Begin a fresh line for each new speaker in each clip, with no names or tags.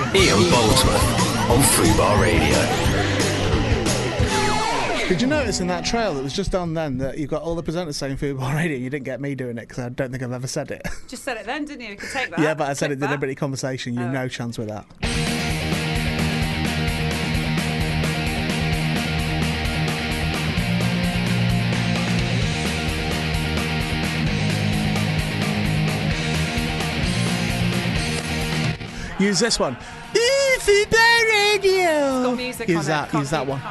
Ian Boldsworth on Fubar Radio.
Did you notice in that trail that was just on then that you've got all the presenters saying Fubar Radio? You didn't get me doing it because I don't think I've ever said it.
Just said it then, didn't you? You could take that.
Yeah, but I said
Take
it deliberately conversation. You've no chance with that. Use this one. Fubar Radio.
It's got music
use
on
that.
it.
Use that one.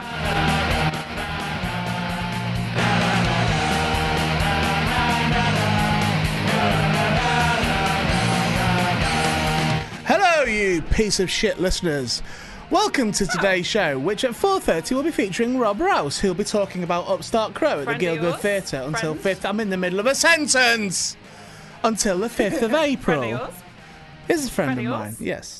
Hello, you piece of shit listeners. Welcome to today's show, which at 4:30 will be featuring Rob Rouse, who'll be talking about Upstart Crow at the Guildwood Theatre until 5th. I'm in the middle of a sentence. Until the 5th of April.
Friend of yours?
Is a friend of
Friend of
mine,
yours?
yes.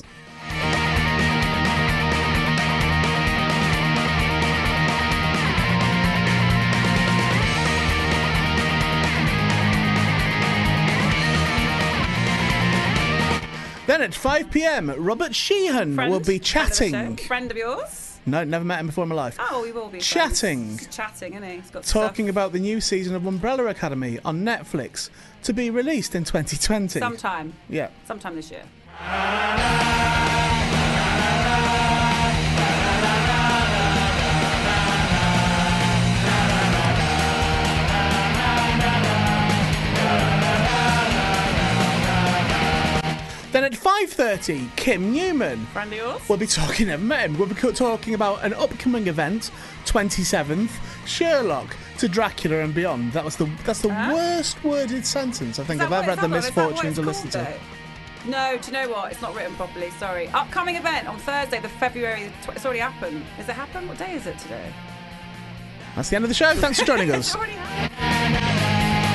Then at 5 p.m, Robert Sheehan will be chatting.
Friend of yours?
No, never met him before in my life.
Oh, we will be.
Chatting.
He's chatting, isn't he? He's got
Talking
stuff.
about the new season of Umbrella Academy on Netflix to be released in 2020.
Sometime.
Yeah.
Sometime this year.
Then at 5:30, Kim Newman
Friend of yours?
will be talking. Never met him. We'll be talking about an upcoming event, 27th, Sherlock to Dracula and Beyond. That's the worst worded sentence I think I've ever had the misfortune to listen to.
No, do you know what? It's not written properly. Sorry. Upcoming event on Thursday, the February. It's already happened. Has it happened? What day is it today?
That's the end of the show. Thanks for joining us.
It's already happened.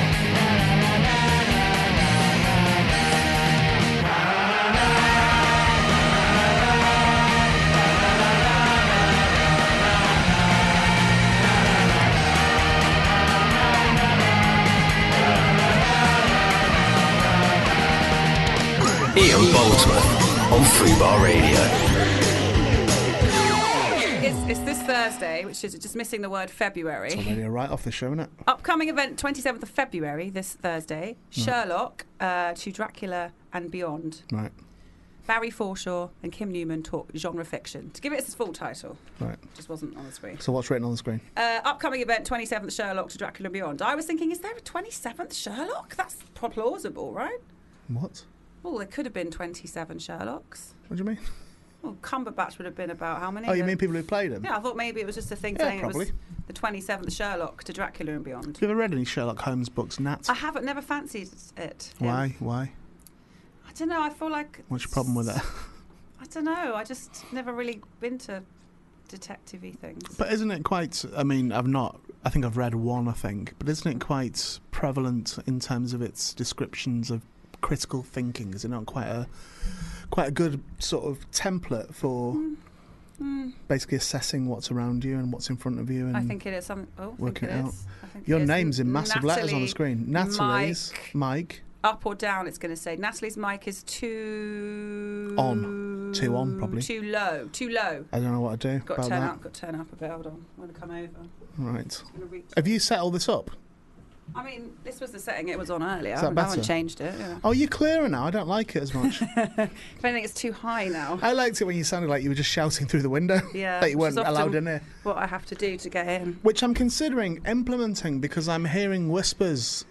Ian Boldsworth on Fubar Radio.
It's this Thursday, which is just missing the word February.
It's already a write-off the show, isn't it?
Upcoming event, 27th of February, this Thursday. Sherlock to Dracula and Beyond.
Right.
Barry Forshaw and Kim Newman talk genre fiction. To give it its full title.
Right.
Just wasn't on the screen.
So what's written on the screen?
Upcoming event, 27th Sherlock to Dracula and Beyond. I was thinking, is there a 27th Sherlock? That's plausible, right?
What?
Well, there could have been 27 Sherlocks.
What do you mean?
Well, Cumberbatch would have been about how many?
Oh, you mean people who played him?
Yeah, I thought maybe it was just a thing
Yeah,
saying
probably.
it was the 27th Sherlock to Dracula and Beyond.
Have you ever read any Sherlock Holmes books, Nat?
I haven't, never fancied it.
Why? Why?
I don't know, I feel like...
What's your problem with it?
I don't know, I just never really been to detective-y things.
But isn't it quite... I mean, I think I've read one, I think. But isn't it quite prevalent in terms of its descriptions of critical thinking? Is it not quite a good sort of template for basically assessing what's around you and what's in front of you and
I think it is.
working it out? Your name's in massive letters on the screen. Natalie's Mike.
Up or down, it's going to say. Natalie's mic is too...
Too on, probably.
Too low.
I don't know what to do
Got
about that.
to turn up a bit. Hold on. I'm going to come over.
Right.
I'm gonna reach.
Have you set all this up?
I mean, this was the setting it was on earlier.
Is that
I
better?
haven't changed it. Yeah.
Oh, you're clearer now. I don't like it as much.
If anything, it's too high now.
I liked it when you sounded like you were just shouting through the window.
Yeah.
That you
which is
weren't
often
allowed in here.
What I have to do to get in.
Which I'm considering implementing because I'm hearing whispers.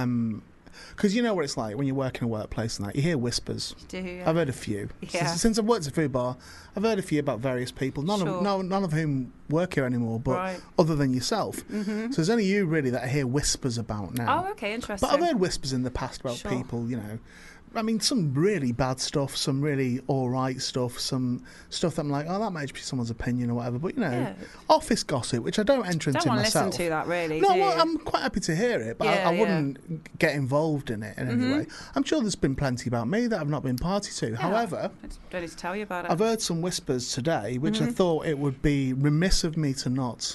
Because you know what it's like when you work in a workplace and that. You hear whispers.
Do you?
I've heard a few.
Yeah.
Since I've worked at Fubar, I've heard a few about various people. None of whom work here anymore, but
Right.
other than yourself.
Mm-hmm.
So there's only you really that I hear whispers about now.
Oh, okay, interesting.
But I've heard whispers in the past about
Sure.
people, you know. I mean, some really bad stuff, some really all-right stuff, some stuff that I'm like, oh, that might be someone's opinion or whatever. But, you know,
Yeah.
office gossip, which I don't enter into
Don't want to
myself.
listen to that, really.
No,
do
well,
you?
I'm quite happy to hear it, but
Yeah,
I
yeah.
wouldn't get involved in it in any way. I'm sure there's been plenty about me that I've not been party to.
Yeah.
However,
I just don't need to tell you about it.
I've heard some whispers today, which
Mm-hmm.
I thought it would be remiss of me to not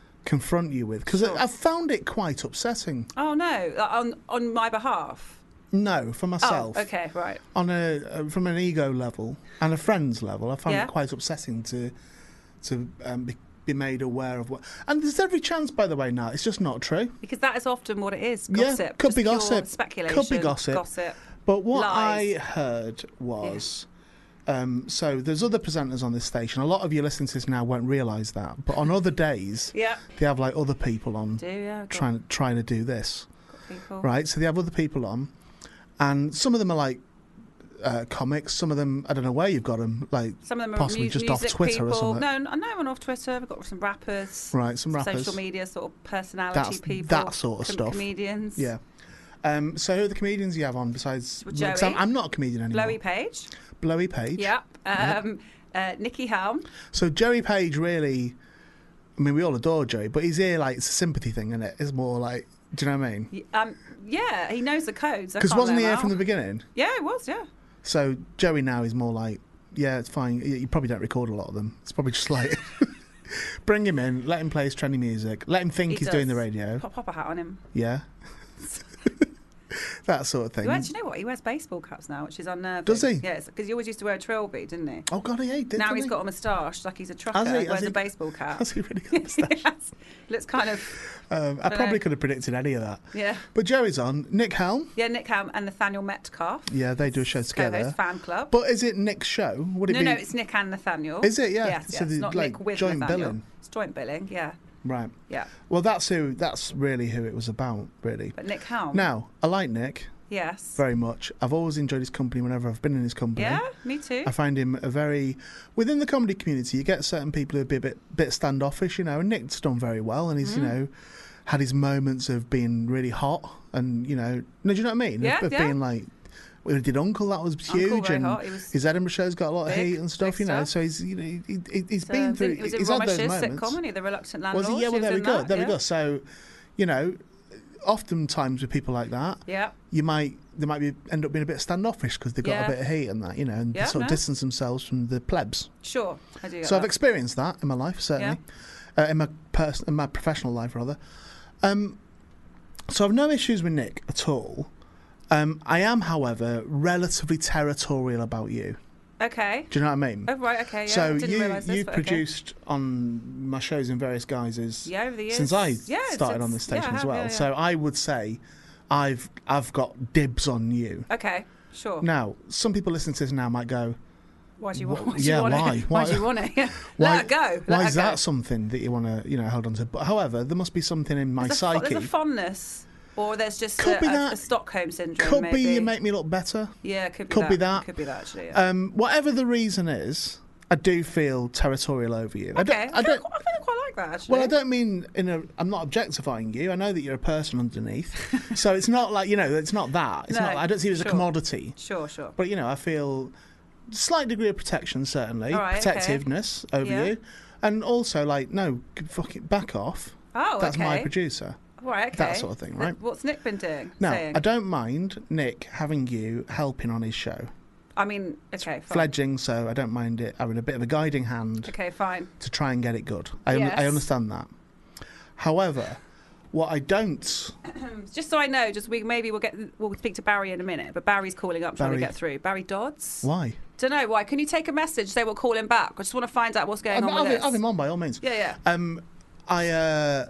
confront you with, because
Sure.
I've found it quite upsetting.
Oh no, on my behalf.
No, for myself.
Oh, okay, right.
On from an ego level and a friend's level, I find
Yeah.
it quite upsetting to be made aware of what. And there's every chance, by the way, now it's just not true.
Because that is often what it is.
Yeah,
Gossip.
could
Just
be
pure
gossip.
Speculation.
Could be gossip. But what
Lies.
I heard was, so there's other presenters on this station. A lot of you listening to this now won't realise that, but on other days,
Yeah.
they have like other people on
Do yeah.
trying to do this,
People.
right? So they have other people on, and some of them are like comics. Some of them, I don't know where you've got them, like
Some of them are
possibly just off
music
Twitter or
people.
something.
No, no one off Twitter. We've got some rappers.
Right, some rappers.
Social media sort of personality people.
That sort of stuff.
Comedians.
Yeah. So who are the comedians you have on besides?
Well, Joey.
'Cause I'm not a comedian anymore.
Blowy Page.
Blowy Page.
Yep. Nikki Helm.
So Joey Page really, I mean, we all adore Joey, but he's here like it's a sympathy thing, isn't it? It's more like, do you know what I mean?
Yeah, he knows the codes.
Because wasn't he here from the beginning?
Yeah, it was. Yeah.
So Joey now is more like, yeah, it's fine. You probably don't record a lot of them. It's probably just like, bring him in, let him play his trendy music, let him think he's doing the radio.
Pop a hat on him.
Yeah. That sort of thing.
Do you know what? He wears baseball caps now, which is unnerving.
Does he?
Yeah, because he always used to wear a trilby, didn't he?
Oh God, he did.
Now he's got a moustache, like he's a trucker.
Has he?
Wears a baseball cap.
Has he really got a moustache?
Yes. Looks kind of.
I probably could have predicted any of that.
Yeah.
But Joey's on. Nick Helm.
Yeah, Nick Helm and Nathaniel Metcalf.
Yeah, they do a show together.
Co-host Fan Club.
But is it Nick's show? Would it
No,
be?
no, it's Nick and Nathaniel.
Is it? Yeah.
Yes,
So
yes.
the,
Not
like,
Nick with
joint
Nathaniel.
billing.
It's joint billing, yeah.
Right.
Yeah.
Well, that's really who it was about, really.
But Nick Helm.
Now, I like Nick
Yes.
very much. I've always enjoyed his company whenever I've been in his company.
Yeah, me too.
I find him within the comedy community, you get certain people who are a bit standoffish, you know, and Nick's done very well, and he's, you know, had his moments of being really hot, and, you know, do you know what I mean?
Yeah,
of
yeah.
being like, when he did Uncle, that was
Uncle,
huge,
very
and
hot. He was
his Edinburgh show's got a lot of
big,
heat and stuff,
big
you know.
stuff.
So he's, you know, he's been through.
It was in
He's had those
Romish's
moments.
sitcom, wasn't he? The Reluctant
Was
Landlord.
he? Yeah, well,
She
there
was
we
in
go.
that,
There we
yeah.
go. So, you know, oftentimes with people like that,
Yeah.
they might end up being a bit standoffish because they've got
Yeah.
a bit of heat and that, you know, and
Yeah,
sort of
no.
distance themselves from the plebs.
Sure, I do get
So I've
that.
experienced that in my life, certainly, in my professional life rather. So I've no issues with Nick at all. I am, however, relatively territorial about you.
Okay.
Do you know what I mean?
Oh, right, okay, yeah.
So
Didn't realise this,
you
but okay.
produced on my shows in various guises
Yeah, over the years.
since I
Yeah,
started on
since-
this station
yeah, I
as
have,
well.
yeah, yeah.
So I would say I've got dibs on you.
Okay, sure.
Now, some people listening to this now might go,
Why do you
Wha-
want, why do
yeah,
you want
why?
it?
Why-
Why do you want it? Yeah.
why,
Let it go. Let
why
it
is
go.
that something that you want to, you know, hold on to? But however, there must be something in my psyche.
There's a fondness, or there's just
Could be
a
that.
Stockholm syndrome.
Could
maybe.
be you make me look better.
Yeah, could be
Could
that.
be that.
Could be that actually. Yeah.
Whatever the reason is, I do feel territorial over you.
Okay,
I don't.
I kind of quite like that actually.
Well, I don't mean I'm not objectifying you. I know that you're a person underneath, so it's not like, you know, it's not that. It's
No,
not. I don't see it as a
sure.
commodity.
Sure, sure.
But, you know, I feel slight degree of protection, certainly,
All right, okay.
protectiveness over
Yeah.
you, and also like, no, fucking back off.
Oh,
That's
okay.
my producer.
Right, okay.
That sort of thing, right?
What's Nick been doing?
Now,
saying?
I don't mind Nick having you helping on his show.
I mean, okay, fine.
Fledgling, so I don't mind it having a bit of a guiding hand
Okay, fine.
to try and get it good. I
Yes.
understand that. However, what I don't...
Just so I know, we'll speak to Barry in a minute, but Barry's calling up trying to
Barry-
get through. Barry Dodds?
Why?
Don't know why. Can you take a message? Say we'll call him back. I just want to find out what's going on with this.
Have him on by all means.
Yeah, yeah.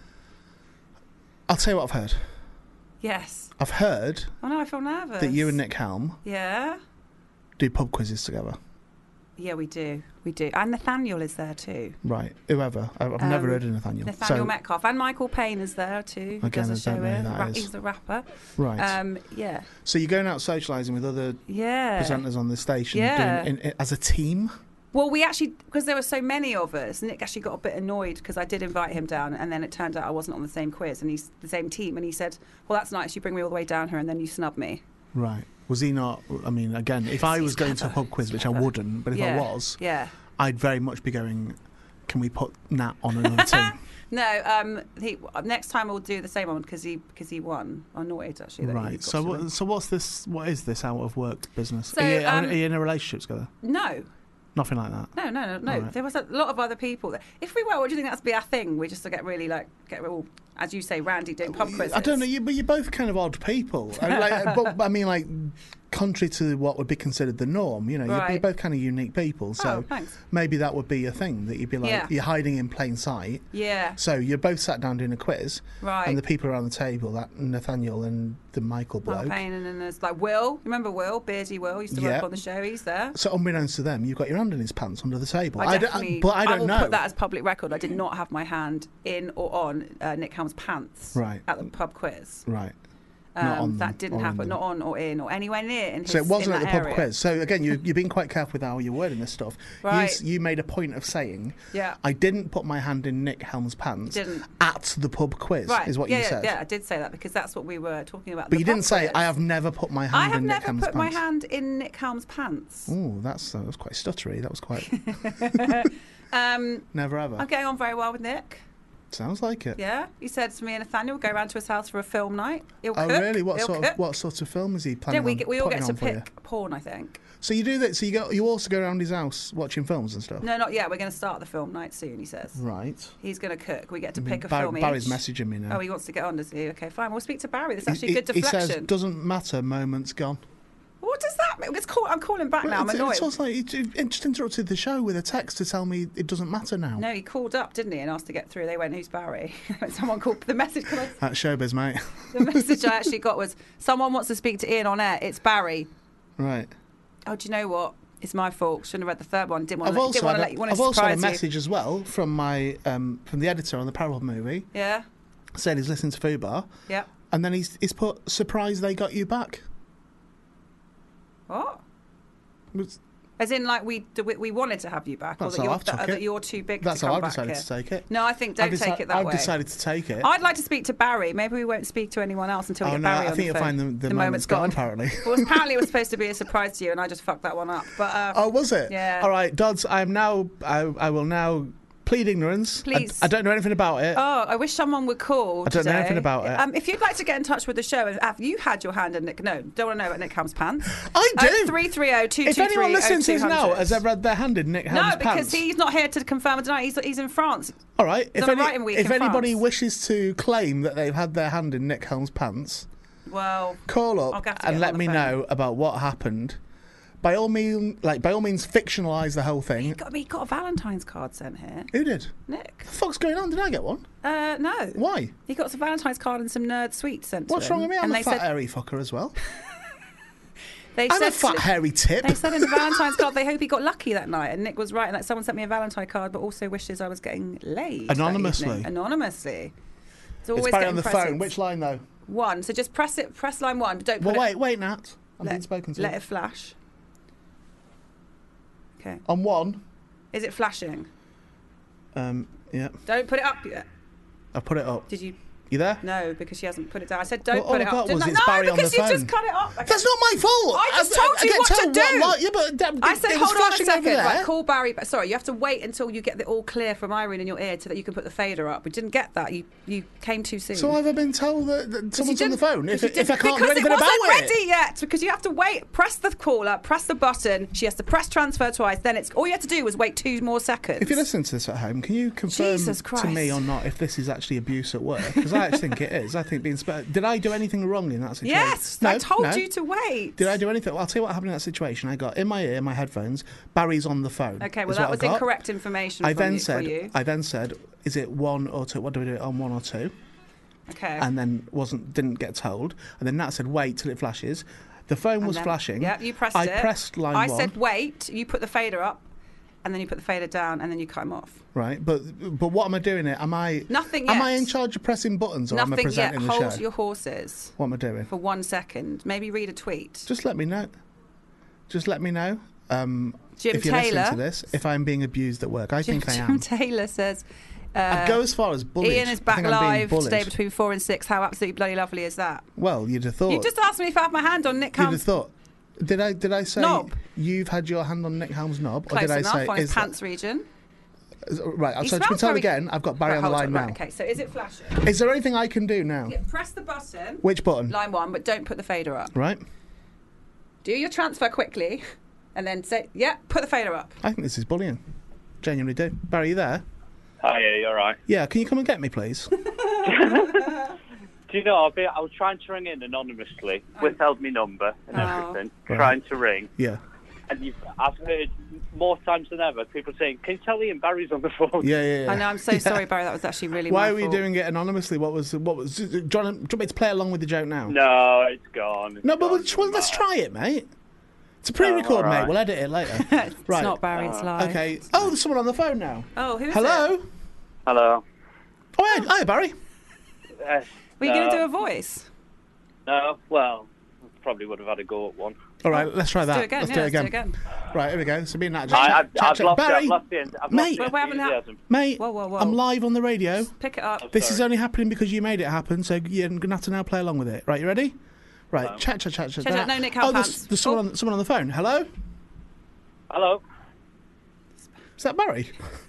I'll tell you what I've heard.
Yes.
I've heard
Oh no, I feel nervous.
that you and Nick Helm
Yeah.
do pub quizzes together.
Yeah, we do. We do. And Nathaniel is there too.
Right, whoever. I've never heard of Nathaniel.
Nathaniel Metcalf. And Michael Payne is there too. Who
Again,
does a
I don't
show
know who
with.
that is.
He's the rapper.
Right.
Yeah.
So you're going out socialising with other
Yeah.
presenters on the station
Yeah.
as a team?
Well, we actually, because there were so many of us, Nick actually got a bit annoyed because I did invite him down, and then it turned out I wasn't on the same quiz, and he's the same team, and he said, "Well, that's nice. You bring me all the way down here, and then you snub me."
Right. Was he not... I mean, again, if I was going to a pub quiz, which I wouldn't, but if I was,
yeah.
I'd very much be going, can we put Nat on another team?
No, next time we'll do the same one because he won. Annoyed actually. That he
Right.
got
So
to win.
what's this? What is this out of work business?
So,
are you in a relationship together?
No.
Nothing like that.
No.
Right.
There was a lot of other people. If we were, what do you think that's be our thing? We just get really get all, as you say, randy doing pub quizzes.
I don't know, but you're both kind of odd people. But I mean, like, contrary to what would be considered the norm, you know, you're both kind of unique people. So
thanks.
maybe that would be a thing that you'd be like, you're hiding in plain sight.
Yeah.
So you're both sat down doing a quiz,
right?
And the people around the table, that Nathaniel and the Michael bloke.
Payne, and then there's like Will. Remember Will? Beardy Will used to work on the show. He's there.
So unbeknownst to them, you've got your hand in his pants under the table.
I will
know.
Put that as public record. I did not have my hand in or on Nick Helm's pants at the pub quiz.
Right.
That didn't happen. Not on or in or anywhere near in his.
So it wasn't at the pub
area.
quiz. So again, you're being quite careful with how you're wording this stuff.
Right.
You made a point of saying, I didn't put my hand in Nick Helm's pants at the pub quiz, is what you said.
Yeah, I did say that because that's what we were talking about.
But you didn't say, I have never put my hand in Nick Helm's pants.
I have never put my hand in Nick Helm's pants.
Oh, that was quite stuttery. That was quite... Never ever.
I'm getting on very well with Nick.
Sounds like it.
Yeah, he said to me and Nathaniel, "Go round to his house for a film night. He'll cook.
Really? What sort of film is he planning on?
We all get to pick
you?
porn, I think.
So you do that. So you also go around his house watching films and stuff.
No, not yet. We're going to start the film night soon. He says.
Right.
He's going to cook. We get to pick a film.
Barry's messaging me now.
Oh, he wants to get on, does he? Okay, fine. We'll speak to Barry. That's actually good deflection.
He says, "Doesn't matter. Moment's gone."
What does that mean? I'm calling back now. I'm annoyed.
It's also like he just interrupted the show with a text to tell me it doesn't matter now.
No, he called up, didn't he, and asked to get through. They went, "Who's Barry?" Someone called. The message.
That's showbiz, mate.
The message I actually got was, "Someone wants to speak to Ian on air. It's Barry."
Right.
Oh, do you know what? It's my fault. Shouldn't have read the third one.
I've also had a message as well from my from the editor on the Parable movie.
Yeah.
Saying he's listening to Food Bar.
Yeah.
And then he's put, "Surprised they got you back."
What? As in, like, we wanted to have you back, or that you're too big to come back.
That's how I've decided to take it.
No, I think don't take it that way.
I've decided to take it.
I'd like to speak to Barry. Maybe we won't speak to anyone else until we get Barry on the phone.
I think you'll find the moment's gone, apparently.
Well, apparently it was supposed to be a surprise to you, and I just fucked that one up. But
oh, was it?
Yeah.
All right, Dodds, I will now plead ignorance.
Please.
I don't know anything about it.
Oh, I wish someone would call.
I don't know anything about it.
If you'd like to get in touch with the show, have you had your hand in Nick? No, don't want to know about Nick Helm's pants.
I do.
330-223-0200.
If anyone listening to this now has ever had their hand in Nick Helm's pants.
No, because he's not here to confirm or deny. He's in France.
All right. If anybody
France.
wishes to claim that they've had their hand in Nick Helm's pants,
well,
call up and let me know about what happened. By all means, fictionalise the whole thing.
He got a Valentine's card sent here.
Who did?
Nick.
What the fuck's going on? Did I get one?
No.
Why?
He got some Valentine's card and some nerd sweets sent to him.
What's wrong with me? I'm a fat, hairy fucker as well. I'm a fat, hairy tip.
They said in the Valentine's card they hope he got lucky that night. And Nick was right. And someone sent me a Valentine card, but also wishes I was getting laid.
Anonymously.
It's
Barry on the phone. Which line, though?
1. So just press line 1. But don't put
wait, Nat. I'm being spoken to.
Let it flash. Okay.
On 1.
Is it flashing?
Yeah.
Don't put it up yet.
I put it up.
Did you?
You there?
No, because she hasn't put it down. I said don't put it up.
It's Barry on the phone.
Because you just cut it up. Okay.
That's not my fault.
I just told you what to do. I said hold on a second. Right, call Barry. Sorry, you have to wait until you get the all clear from Irene in your ear so that you can put the fader up. We didn't get that. You came too soon.
So have I been told that someone's on the phone? If I can't do anything
about it. Because it wasn't
it.
ready yet. Because you have to wait. Press the caller. Press the button. She has to press transfer twice. Then it's all you have to do was wait 2 more seconds.
If you're listening to this at home, can you confirm to me or not if this is actually abuse at work? Because I actually think it is. I think did I do anything wrong in that situation?
Yes, I told you to wait.
Did I do anything? Well, I'll tell you what happened in that situation. I got in my ear, my headphones, Barry's on the phone.
Okay, well that was incorrect information for you.
I then said, is it 1 or 2? What do we do it on, 1 or 2?
Okay.
And then didn't get told. And then Nat said, wait till it flashes. The phone was flashing.
Yeah, you pressed it.
I pressed line 1.
I said wait, you put the fader up. And then you put the fader down, and then you cut him off.
Right, but what am I doing it?
Nothing yet.
Am I in charge of pressing buttons, or am I presenting the show?
Nothing yet. Hold your horses.
What am I doing?
For 1 second. Maybe read a tweet.
Just let me know. Just let me know.
Jim
if you're
Taylor,
listening to this, if I'm being abused at work, I think I am.
Jim Taylor says,
I'd go as far as bullied.
Ian is back live today between 4 and 6. How absolutely bloody lovely is that?
Well, you'd have thought.
You just asked me if I have my hand on Nick Helm's.
You'd have thought. Did I say
knob?
You've had your hand on Nick Helm's knob?
Close
or did
enough,
I say
on his pants region?
Right, so to tell again, I've got Barry on the line now.
Right, okay, so is it flashing?
Is there anything I can do now?
Yeah, press the button.
Which button?
Line 1, but don't put the fader up.
Right.
Do your transfer quickly. And then say, yeah, put the fader up.
I think this is bullying. Genuinely do. Barry, you there?
Hi, yeah, you all right?
Yeah, can you come and get me, please?
Do you know, I was trying to ring in anonymously, withheld my number and everything, trying to ring.
Yeah.
And I've heard more times than ever people saying, can you tell Ian Barry's on the phone?
Yeah.
I know, I'm so sorry, Barry, that was actually really
Why
my
were you
fault.
doing it anonymously? What was? Do you want me to play along with the joke now?
No, it's gone.
No, but let's try it, mate. It's a pre-record, mate. We'll edit it later.
It's
Right.
not Barry, it's live.
Okay. Oh, there's someone on the phone now.
Oh, who is
Hello?
it?
Hello.
Oh, hi, Barry.
Were you going to do a voice?
No, well, probably would have had a go at one.
All right, let's try that.
Do it again,
Let's
yeah,
do it
let's do it
again.
again.
Right, here we go. So me and Nat.
I've lost it.
Barry,
I've lost the
mate.
But we haven't had-
enthusiasm.
mate,
Whoa.
I'm live on the radio.
Pick it up.
This is
Sorry.
only happening because you made it happen, so you're going to have to now play along with it. Right, you ready? Right, chat.
Chat. No, Nick, how
Oh,
pants.
there's someone on the phone. Hello?
Hello?
Is that Barry?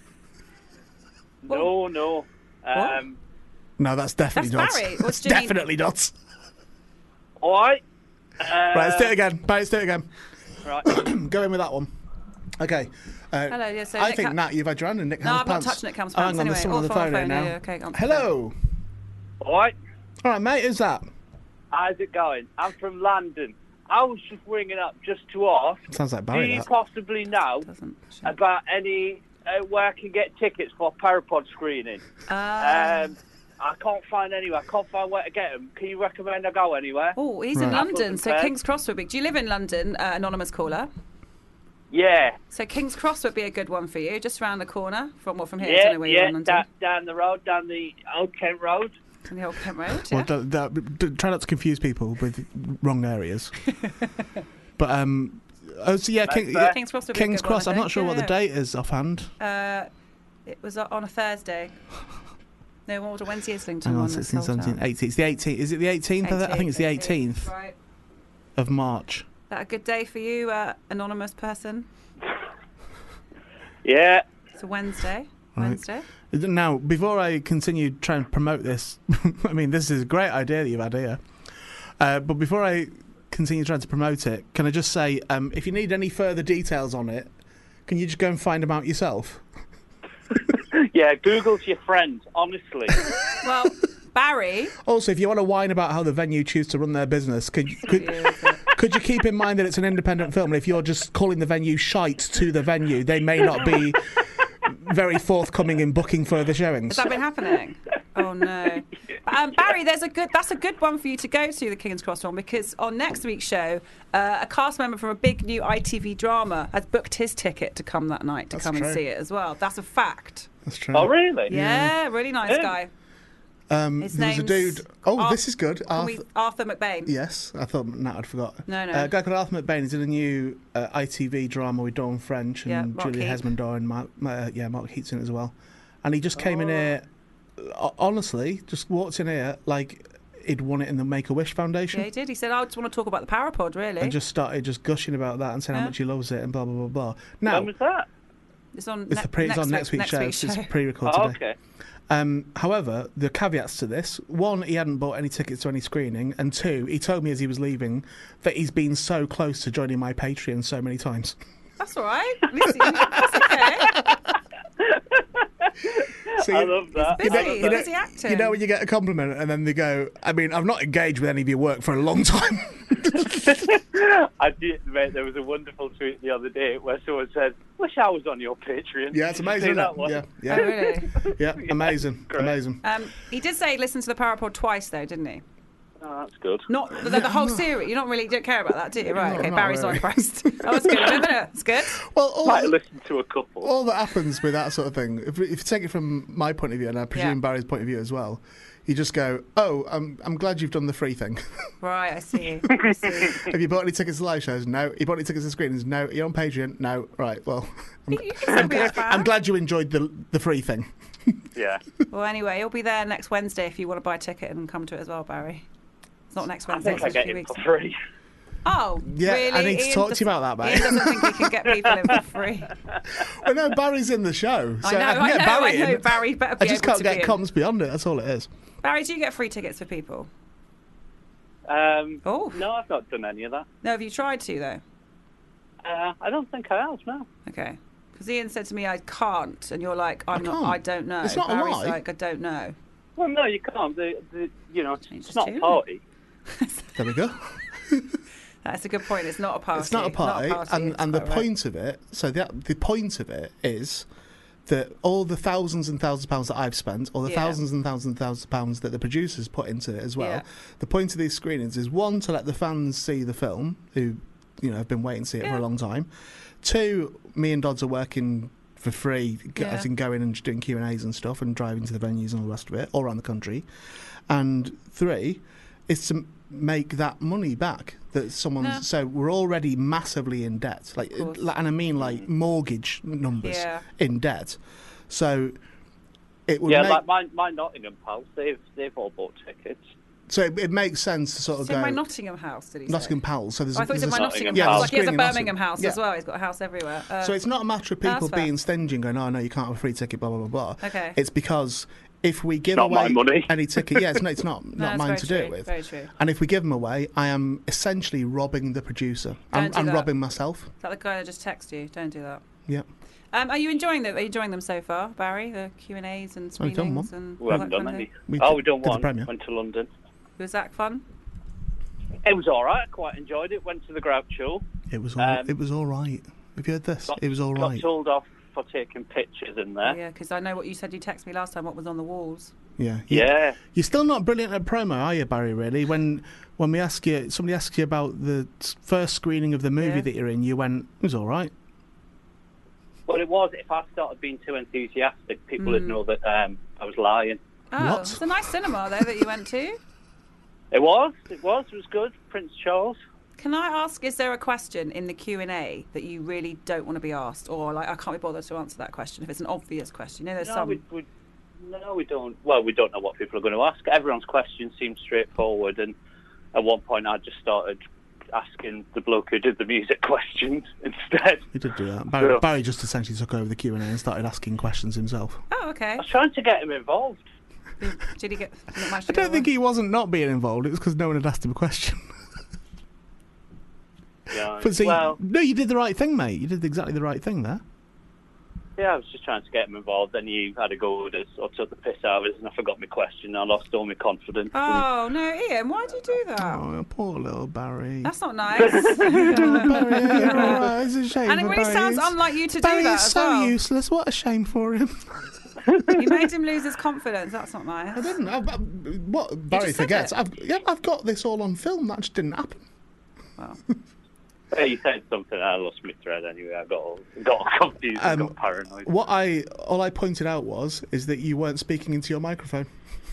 No.
No, that's definitely
That's
not.
Barry.
That's
What do you mean?
definitely not.
All right.
Right, let's do it again. Barry, let's do it again.
Right.
Go in with that one. Okay.
Hello, yeah, so
I
Nick
think, Nat, you've had your hand in Nick
No,
Ham's
I've not
pants.
touched Nick Ham's
Oh, hang
pants
on, there's
anyway.
someone on the
Or
phone here
yeah,
now.
yeah, okay, go on.
Hello.
All right.
All right, mate, who's that?
How's it going? I'm from London. I was just ringing up just to ask,
Sounds like
do
Barry,
you
that.
possibly know
Doesn't show.
about any where I can get tickets for Parapod screening? I can't find anywhere. I can't find where to get them. Can you recommend I go anywhere?
Oh, he's in
Right.
London, so
Okay.
King's Cross would be. Do you live in London, anonymous caller?
Yeah.
So King's Cross would be a good one for you, just round the corner from here. I
Yeah,
don't know where you are in London.
down the road, down the Old Kent Road.
On the Old Kent Road,
Well,
yeah.
try not to confuse people with wrong areas. But, so yeah,
King's Cross would be a
King's
good one,
Cross,
I
I'm not
think.
sure what the
Yeah.
date is offhand.
It was on a Thursday. No, what was it? Wednesday, Islington
Hang on,
one.
16,
that's sold
17,
out.
18. It's the 18th. Is it the 18th? I think it's the 18th
Right.
of March.
Is that a good day for you, anonymous person?
Yeah.
It's a Wednesday.
Right.
Wednesday.
Now, before I continue trying to promote this, I mean, this is a great idea that you've had here. But before I continue trying to promote it, can I just say, if you need any further details on it, can you just go and find them out yourself?
Yeah, Google's your friend, honestly.
Well, Barry.
Also, if you want to whine about how the venue choose to run their business, could you keep in mind that it's an independent film, and if you're just calling the venue shite to the venue, they may not be very forthcoming in booking further showings.
Has that been happening? Oh no, Barry. That's a good one for you to go to, the King's Cross one, because on next week's show, a cast member from a big new ITV drama has booked his ticket to come that night to
That's
come
true.
and see it as well. That's a fact.
That's true.
Oh, really?
Yeah, really nice guy. His
There was a
name's
dude. Oh, this is good.
Arthur McBain.
Yes, I thought Nat had forgot.
No.
A guy called Arthur McBain is in a new ITV drama with Dawn French and
Yeah, Mark
Julia
Heath.
Hesmondor and Mark Heath's in it as well. And he just came in here, honestly, just walked in here like he'd won it in the Make-A-Wish Foundation.
Yeah, he did. He said, "I just want to talk about the Parapod, really."
And just started just gushing about that and saying how
Yeah.
much he loves it and blah, blah, blah, blah. Now,
When was that?
It's on,
it's on next week's show. It's pre-recorded
Oh,
today.
okay.
However, the caveats to this: one, he hadn't bought any tickets to any screening, and two, he told me as he was leaving that he's been so close to joining my Patreon so many times.
That's all right. That's okay.
So
I love that.
Busy.
I love that.
Busy acting.
You know when you get a compliment and then they go, I mean, I've not engaged with any of your work for a long time.
I did, mate. There was a wonderful tweet the other day where someone said, "Wish I was on your Patreon."
Yeah, it's amazing,
See
isn't
that
it?
one?
Yeah,
Oh, really?
yeah, amazing,
great.
amazing.
He did say he listened to the Parapod twice, though, didn't he?
Oh, that's good.
Not the whole series. You don't care about that, do you? Right?
No,
Okay.
not
Barry's
really.
not impressed. That was good, isn't it? It's good.
Well,
Might listen to a couple.
all that happens with that sort of thing, if you take it from my point of view, and I presume
Yeah.
Barry's point of view as well, you just go, oh, I'm glad you've done the free thing.
Right. I see. I see.
Have you bought any tickets to live shows? No. You bought any tickets to screenings? No. You're on Patreon? No. Right, well,
You can still be a fan.
I'm glad you enjoyed the free thing.
Yeah.
Well, anyway, he'll be there next Wednesday if you want to buy a ticket and come to it as well, Barry. It's not next
I
Wednesday.
think I
It's in a
get
few
it
weeks.
for free.
Oh,
Yeah,
really?
I need to
Ian
talk to you about that, mate.
Ian doesn't think he can get people in for free.
Well, no, Barry's in the show, so
I know,
can get Barry
I know.
in.
Barry better
I
be
just
able
can't
to
get
be in.
comms beyond it. That's all it is.
Barry, do you get free tickets for people?
Oh.
Oh.
No, I've not done any of that.
No, have you tried to, though?
I don't think I have, no.
Okay. Because Ian said to me, I can't, and you're like, I don't know.
It's not a
Barry's
lie.
like, I don't know.
Well, no, you can't. It's not a
tune.
party.
There we go.
That's a good point. It's not a party.
It's not a party, and the point of it. So the point of it is that all the thousands and thousands of pounds that I've spent, or the thousands and thousands of pounds that the producers put into it as well.
Yeah.
The point of these screenings is, one, to let the fans see the film who, have been waiting to see it for a long time. Two, me and Dodds are working for free, as in going and doing Q&As and stuff, and driving to the venues and all the rest of it, all around the country. And three, is to make that money back that someone's. So we're already massively in debt, and I mean mortgage numbers in debt. So it would
like my Nottingham pals, they've all bought tickets.
So it makes sense to sort of go.
my Nottingham house, did he say?
Nottingham Pals. So there's
I thought he said my Nottingham
house.
house. Like he has a
Screening
Birmingham house as well. He's got a house everywhere.
So it's not a matter of people
fair.
being stingy and going, oh no, you can't have a free ticket, blah blah blah blah.
Okay.
It's because if we give
Not
away
my money.
any ticket, it's not
No,
mine
it's
to
very
do it
true,
with.
very true.
And if we give them away, I am essentially robbing the producer.
Don't do
I'm
that.
robbing myself.
Is that the guy that just texted you? Don't do that.
Yeah.
Are you enjoying them? Are you enjoying them so far, Barry? The Q&As and
We've done
screenings
one.
and
We haven't
all
done
that
any.
kind of
We
We done
did the
one.
premiere.
Went to London.
thing? Was that fun?
It was all right. I quite enjoyed it. Went to the Grouch Show.
It was all right. Have you heard this? It was all
Got
right.
told off for taking pictures in there.
Yeah, because I know what you said. You texted me last time. What was on the walls?
Yeah.
Yeah.
You're still not brilliant at promo, are you, Barry? Really? When we ask you, somebody asks you about the first screening of the movie that you're in, you went, it was all right.
Well, it was. If I started being too enthusiastic, people would know that I was lying.
Oh,
What?
it's a nice cinema though that you went to.
It was. It was good. Prince Charles.
Can I ask, is there a question in the Q&A that you really don't want to be asked? Or, like, I can't be bothered to answer that question if it's an obvious question? There's some...
No, we don't. Well, we don't know what people are going to ask. Everyone's question seems straightforward, and at one point I just started asking the bloke who did the music questions instead.
He did do that. Barry just essentially took over the Q&A and started asking questions himself.
Oh, okay.
I was trying to get him involved.
Did he get...
I don't think he wasn't not being involved. It was because no one had asked him a question.
Yeah.
But see,
Well,
no, you did the right thing, mate. You did exactly the right thing there.
yeah, I was just trying to get him involved. Then you had a go at us, or took the piss out of us, and I forgot my question. I lost all my confidence.
Oh, no, Ian, why'd you do that?
Oh, poor little Barry.
That's not nice.
Barry, you're all right. It's a shame
And it
for
really
Barry.
sounds unlike you to
Barry
do that
is
as
so
well.
useless. What a shame for him.
You made him lose his confidence. That's not nice.
I didn't. What Barry
just said
forgets,
it.
I've got this all on film. That just didn't happen.
Well,
Hey, you said something. I lost my thread anyway. I got all confused. I got paranoid.
All I pointed out is that you weren't speaking into your microphone.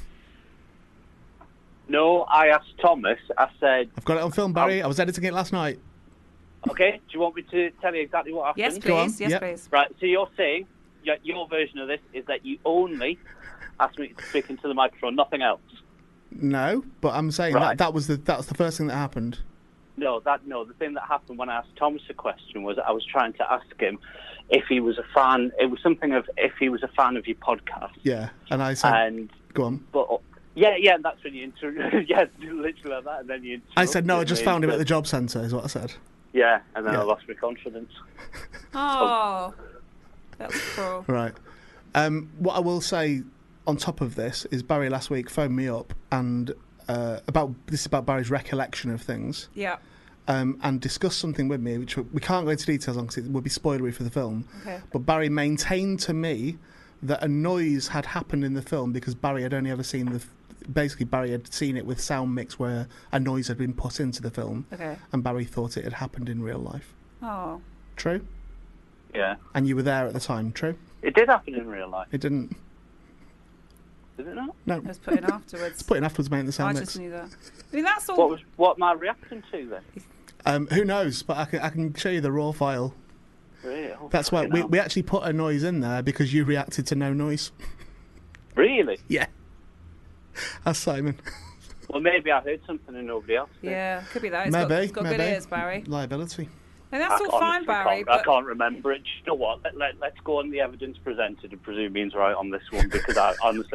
No, I asked Thomas. I said,
I've got it on film, Barry. I was editing it last night.
"Okay, do you want me to tell you exactly what happened?"
yes,
Go on.
please. Yes,
Yep.
please.
Right. So you're saying your version of this is that you only asked me to speak into the microphone, nothing else.
No, but I'm saying
Right.
that's the first thing that happened.
No, the thing that happened when I asked Thomas a question was I was trying to ask him if he was a fan. It was something of if he was a fan of your podcast.
Yeah, and I said,
And
go on.
but yeah, and that's when you yeah, literally like that, and then you.
I said, no, I just found him at the
the.
job centre, is what I said.
Yeah, and then
Yeah.
I lost my confidence.
Oh, that's cruel.
Right. What I will say on top of this is Barry last week phoned me up and about Barry's recollection of things.
Yeah.
And discussed something with me, which we can't go into details on because it would be spoilery for the film.
Okay.
But Barry maintained to me that a noise had happened in the film because Barry had only ever seen basically Barry had seen it with sound mix where a noise had been put into the film.
Okay.
And Barry thought it had happened in real life.
Oh.
True?
Yeah,
And you were there at the time, true?
it did happen in real life,
It didn't.
did it not?
No.
It was put in afterwards.
It's put in afterwards, mate, in the
I
sound
just
mix.
knew that. I mean, that's all.
What am I reacting to then?
Who knows? But I can show you the raw file.
Really? Oh,
That's why
fucking hell.
we actually put a noise in there because you reacted to no noise.
Really?
Yeah. That's Simon.
Well, maybe I heard something and nobody else did.
Yeah, could be that.
Maybe.
It's got good
maybe.
ears, Barry.
Liability.
And that's all fine, Barry.
I can't remember it. You know what? Let's go on the evidence presented and presume means right on this one because I honestly,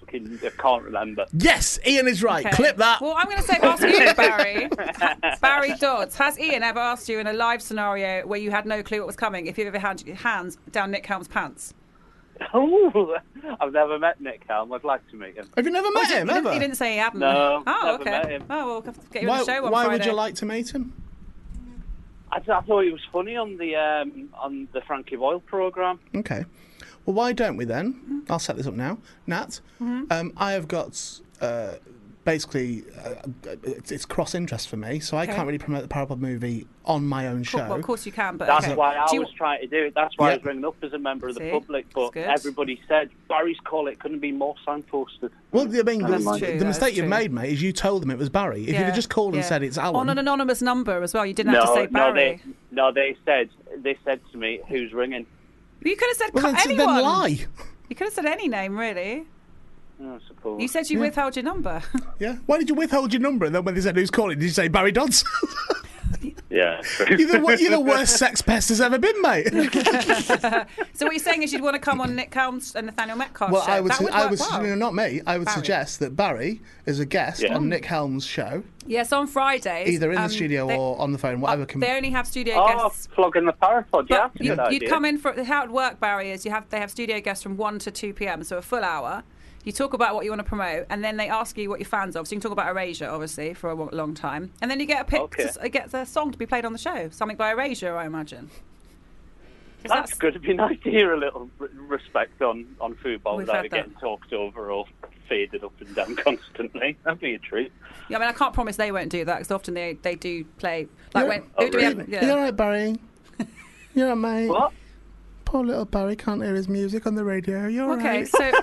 I can't remember.
Yes, Ian is right.
Okay.
Clip that.
Well, I'm going to say ask you, Barry. Barry Dodds. Has Ian ever asked you in a live scenario where you had no clue what was coming if you've ever had your hands down Nick Helm's pants?
Oh, I've never met Nick Helm. I'd like to meet him.
Have you never met him, ever?
He didn't say he hadn't.
No,
Oh,
never
okay.
met him.
Oh, we'll have to get you on the show on
Why
Friday.
would you like to meet him?
I thought he was funny on the Frankie Boyle programme.
Okay. Well, why don't we then? I'll set this up now. Nat, I have got basically it's cross interest for me, so I can't really promote the Parapod movie on my own show.
Well, of course you can, but
That's
okay.
why I was trying to do it. That's why I was ringing up as a member of the
See?
public. But
That's good.
everybody said Barry's call. It couldn't be more signposted.
Well, I mean,
That's
the
true,
mistake
that's
you've
true.
made, mate, is you told them it was Barry. If you'd have just called and said it's Alan.
On an anonymous number as well. You didn't have to say Barry.
They said to me, "Who's ringing?"
You could have said
well, then
anyone.
lie.
You could have said any name, really.
I suppose.
You said you withheld your number.
Yeah. Why did you withhold your number? And then when they said who's calling, did you say Barry Dodds?
Yeah, true.
You're the worst sex pest there's ever been, mate.
So what you're saying is you'd want to come on Nick Helm's and Nathaniel Metcalf's
Well,
show.
I would,
That
I
work
would,
well.
no, not me. I would
Barry.
suggest that Barry is a guest on Nick Helm's show,
Yes, on Fridays.
either in the studio
they,
or on the phone, whatever.
They only have studio
Oh,
guests.
plugging the Parapod. Yeah,
But
that's a good
you'd
idea.
come in for how it would work, Barry, is they have studio guests from 1 to 2 p.m, so a full hour. You talk about what you want to promote, and then they ask you what you're fans of. So you can talk about Erasure, obviously, for a long time, and then you get a pick, get the song to be played on the show, something by Erasure, I imagine.
That's good. It'd be nice to hear a little respect on football
We've
without
had
it getting talked over or faded up and down constantly. That'd be a treat.
Yeah, I mean, I can't promise they won't do that because often they do play like when.
Oh,
who do we have?
really?
Yeah.
You're right, Barry. You're right, mate.
What?
Poor little Barry can't hear his music on the radio. You're
Okay,
right.
so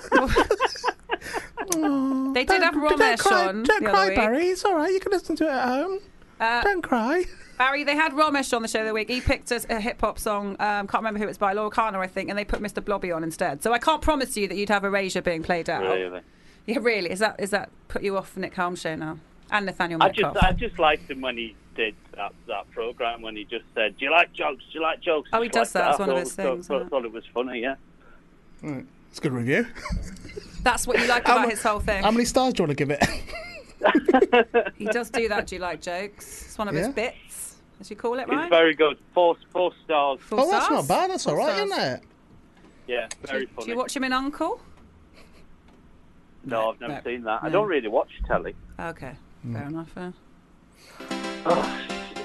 they did have Ramesh on.
Don't
the
cry,
other week.
Barry. It's all right. You can listen to it at home. Don't cry.
Barry, they had Ramesh on the show the other week. He picked a hip hop song. Can't remember who it's by, Laura Carter, I think, and they put Mr. Blobby on instead. So I can't promise you that you'd have Erasure being played out.
Really?
Yeah, really. Is that put you off Nick Helm's show now? And Nathaniel Metcalf.
I just liked him when he did that programme when he just said, "Do you like jokes? Do you like jokes?"
Oh, he does that. It's one of his things,
I
isn't it?
thought it was funny. Yeah.
Right. It's a good review.
That's what you like about his whole thing.
How many stars do you want to give it?
He does do that. Do you like jokes? It's one of his
Yeah.
bits, as you call it,
It's
right?
very good. Four stars.
Four
Oh, that's
stars?
not bad. That's all
Four
right,
stars.
isn't it?
Yeah, very
Do
funny.
you watch him in Uncle?
No, I've never
No.
seen that. I
No.
don't really watch telly.
Okay, fair enough.
Oh,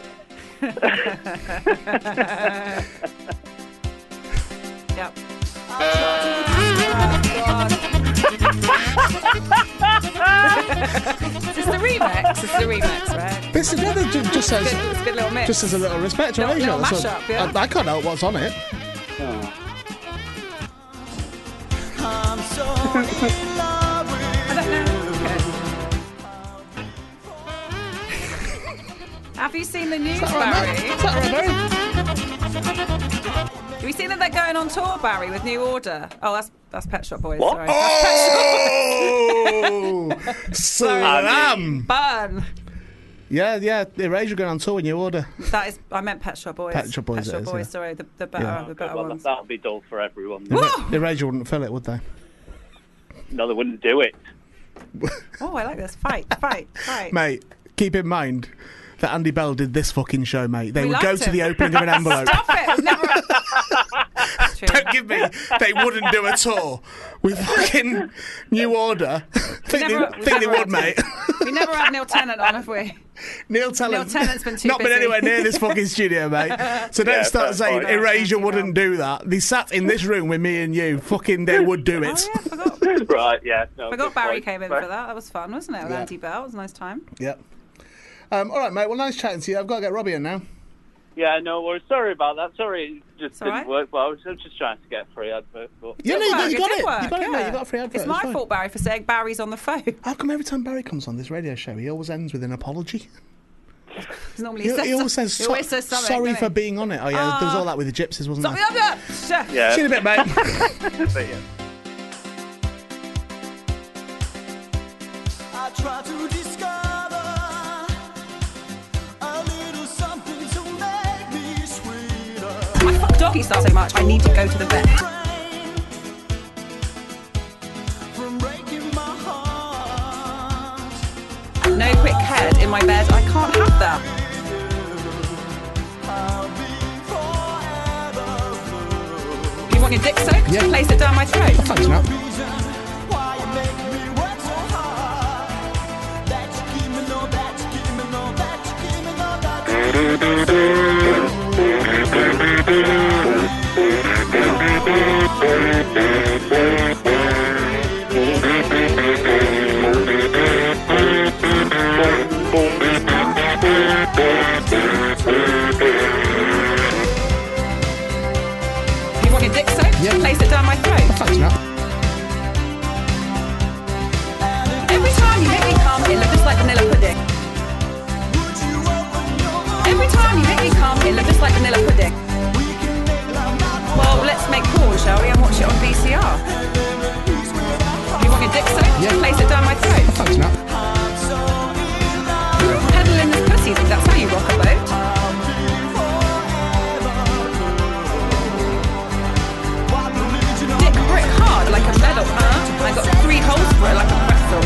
Yep. Oh, God. Is this the remix? It's the remix, right?
This is just says
It's a good little mix.
just as a little respect to
Little
Asia. That's
mashup,
what-
yeah.
I can't help what's on it.
I don't know. Okay. Have you seen the news, Barry?
Is that all right, Barry?
Have you seen that they're going on tour, Barry, with New Order? Oh, that's Pet Shop Boys.
What?
Sorry.
Oh, slam!
Burn.
Yeah. Erasure going on tour when you order.
That is. I meant Pet Shop Boys.
Pet Shop Boys,
Pet Shop
it is,
Boys.
yeah.
Sorry, the better,
Yeah.
the better
well,
ones.
that'll be dull for everyone.
Erasure wouldn't fill it, would they?
No, they wouldn't do it.
Oh, I like this. Fight.
Mate, keep in mind that Andy Bell did this fucking show, mate. They
We
would go
liked
to the
him.
opening of an envelope.
Stop it. We've never. True.
Don't give me. They wouldn't do a tour with fucking New Order. think they would, mate.
We never had Neil Tennant on, have we?
Neil Tennant's
been too
not been
busy.
anywhere near this fucking studio, mate. So don't
Yeah,
start
fair
saying
point.
Erasure wouldn't do that. They sat in this room with me and you. Fucking, they would do
Oh,
it.
yeah, forgot.
Right, yeah. No,
Forgot
good
Barry
point.
came in
Right.
for that. That was fun, wasn't it? With
Yeah.
Andy Bell. It was a nice time.
Yep. All right, mate. Well, nice chatting to you. I've got to get Robbie in now.
Yeah, no worries. Sorry about that. Sorry, it just
all
didn't
right.
work. Well, I was just trying to get a free advert. But...
Yeah, no, you got
It
it.
did work,
You got it,
yeah.
mate. You got a free advert.
It's my
fine.
fault, Barry, for saying Barry's on the phone.
How come every time Barry comes on this radio show, he always ends with an apology?
He's normally
He
says
always says,
he always says something.
sorry
doesn't
for
he?
being on it. Oh, yeah, there was all that with the gypsies, wasn't
Stop
there?
the other.
Yeah.
See you in a bit, mate.
But, yeah.
I try to discover a little something to make me sweeter.
I fuck doggy style so much. I need to go to the vet.
From breaking my
my bed. I can't have that. You want your dick soaked?
Yeah.
Place it down my throat.
Thanks, Nat.
You want your dick soaked?
Yeah.
Place it down my throat.
Thanks, Nat.
Every time you make me come, it looks like vanilla pudding. Every time you make me come, it looks like vanilla pudding. Well, let's make porn, shall we, and watch it on VCR. You want your dick soaked?
Yeah.
Place it down my throat.
Thanks, Nat.
Pedal in this pussy, think that's how you rock a boat. Dick brick hard like a medal, huh? I got 3 holes for it like a pretzel.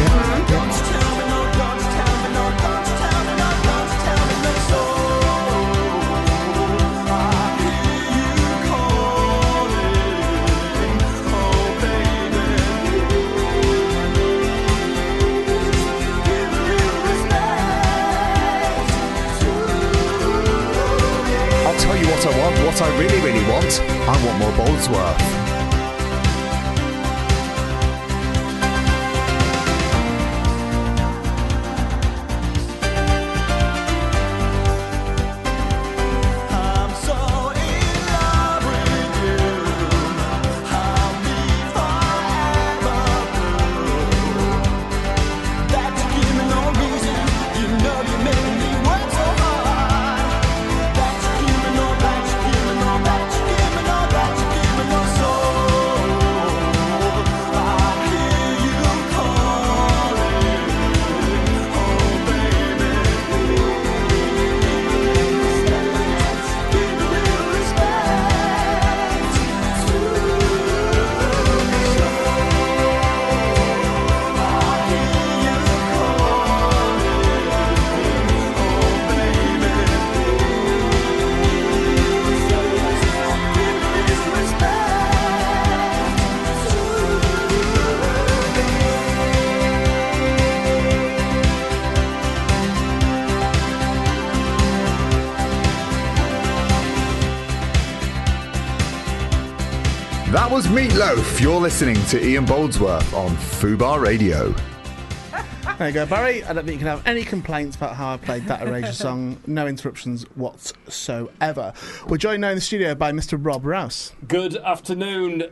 I'll tell you what I want, what I really, really want. I want more Boldsworth.
I'm so in love with you. I'll be forever blue. That you give me no reason. You know you make me work so hard. That you give me no, that you give me no, that you give me no, that you give me no soul. I hear you calling. Oh baby. Give a little respect to me. I hear you
That was Meatloaf. You're listening to Ian Boldsworth on Fubar Radio.
There you go, Barry. I don't think you can have any complaints about how I played that Erasure song. No interruptions whatsoever. We're joined now in the studio by Mr. Rob Rouse.
Good afternoon,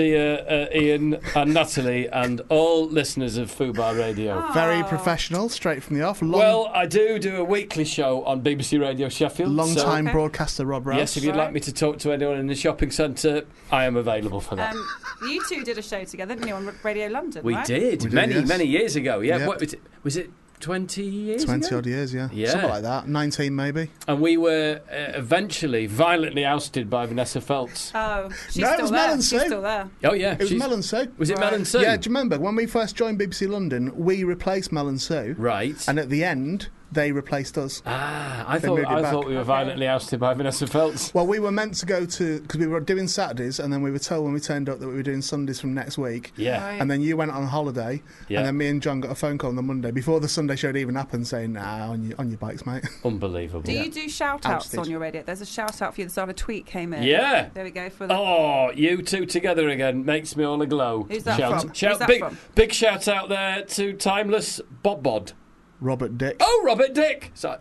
dear Ian and Natalie and all listeners of Fubar Radio.
Very professional, straight from the off.
Well, I do a weekly show on BBC Radio Sheffield.
Long-time
Okay.
broadcaster Rob Rouse.
Yes, if you'd like me to talk to anyone in the shopping centre, I am available for that.
You two did a show together, didn't you, on Radio London,
We
right?
did,
We did,
many,
yes.
many years ago. Yeah,
Yeah.
What was it 20 years
20
ago?
odd years, yeah.
Yeah.
Something like that. 19 maybe.
And we were eventually violently ousted by Vanessa Feltz.
Oh, she's
No, it
still
was
there.
Mel and
She's
Sue.
still there.
Oh, yeah.
It was Mel and Sue.
Was it
Right.
Mel and Sue?
Yeah, do you remember when we first joined BBC London, we replaced Mel and Sue,
Right.
and at the end, they replaced us.
I
They
thought
moved it back.
we were violently ousted by Vanessa Feltz.
Well, we were meant to go to, because we were doing Saturdays, and then we were told when we turned up that we were doing Sundays from next week.
Yeah.
Right.
And then you went on holiday,
Yeah.
and then me and John got a phone call on the Monday before the Sunday show had even happened, saying, "Nah, on your bikes, mate."
Unbelievable.
Do you do shout-outs
Ousted.
on your radio? There's a shout-out for you. The tweet came in.
Yeah.
There we go. For the...
Oh, you two together again makes me all aglow.
Who's that
shout,
from?
Shout,
Who's that
big,
from?
big shout out there to Timeless Bob Bod.
Robert Dick.
Oh, Robert Dick. So,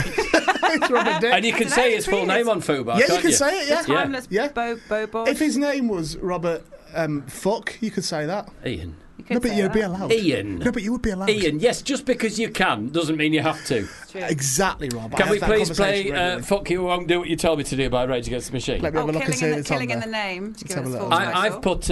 It's Robert Dick.
and you can
Dunno,
say his full
tweet
name
it.
on Fubar.
Yeah, you
can't
can say it, yeah.
The timeless
Yeah.
Bobo.
If his name was Robert Fuck, you could say that.
Ian.
You could
No, but
say
you'd be
that.
allowed.
Ian.
No, but you would be allowed.
Ian, yes, just because you can doesn't mean you have to.
True.
Exactly, Rob. I
Can
have
we
that
please
conversation
play
regularly.
Fuck You Won't Do What You Told Me to Do by Rage Against the Machine?
Let me have a look and see if it's on
killing in
there.
the name. To give
have
us
a
full
look.
title.
I've put,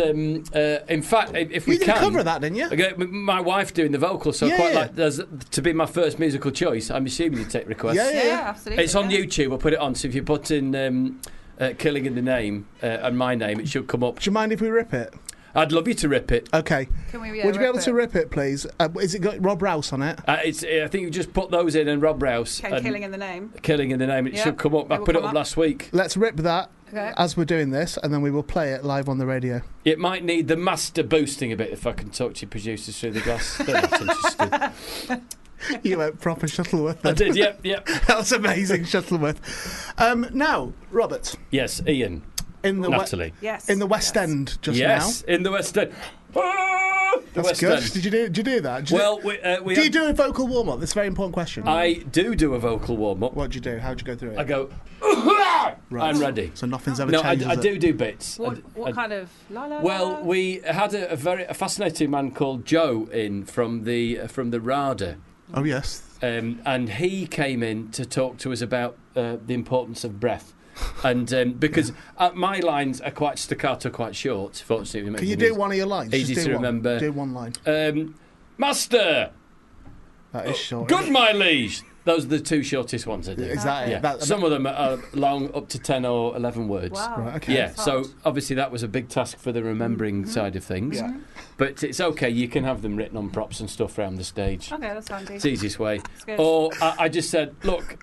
in fact, if we
You did
can.
a cover of that, didn't you?
Okay, my wife doing the vocals, so
Yeah,
quite
yeah.
like to be my first musical choice. I'm assuming you take requests.
Yeah,
Yeah, absolutely.
It's on
yeah.
YouTube. I'll put it on. So if you put in "Killing in the Name" and my name, it should come up.
Do you mind if we rip it?
I'd love you to rip it.
Okay.
Can we,
Would you be able to rip it, please? Is it got Rob Rouse on it?
I think you just put those in and Rob Rouse.
Okay, Killing in the Name.
Killing in the Name. It
Yeah,
should come up. I
it will
put it
come
up
up.
last week.
Let's rip that
Okay.
as we're doing this, and then we will play it live on the radio.
It might need the master boosting a bit if I can talk to your producers through the glass. They're not interested.
You went proper Shuttleworth
I
then.
did, yep.
That was amazing, Shuttleworth. Now, Robert,
Yes, Ian.
in the
Natalie.
Yes.
in the West
yes.
End just
Yes, in the West End. Ah, the
now. That's
West
good.
End.
Did you do that? Did you
Well, we
do you do a vocal warm up? That's a very important question.
I do a vocal warm-up.
What do you do? How'd you go through it?
I go,
Right.
I'm ready.
So nothing's ever
No, I
changed.
do bits.
What kind of la la?
Well,
la?
we had a very fascinating man called Joe in from the RADA,
Oh yes.
and he came in to talk to us about the importance of breath. And because my lines are quite staccato, quite short, fortunately.
Can you do one of your lines?
Easy
Just do
to
one.
remember.
Do one line.
Master,
That is short.
good my liege. Those are the two shortest ones I do.
Is that
Yeah.
it? That,
Some of them are long, up to 10 or 11 words.
Wow.
Right, okay.
Yeah,
That's
so
hard.
obviously that was a big task for the remembering side of things.
Yeah.
But it's okay, you can have them written on props and stuff around the stage.
Okay, that's handy.
It's the easiest way.
good.
Or I just said, look,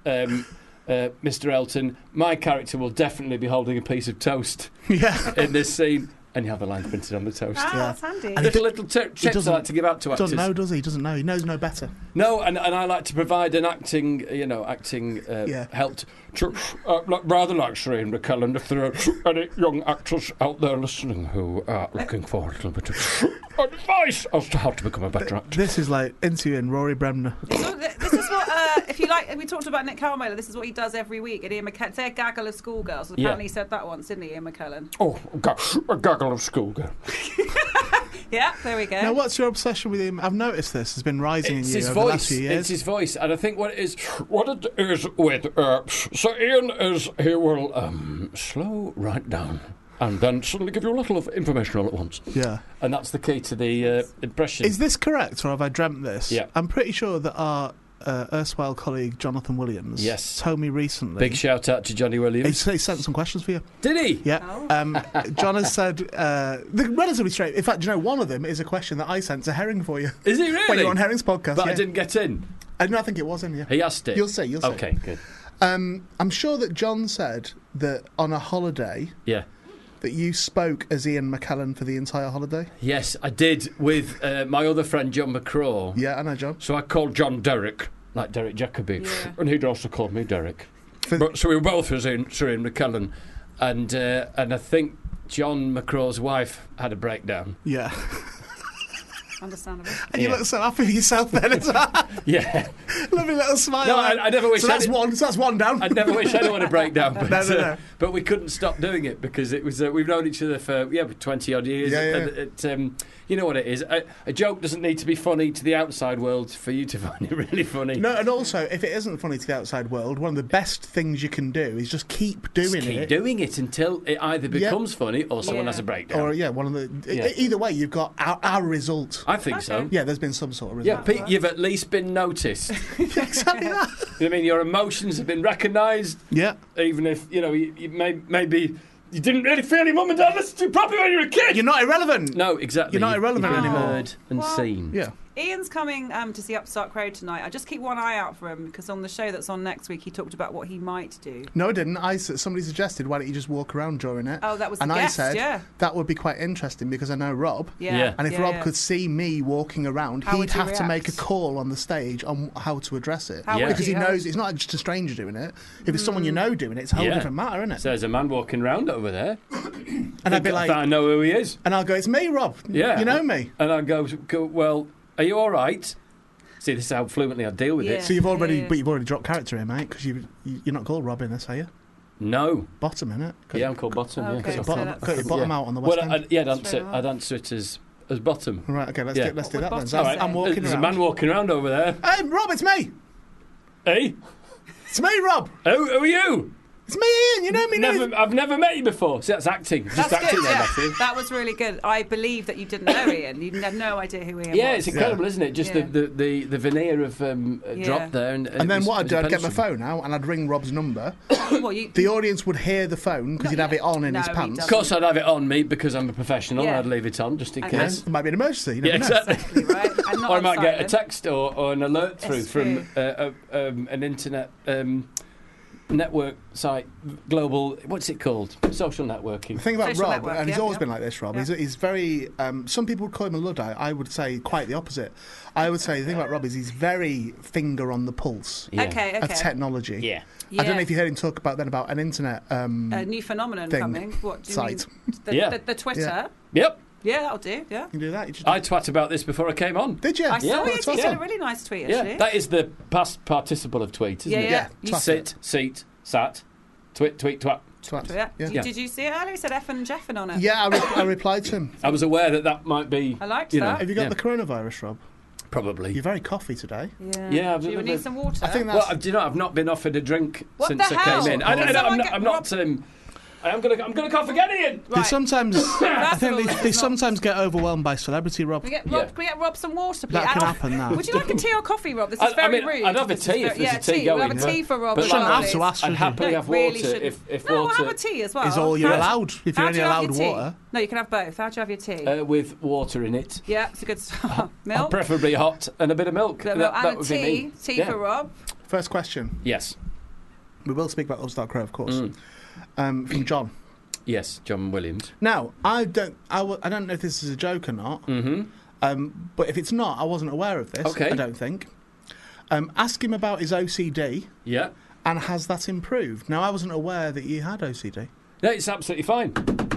Mr. Elton, my character will definitely be holding a piece of toast
Yeah.
in this scene. And you have a line printed on the toast.
Ah,
Yeah.
that's handy.
A little tips I
doesn't-
like to give out to actors.
Doesn't know, does he? Doesn't know. He knows no better.
No, and I like to provide an acting
Yeah.
help to, rather like Shireen MacLellan, if there are any young actors out there listening who are looking for a little bit of advice as to how to become a better actor.
This is like interviewing Rory Bremner.
So this is what, if you like, we talked about Nick Carmelo. This is what he does every week. And Ian McKellen, say a gaggle of schoolgirls. Apparently, he said that once, didn't he, Ian McKellen?
Oh, a gaggle of schoolgirl.
Yeah, there we go.
Now, what's your obsession with him? I've noticed this has been rising
It's
in you
his
over the last
voice.
few
It's
years.
his voice, and I think what it is with so Ian is he will slow right down and then suddenly give you a little of information all at once,
Yeah.
and that's the key to the impression.
Is this correct, or have I dreamt this?
Yeah.
I'm pretty sure that our erstwhile colleague Jonathan Williams
Yes.
told me recently.
Big shout out to Johnny
He
Williams.
sent some questions for you.
Did he?
Yeah.
Oh.
John has said they're relatively straight. In fact, you know, one of them is a question that I sent to Herring for you
Is he really?
when you're on Herring's podcast.
But
yeah.
I didn't get in.
No, I think it was in. Yeah.
He asked it.
You'll see. You'll see.
Okay, good.
I'm sure that John said that on a holiday
Yeah.
that you spoke as Ian McKellen for the entire holiday.
Yes, I did with my other friend John McCraw.
Yeah, I know, John.
So I called John Derek, like Derek Jacobi,
Yeah.
and he'd also called me Derek.
For-
But, so we were both as in Sir Ian McKellen, and I think John McCraw's wife had a breakdown.
Yeah.
Understandable.
And you
Yeah.
look so happy with yourself then as well.
Yeah,
Lovely little smile.
No, I never wish
So that's
any-
one. So that's one down.
I'd never wish anyone a breakdown, but,
No.
but we couldn't stop doing it because it was we've known each other for 20 odd years.
Yeah, yeah.
And you know what it is. A joke doesn't need to be funny to the outside world for you to find it really funny.
No, and also, if it isn't funny to the outside world, one of the best things you can do is just keep doing
Just keep
it.
doing it until it either becomes funny or someone
Yeah.
has a breakdown.
Or one of the.
Yeah.
Either way, you've got our result.
I think so.
Yeah, there's been some sort of
Yeah,
result.
Pete, you've at least been noticed.
Exactly that.
You know what I mean? Your emotions have been recognised,
Yeah.
even if you maybe you didn't really feel your mum and dad listened to you properly when you were a kid.
You're not irrelevant.
No, exactly.
You're not
You've
irrelevant
been
anymore.
heard and
Well,
seen.
Yeah.
Ian's coming to see Upstart Crow tonight. I just keep one eye out for him because on the show that's on next week, he talked about what he might do.
No, I didn't. Somebody suggested, why don't you just walk around during it?
Oh, that was the
and
guest,
I said
yeah.
that would be quite interesting because I know Rob.
Yeah.
Yeah.
And if
yeah,
Rob
yeah.
could see me walking around,
How
he'd
would you
have to make a
react?
call on the stage on how to address it.
How
Yeah.
would
Because
you?
he knows it's not just a stranger doing it. If it's someone you know doing it, it's a whole
Yeah.
different matter, isn't it?
So there's a man walking around over there.
And I'd be like,
I know who he is.
and I'll go, it's me, Rob.
Yeah.
You know me.
And I go, well, are you all right? See, this is how fluently I deal with
Yeah.
it.
So you've already,
Yeah.
but you've already dropped character here, mate, because you're not called Rob in this, are you?
No.
Bottom, innit?
Yeah, I'm called Bottom.
Okay,
Yeah.
Got your
so
bottom,
that's-
got your bottom
Yeah.
out on the West
Well,
End.
I'd answer it as Bottom.
Right, okay, let's
Yeah.
do
What
that then.
would
So
Bottom
I'm
say?
walking
There's
around.
a man walking around over there.
Hey, Rob, it's me.
Hey,
It's me, Rob.
who are you?
It's me, Ian. You know me now.
I've never met you before. See, that's acting. Just
That's
acting
good.
there,
Yeah.
Matthew.
That was really good. I believe that you didn't know Ian. You had no idea who Ian
Yeah,
was.
it's incredible, isn't it? Just
Yeah.
the veneer of drop there. And
then what I'd do, I'd get my phone out and I'd ring Rob's number.
Well, you,
The audience would hear the phone because
No,
he'd have it on in
no,
his
he
pants.
doesn't.
Of course, I'd have it on me because I'm a professional.
Yeah.
I'd leave it on just in
And
case.
It might be an emergency. You never
Yeah,
know.
exactly.
Exactly, right? And not
Or I
on
might get a
silent.
text or an alert through
That's
from an internet network site, global. What's it called? Social networking.
The thing about
Social
Rob,
network,
and he's
yeah,
always
yeah.
been like this, Rob,
Yeah.
he's very... some people would call him a Luddite. I would say quite the opposite. I would say the thing about Rob is he's very finger on the pulse
Yeah.
Okay,
of
okay.
technology.
Yeah.
I don't know
Yeah.
if you heard him talk about an internet...
A new phenomenon
thing.
coming. What do you
Site.
mean? The,
Yeah.
the Twitter.
Yeah.
Yep.
Yeah, that'll do. Yeah.
You can do that. You just
I twat about this before I came on.
Did you?
I saw
Yeah,
it.
that's
You
awesome.
did a really nice tweet, actually.
Yeah, that is the past participle of tweet, isn't
Yeah,
it?
yeah. You
twat.
Sit, seat, sat, tweet, twat.
Twat.
Yeah.
Yeah.
Did you see it earlier? It said Effin and Jeffin on it.
Yeah, I replied to him.
I was aware that might be.
I liked
you know,
that.
Have you got
yeah,
the coronavirus, Rob?
probably.
You're very coffee today.
Yeah, I've
Do you
never-
need some water?
I think
Well,
that's...
do you know, I've not been offered a drink
What
since
the
I
hell?
came in.
Can someone get
I'm not. I'm gonna cough again, Ian.
They sometimes, I
First of
think
all,
they
it's not-
sometimes get overwhelmed by celebrity, Rob.
Can
Yeah.
we get Rob some water, please?
That can
And-
happen now.
Would you like a tea or coffee, Rob? This is very rude.
I'd have a
This is
tea if
very-
there's a tea
We'll
going.
have a tea for Rob.
But
as
shouldn't
well,
have to
please.
ask.
I'd happily
No,
have
really
water
shouldn't.
if
No,
water
I'll have a tea as well.
Is all you're
How'd-
allowed if
how'd
you're only
you have
allowed
your tea?
water.
No, you can have both. How'd you have your tea?
with water in it.
Yeah, it's a good start. Milk.
Preferably hot and a bit of milk.
And
That
a
would be
tea.
me.
Tea
Yeah.
for Rob.
First question.
Yes.
We will speak about Upstart Crow, of course.
Mm.
From John.
Yes, John Williams.
Now, I don't know if this is a joke or not.
Mm-hmm.
But if it's not, I wasn't aware of this.
Okay.
I don't think. Ask him about his OCD
Yeah.
and has that improved? Now, I wasn't aware that you had OCD.
No, it's absolutely fine.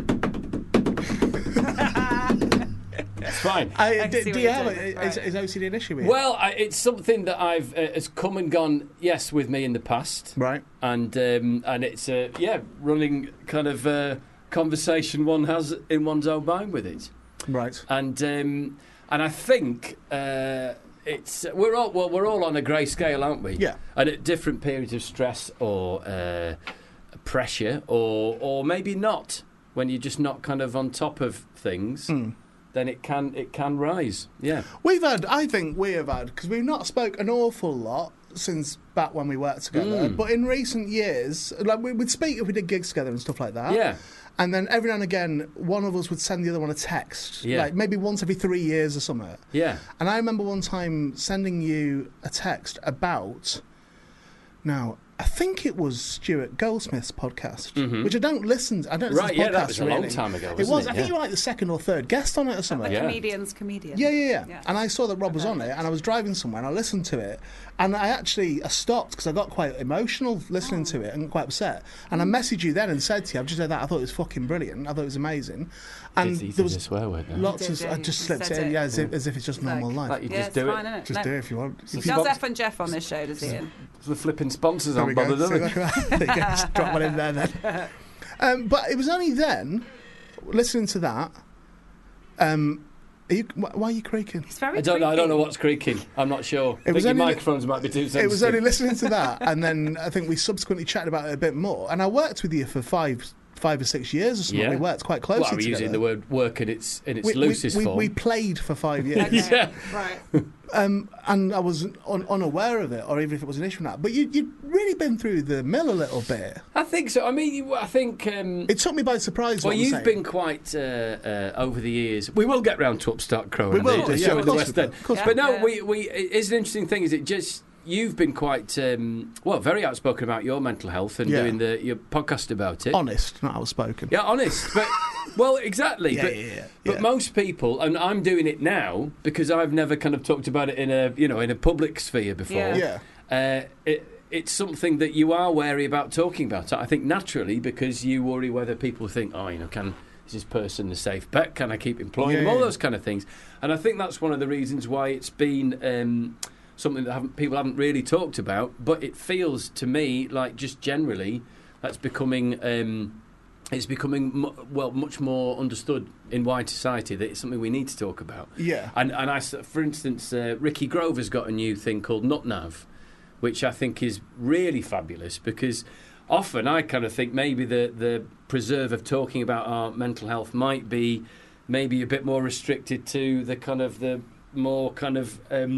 It's fine.
I can see
Do
what
you
you're
have
doing.
is
Right.
OCD an issue with you?
Well, it's something that I've has come and gone. Yes, with me in the past,
Right.
and it's running kind of conversation one has in one's own mind with it,
Right.
and I think it's we're all on a grey scale, aren't we?
Yeah.
And at different periods of stress or pressure, or maybe not, when you're just not kind of on top of things. Then it can rise. Yeah.
I think we have had, because we've not spoke an awful lot since back when we worked together, but in recent years, like we'd speak if we did gigs together and stuff like that.
Yeah.
And then every now and again, one of us would send the other one a text,
Yeah.
like maybe once every 3 years or something.
Yeah.
And I remember one time sending you a text about, now, I think it was Stuart Goldsmith's podcast, which I don't listen to. I don't listen
Right,
to
yeah,
podcasts,
that was a long
really.
time ago,
It
wasn't
was.
it?
I think
Yeah.
you were like the second or third guest on it or
The
something.
Yeah.
comedian's comedian.
Yeah. And I saw that Rob was on it, and I was driving somewhere, and I listened to it, and I stopped because I got quite emotional listening to it and quite upset. And I messaged you then and said to you, I've just said that I thought it was fucking brilliant. I thought it was amazing. And
It's easy
there was
to swear word now.
lots
You did,
of. I
you
just
just
slipped
said
it in,
it.
yeah, as if it's just normal
Like-
life.
Like you
Yeah,
just
it's
do
fine,
it.
isn't it?
Just
No.
do it if you want. If you
Does
want-
F and Jeff on this show, does Ian?
The flipping sponsors
There we
aren't
go.
bothered,
So
are they?
there you go. Just drop one in there then. But it was only then, listening to that. Why are you creaking?
It's very
I don't know
creepy.
what's creaking. I'm not sure. I
was
think your
only-
microphones might be too sensitive.
It was only listening to that, and then I think we subsequently chatted about it a bit more. And I worked with you for five or 6 years or something.
Yeah.
We worked quite closely
Well, we're
together.
using the word work in its loosest
we,
form.
we played for 5 years.
Okay.
Yeah.
Right.
And I was unaware of it, or even if it was an issue or not. But you'd really been through the mill a little bit.
I think so. I mean, I think.
It took me by surprise.
Well,
what I'm
you've
saying.
been quite over the years. We will get round to Upstart Crow.
We
and
will
the
do,
show
yeah,
in
of
the
course
West
we
End.
will, of course
But no,
Yeah.
it's an interesting thing. Is it just you've been quite very outspoken about your mental health and
Yeah.
doing your podcast about it.
honest, not outspoken.
Yeah, honest. But well, exactly.
Yeah,
but
yeah.
most people, and I'm doing it now because I've never kind of talked about it in a public sphere before.
Yeah.
It's something that you are wary about talking about. I think naturally because you worry whether people think, is this person a safe bet? Can I keep employing them? All those kind of things. And I think that's one of the reasons why it's been something that people haven't really talked about. But it feels to me like just generally that's becoming. It's becoming much more understood in wide society that it's something we need to talk about.
Yeah.
And for instance, Ricky Grover's got a new thing called NutNav, which I think is really fabulous because often I kind of think maybe the preserve of talking about our mental health might be maybe a bit more restricted to the kind of the more kind of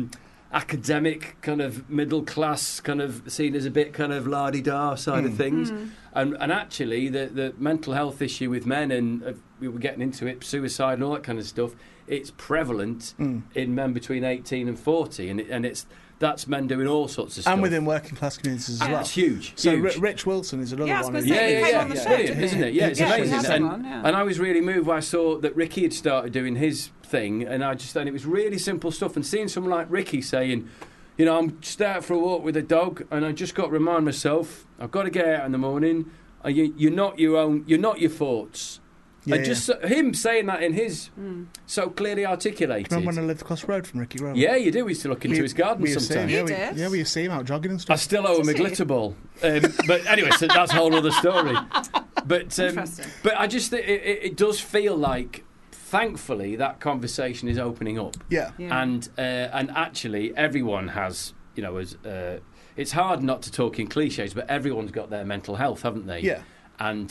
academic kind of middle class kind of seen as a bit kind of la-di-da side of things, and actually the mental health issue with men, and we were getting into it, suicide and all that kind of stuff, it's prevalent in men between 18 and 40, and that's men doing all sorts of stuff.
And within working class communities as well.
It's huge.
So
huge.
Rich Wilson is another
Yeah, I was
one.
gonna say, he came on the show,
brilliant,
didn't he?
isn't it? Yeah, it's
Yeah,
amazing.
he had
And,
him on, yeah.
and I was really moved when I saw that Ricky had started doing his thing, and it was really simple stuff. And seeing someone like Ricky saying, you know, I'm just out for a walk with a dog, and I just got to remind myself, I've got to get out in the morning. You're not your thoughts.
Yeah,
and just him saying that in his so clearly articulated.
Remember when I lived across the road from Ricky Rowan?
Yeah, you do. We used to look into his garden sometimes.
You did?
We used to see him out jogging and
I
stuff.
still owe him a
Does he?
glitter ball. But anyway, so that's a whole other story. But
Interesting.
but I just it does feel like, thankfully, that conversation is opening up.
Yeah.
Yeah.
And actually, everyone has, you know, it's hard not to talk in cliches, but everyone's got their mental health, haven't they?
Yeah.
And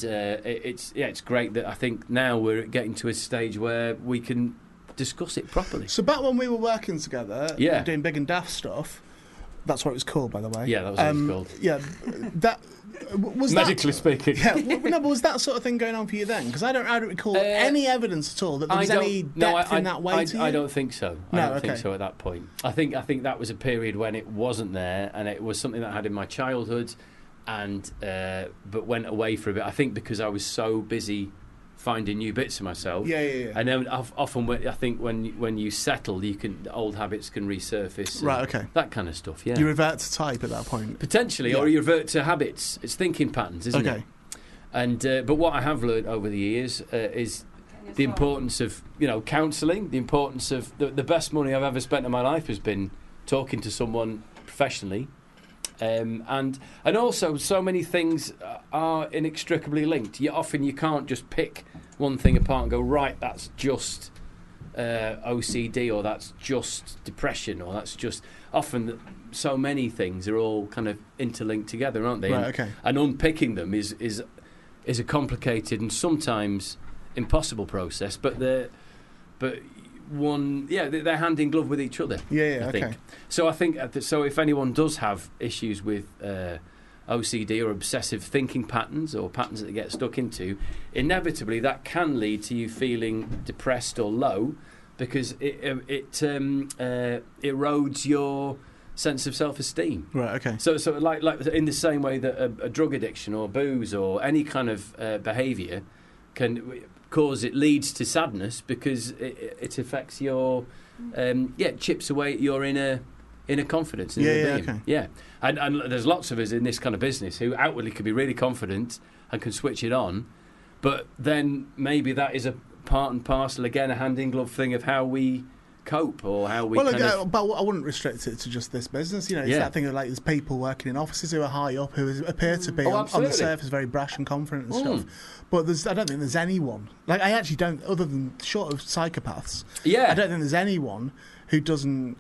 it's great that I think now we're getting to a stage where we can discuss it properly.
So back when we were working together,
Yeah.
doing big and daft stuff, that's what it was called, by the way.
Yeah, that was what it was called.
Yeah, that was
Medically speaking.
that. Yeah, no, but was that sort of thing going on for you then? Because I don't recall any evidence at all that there was any depth in that way to you.
I don't think so. I
No,
don't think
okay.
so at that point. I think that was a period when it wasn't there, and it was something that I had in my childhood, and but went away for a bit. I think because I was so busy finding new bits of myself.
Yeah.
And then often, I think when you settle, old habits can resurface.
Right, okay.
That kind of stuff. Yeah.
You revert to type at that point.
Potentially,
Yeah.
or you revert to habits. It's thinking patterns, isn't
Okay.
it? And but what I have learned over the years is the importance of counselling. The importance of the best money I've ever spent in my life has been talking to someone professionally, and also so many things are inextricably linked. Often you can't just pick one thing apart and go, right, that's just OCD, or that's just depression, or that's just often. So many things are all kind of interlinked together, aren't they?
Right, okay.
And unpicking them is a complicated and sometimes impossible process. But they're hand in glove with each other.
Yeah,
I think.
okay.
So I think so. If anyone does have issues with OCD or obsessive thinking patterns, or patterns that they get stuck into, inevitably that can lead to you feeling depressed or low, because it erodes your sense of self-esteem.
Right, okay.
So like in the same way that a drug addiction or booze or any kind of behaviour can leads to sadness, because it affects your chips away at your inner confidence.
Yeah, okay.
Yeah, and there's lots of us in this kind of business who outwardly can be really confident and can switch it on, but then maybe that is a part and parcel, again, a hand in glove thing of how we cope, or how we
but I wouldn't restrict it to just this business. It's that thing of, like, there's people working in offices who are high up who appear to be on the surface very brash and confident and stuff. But I don't think there's anyone, like, I actually don't, other than short of psychopaths.
Yeah.
I don't think there's anyone who doesn't,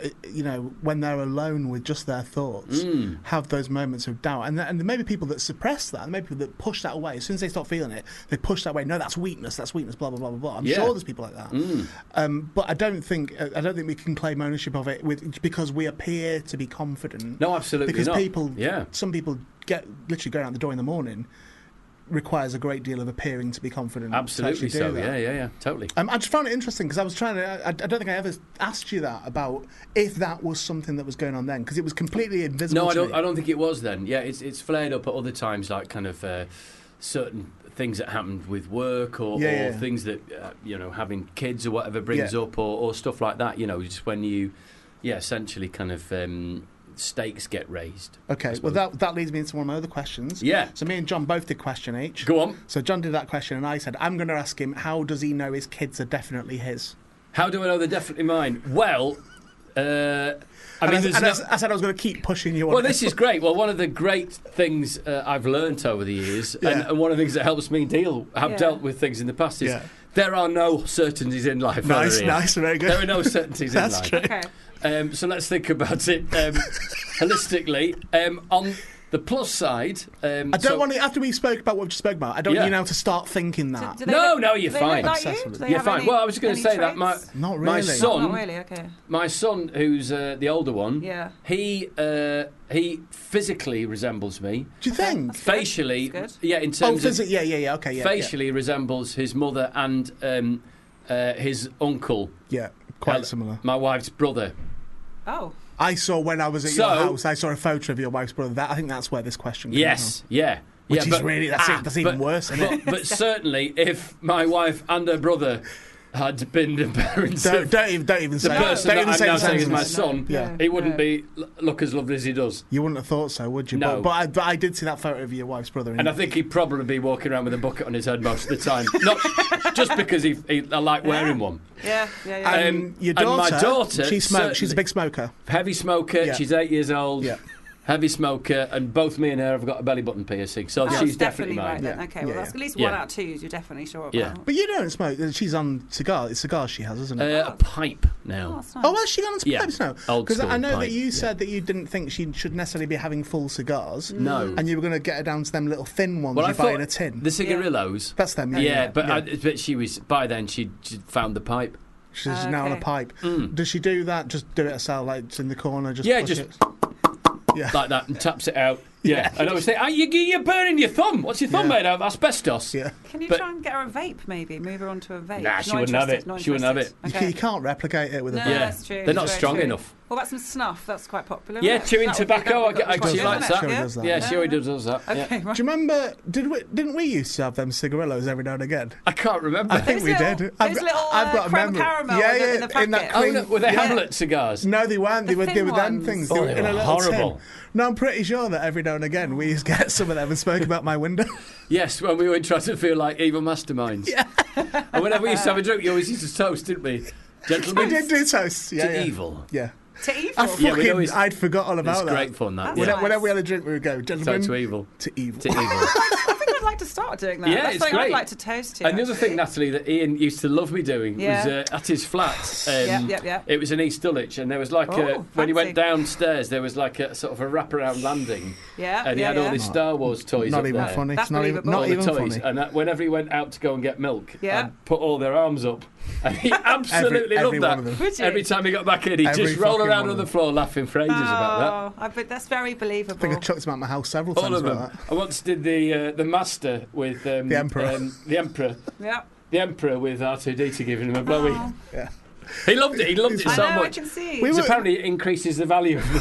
when they're alone with just their thoughts, have those moments of doubt. And there may be people that suppress that, and there may be people that push that away. As soon as they stop feeling it, they push that away. No, that's weakness, blah, blah, blah, blah, blah. I'm sure there's people like that. But I don't think we can claim ownership of it because we appear to be confident.
No, absolutely
because
not.
Some people literally going out the door in the morning requires a great deal of appearing to be confident.
Absolutely
to actually
so.
do that.
Yeah, totally.
I just found it interesting because I was trying to. I don't think I ever asked you that about if that was something that was going on then, because it was completely invisible.
No,
to me.
I don't think it was then. Yeah, it's flared up at other times, like kind of certain things that happened with work, or things that having kids or whatever brings up, or stuff like that. Just when you, essentially kind of. Stakes get raised.
Okay, well that leads me into one of my other questions.
Yeah.
So me and John both did question each.
Go on.
So John did that question, and I said I'm going to ask him, how does he know his kids are definitely his?
How do I know they're definitely mine? Well, I
said I was going to keep pushing you on.
Well, this is great. Well, one of the great things I've learnt over the years, and one of the things that helps me dealt with things in the past is there are no certainties in life.
Nice, very good.
There are no certainties in life.
True.
Okay.
So let's think about it holistically. The plus side.
I don't want it after we spoke about what we just spoke about. I don't want you now to start thinking that.
Do they
No,
look-
no, you're
do they
fine.
Look like you?
Obsessed with
Do
it.
they
You're
have
fine.
any-
Well, I was going to
any
say that my
traits?
Not
my
really.
son,
Not really. Okay.
my son, who's the older one,
Yeah.
he physically resembles me.
Do you think?
That's good.
Facially,
That's good.
yeah, in
Oh,
terms of
yeah. Okay, yeah.
facially resembles his mother and his uncle,
Yeah, quite
Hel-
similar.
my wife's brother.
Oh.
I saw when I was at
So-
your house. I saw a photo of your wife's brother. I think that's where this question comes
Yes, yeah.
Which
yeah,
is really that's even worse, isn't it?
But certainly, if my wife and her brother had been the parents of
Don't even say
the
it.
person
Don't
that
even
I'm
say
now
the
saying is my
sentence.
son,
Yeah.
he wouldn't look as lovely as he does.
You wouldn't have thought so, would you?
No.
But I did see that photo of your wife's brother.
And I think he'd probably be walking around with a bucket on his head most of the time. Not just because I like wearing one.
Yeah.
your
and my
daughter,
daughter,
she smokes. She's a
certainly-
big smoker.
Heavy smoker,
Yeah.
she's 8 years old.
Yeah.
Heavy smoker, and both me and her have got a belly button piercing, so
Oh,
she's
it's
definitely
right
mine.
then.
Yeah.
Okay, well,
Yeah,
that's
yeah.
at least
Yeah.
one out of two you're definitely sure about.
Yeah.
But you don't smoke. She's on cigars. It's cigars she has, isn't it?
A pipe now.
Oh, that's nice.
Oh, has she gone on to
Yeah.
pipes now?
Old
Because I
school
know
pipe,
that you
yeah.
said that you didn't think she should necessarily be having full cigars.
No.
And you were going to get her down to them little thin ones
Well,
you
I
buy
thought
in a tin.
the cigarillos.
That's them.
Yeah, but she was by then she'd found the pipe.
She's now on a
Okay.
pipe. Does she do that? Just do it herself, like it's in the corner? Just
Yeah,
push
just-
it? Yeah.
Like that, and taps it out. Yeah, and I always say, you're burning your thumb. What's your thumb
Yeah.
made of? Asbestos.
Yeah.
Can you
But-
try and get her a vape, maybe? Move her onto a vape?
Nah,
Not
she wouldn't have
interested,
it.
not
She wouldn't have
interested.
You
Okay.
can't replicate it with a
No,
vape.
Yeah.
that's true.
They're not
That's very
strong
true.
enough.
What about some snuff? That's quite popular.
Yeah,
isn't it?
chewing
That would be-
tobacco.
that would be
I
quite
she
popular,
likes
isn't it?
that.
Sure does that.
Yeah, she already does that. Yeah.
Okay, right.
Do you remember? Didn't we used to have them cigarillos every now and again?
I can't remember.
I think
Those
we
little-
did.
those little,
I've got a
creme
memory.
caramel
yeah,
in the-
yeah,
in the
in that
packet.
Oh,
cream.
no, were they
yeah.
Hamlet cigars?
No, they weren't. They
The
were
thin
them
ones.
things.
Oh,
They were
they
in a
were
little tin.
horrible.
No, I'm pretty sure that every now and again we used to get some of them and smoke them out my window.
Yes, when we were trying to feel like evil masterminds. Yeah. And whenever we used to have a drink, you always used to toast, didn't we? Gentlemen,
We did do toast. Yeah,
to
yeah.
evil.
Yeah.
To evil.
I
Yeah, we'd
fucking,
always-
I'd forgot all
It's
about that.
great fun, that.
That's
Yeah.
nice.
Whenever we had a drink, we would go, gentlemen,
To evil.
to evil.
To evil.
I think I'd like to start doing that.
Yeah,
That's
it's
something
great.
I'd like to toast to.
And the other thing, Natalie, that Ian used to love me doing
Yeah.
was at his flat.
Yeah.
It was in East Dulwich, and there was like
Oh,
when you went
fancy.
downstairs, there was like a sort of a wraparound landing,
Yeah,
and he had all his Star Wars toys
Not
up
even
there.
funny.
That's
Not even,
believable.
not
All the
even
toys,
funny.
and whenever he went out to go and get milk,
Yeah.
I'd put all their arms up, and he absolutely
every
loved
one
that.
of them.
Would you?
Every time he got back in, he'd
Every
just roll
fucking
around
one
on
of
the floor laughing for ages about that.
Oh, I bet that's very believable.
I think I chucked them out my house several
All
times
of them.
about that.
I once did the Master with the
Emperor.
Yeah.
The Emperor with R2D2 giving him a blowy.
Oh.
Yeah.
He loved it. He loved it
I
so
know, I
much.
can see.
We
Because
were-
apparently it increases the value of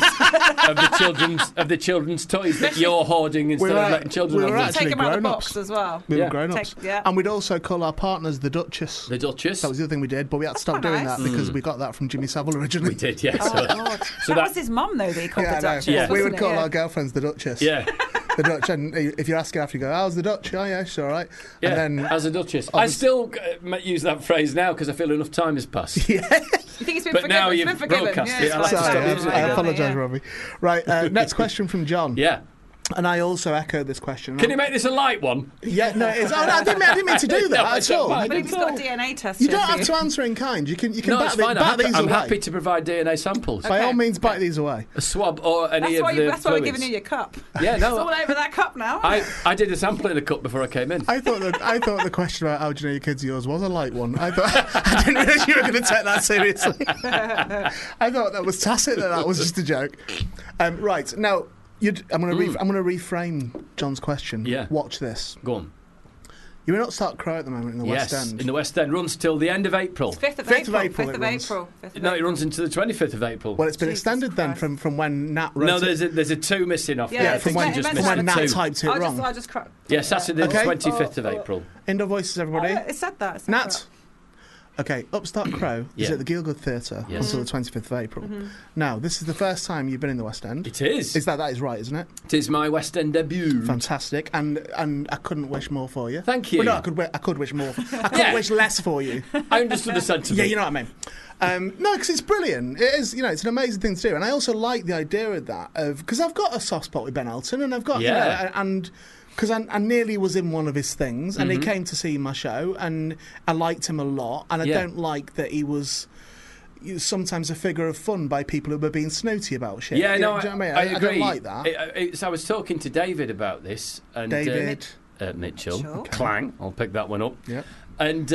the children's toys that you're hoarding instead of letting children
we
have
were
them.
actually
Take them out of the
grown-ups.
box as well.
We
Yeah.
were grown-ups.
Yeah.
And we'd also call our partners the Duchess.
The Duchess.
That was the other thing we did, but we had to stop
quite
doing
nice.
that because we got that from Jimmy Savile originally.
We did, yes.
Oh, God.
So
that
that-
was his mum, though, that he called
Yeah,
the
I know.
Duchess.
Yeah.
We would
wasn't
call
it?
our girlfriends the Duchess.
Yeah,
The Dutch, and if you're asking after, you go, how's the Dutch? Oh, yeah, she's all right.
yeah.
And then,
As a Duchess, I still use that phrase now because I feel enough time has passed.
You think it's been
But
forgiven?
now
It's
you've
been forgiven.
broadcast
Yeah,
it.
it's
I'll have to
fine.
stop
sorry,
using it
I
again.
apologise,
Yeah.
Robbie. Right, next question from John.
Yeah.
And I also echoed this question.
Can you make this a light one?
Yeah, no, it's, oh, no, I didn't mean to do that
No, I
at
don't
all.
mind.
But if he's got a DNA test,
You
here
don't
for
have to answer in kind. You can
No,
bat,
it's fine.
bat these
I'm
away.
happy to provide DNA samples.
By all
Okay,
means,
okay.
bite these away.
A swab or any
That's
of
why,
the
that's why we're
fluids.
giving you your cup.
Yeah,
It's all
no.
over that cup now.
I did a sample in a cup before I came in.
I thought the question about how do you know your kids are yours was a light one. I thought I didn't realise you were going to take that seriously. I thought that was tacit. That was just a joke. Right now, I'm going to reframe John's question.
Yeah.
Watch this.
Go on.
You're in Upstart Crow at the moment in the
Yes,
West End.
in the West End. Runs till the end of April.
5th of
5th
April.
of April
5th
it
of
runs.
April. 5th of
No, it
April.
runs into the 25th of April.
Well, it's been
Jesus
extended then
Christ.
from when Nat wrote
No,
it.
there's a 2 missing off
Yeah,
there.
Yeah, from
it's
when,
meant- it's
from
meant
when
to
Nat
have
typed it wrong.
I just
Yeah, Saturday
Okay.
the 25th of April.
Indoor voices, everybody.
It said that. It said
Nat.
that.
Okay, Upstart Crow is
Yeah.
at the Gielgud Theatre
Yes.
until the 25th of April. Now, this is the first time you've been in the West End.
It is.
That is right, isn't it?
It is my West End debut.
Fantastic, and I couldn't wish more for you.
Thank you.
Well, no, I could wish more. I couldn't
Yeah.
wish less for you.
I understood the sentiment.
Yeah, you know what I mean. No, because it's brilliant. It is, it's an amazing thing to do, and I also like the idea of that. Because I've got a soft spot with Ben Elton, and I've got
Yeah.
and. Because I nearly was in one of his things, and he came to see my show, and I liked him a lot, and I
Yeah.
don't like that he was sometimes a figure of fun by people who were being snooty about shit.
Yeah, no,
do you know what
I
I
agree.
don't like that.
I was talking to David about this. And,
David.
Mitchell.
Mitchell. Okay.
Clang. I'll pick that one up.
Yeah.
And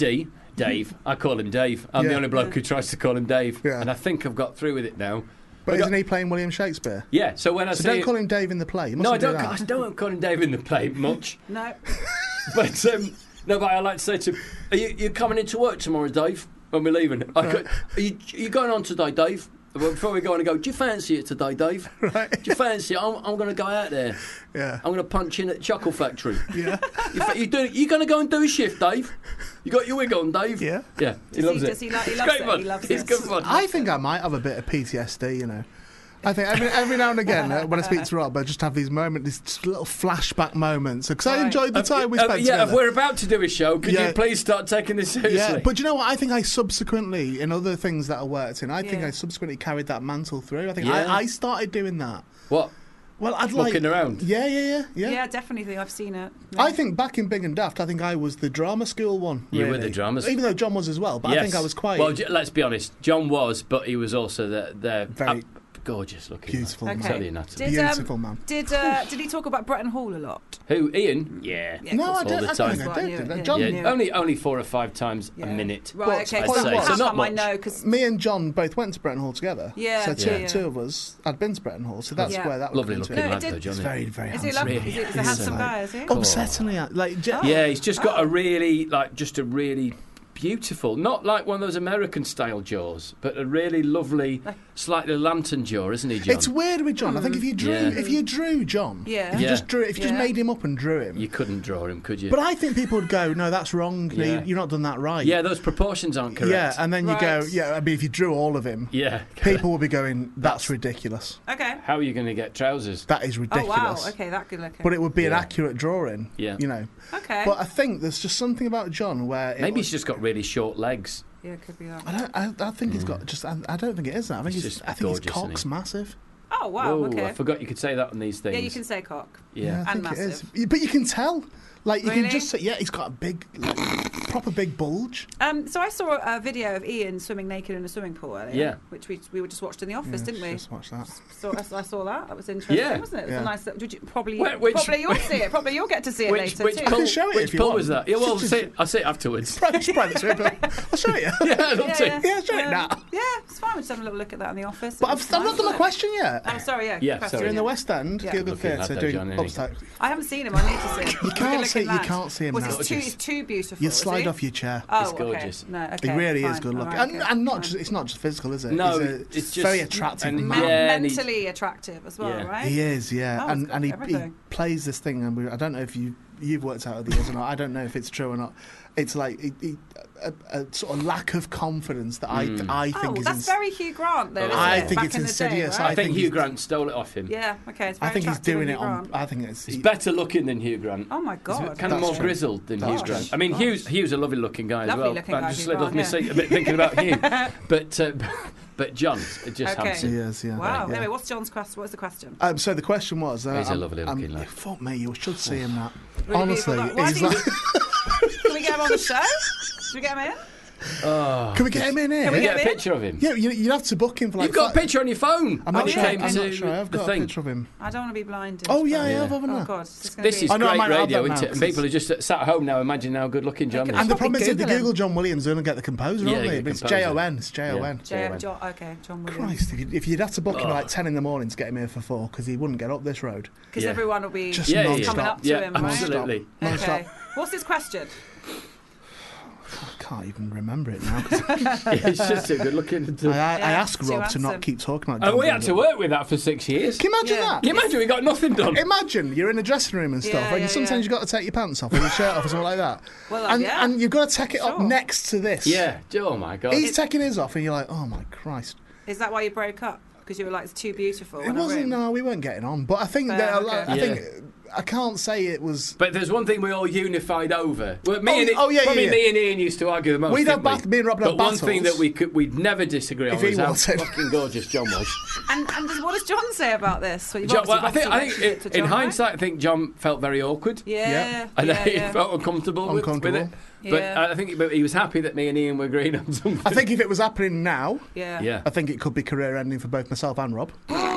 Dave. I call him Dave. I'm the
Yeah.
only bloke who tries to call him Dave.
Yeah.
And I think I've got through with it now.
But isn't he playing William Shakespeare?
Yeah, so when I
So
say...
don't call him Dave in the play. You
No, I
mustn't do
don't,
that.
I don't call him Dave in the play much.
No.
But, no, but I like to say to him, are you coming into work tomorrow, Dave, when we're leaving? Are you going on today, Dave? Before we go on, I go, do you fancy it today, Dave?
Right.
Do you fancy it? I'm going to go out there.
Yeah.
I'm going to punch in at the Chuckle Factory.
Yeah.
You going to go and do a shift, Dave? You got your wig on, Dave?
Yeah.
Yeah, he loves it.
Does he loves
It's great
it?
fun.
He loves
It's
it.
good fun.
I think I might have a bit of PTSD, you know. I think every now and again, when I speak to Rob, I just have these moments, these little flashback moments. Because I
Right.
enjoyed the time we spent
yeah, if
together.
we're about to do a show, could
Yeah.
you please start taking this seriously?
Yeah, but you know what? I think I subsequently, in other things that I worked in, I think
Yeah.
I subsequently carried that mantle through. I think
Yeah.
I started doing that.
What?
Well, I'd like...
Looking around?
Yeah.
Yeah, definitely. I've seen it.
I think back in Big and Daft, I think I was the drama school one.
You were
really.
the drama school-
Even though John was as well, but I think I was quite
Well, let's be honest. John was, but he was also the
Very
gorgeous looking.
beautiful
Man.
man.
Tell you, Natalie.
Beautiful man.
Did he talk about Bretton Hall a lot?
Who? Ian? Yeah.
Yeah,
No, I
all
don't.
the
I
time.
don't
That's
think
what I
I did.
knew,
John,
yeah.
Only 4 or 5 times a
Yeah.
minute.
Right, okay.
I'd
So
say.
how
So not
come I
much.
know? Because
me and John both went to Bretton Hall together.
Yeah,
So
yeah.
two of us had been to Bretton Hall, so that's
Yeah.
where that would
Lovely
come into
looking
it.
No,
lad,
it
though,
did-
Johnny.
He's very, very
is he
handsome.
lovely?
Really
He's a
handsome.
handsome guy, is he?
Upsettingly, like
Yeah, he's just got a really, just a really beautiful, not like one of those American style jaws, but a really lovely, slightly lantern jaw, isn't he, John?
It's weird with John. I think if you drew John,
Yeah.
if you
Yeah.
just drew, if you just
Yeah.
made him up and drew him,
You couldn't draw him, could you?
but I think people would go, no, that's wrong. No,
Yeah.
you're not done that right.
yeah, those proportions aren't correct.
Yeah, and then you go,
Right.
yeah. I mean, if you drew all of him,
Yeah.
people will be going, that's ridiculous.
Okay.
How are you going to get trousers?
That is
Oh
ridiculous.
wow. Okay, that good looking.
But it would be an
Yeah.
accurate drawing.
Yeah.
You know.
Okay.
But I think there's just something about John where
Maybe he's just got really short legs.
Yeah, it could be that.
I think he's got just. I don't think it is that. I think
He's
his
just
his
gorgeous, isn't
cock's
he?
massive.
Oh wow.
Whoa,
Okay.
I forgot you could say that on these things.
Yeah, you can say cock.
Yeah.
I
And
think it is.
massive.
But you can tell. Like you
Really?
can just say, yeah, he's got a big, proper big bulge.
So I saw a video of Ian swimming naked in a swimming pool earlier.
Yeah.
Which we were just watched in the office,
Yeah,
didn't we?
Just watch that.
So I saw that. That was interesting,
Yeah.
wasn't it? It was
Yeah.
a nice. Would you, probably
Which-
probably you'll see it. Probably you'll get to see it
Which
later too.
pull,
show it
which
if you
pull
want.
was that? Yeah, well, I'll say it afterwards.
Private swimming pool. I'll show you.
Yeah, I'd love to.
Yeah, show it now.
Yeah, it's fine. We're just having a little look at that in the office.
But
It
I've
was
not
nice,
done my
wasn't it?
question yet.
Oh, sorry. Yeah.
Yeah,
good
sorry.
You're in the
question,
West End,
Yeah.
Gilbert
Looking at
Theatre,
that,
doing
John, isn't he?
upstairs.
I haven't seen him. I need to see him.
You can't see. You can't see him
Was
now.
he's too beautiful.
You
is
slide
he?
off your chair.
Oh,
He's gorgeous.
Okay. No, okay.
He really is
fine.
good
All
looking,
right,
and
okay,
not
fine.
just. It's not just physical, is it?
No,
He's
it's just
very attractive
and-
man.
yeah, and
mentally attractive as well,
Yeah.
right?
He is, yeah,
Oh,
and
it's
and he
everything.
plays this thing, and I don't know if you've worked out over the years or not. I don't know if it's true or not. It's like a sort of lack of confidence that I think
Oh,
is.
that's very Hugh Grant, though. Isn't
I
it?
think
Back
it's
in the day,
insidious.
right?
I think
think
Hugh
he's-
Grant stole it off him.
Yeah. Okay. It's very
I think he's
attractive
doing
in
it
Hugh
on.
Grant.
I think it's.
He's better looking than Hugh Grant.
Oh my God.
He's kind of
That's
more
true.
grizzled than
That's
Hugh
true.
Grant. I mean, Hugh's a lovely looking guy as
Lovely
well.
looking
I'm
guy,
just
Hugh
let me
Grant,
say a bit thinking about Hugh, but John's just
Okay.
handsome.
He is, yeah.
Wow.
Yeah.
Anyway, what's John's question? What's the question?
So the question was.
He's a lovely looking lad.
Fuck me, you should see him. That
Really
honestly,
beautiful. Why
he's
do you-
like.
Can we get him on the show? Should we get him in?
Can we get him in here?
Can we
Get a
him in?
picture of him.
Yeah, you'd have to book him for like.
You've got a picture on your phone.
I'm
when
not
you
sure.
came
I'm
to
not sure. I've
the
got a
thing.
picture of him.
I don't want to be blinded.
Oh yeah,
Yeah.
I've
Oh
overnight.
God. This is,
This is
Oh, no, I
great
might have
radio,
that now,
isn't it? And
'cause
people are just sat at home now imagining how good looking John
can-
is.
And the
Probably
problem is, if they
Google him.
Google John Williams, they're going to get the composer,
Yeah,
aren't
the
they? But it's
composer.
Jon. It's Jon.
Okay, John Williams.
Christ, if you'd have to book him at like 10 in the morning to get him here for 4, because he wouldn't get up this road.
Because
Yeah.
everyone will be
Just
Yeah,
non-stop.
yeah,
coming up to
yeah,
him, right?
absolutely.
Non-stop.
Okay. What's his question?
I can't even remember it now. 'cause
Yeah, it's just so good looking.
I asked
too
Rob to not
handsome.
keep talking like
And
John
we had to
Williams.
work with that for 6 years.
Can you imagine
Yeah.
that?
Can you imagine we got nothing done?
Imagine you're in a dressing room and stuff,
Yeah,
and
yeah,
sometimes
yeah.
you've got to take your pants off or your shirt off or something like that.
Well,
and,
yeah.
and you've got to take it up
Sure.
next to this.
Yeah. Oh my god.
He's taking his off, and you're like, oh my Christ.
Is that why you broke up? Because you were like, it's too beautiful.
It
in a
wasn't.
room?
No, we weren't getting on. But I think
Fair,
that
okay.
I think
Yeah.
I can't say it was.
But there's one thing we all unified over. Well,
Oh, yeah,
probably
yeah.
me and Ian used to argue the most.
We'd have
didn't we?
me and Rob would
But
have
one thing
battles.
that we'd never disagree on
If he
was how
wanted.
fucking gorgeous John was.
And what does John say about this? Well, you've
John, well, I
obviously
think
mentioned it to
in
John, right?
hindsight, I think John felt very awkward.
Yeah.
Yeah.
And he
yeah.
felt uncomfortable with it. But
Yeah.
I think he was happy that me and Ian were agreeing on something.
I think if it was happening now,
Yeah.
I think it could be career ending for both myself and Rob.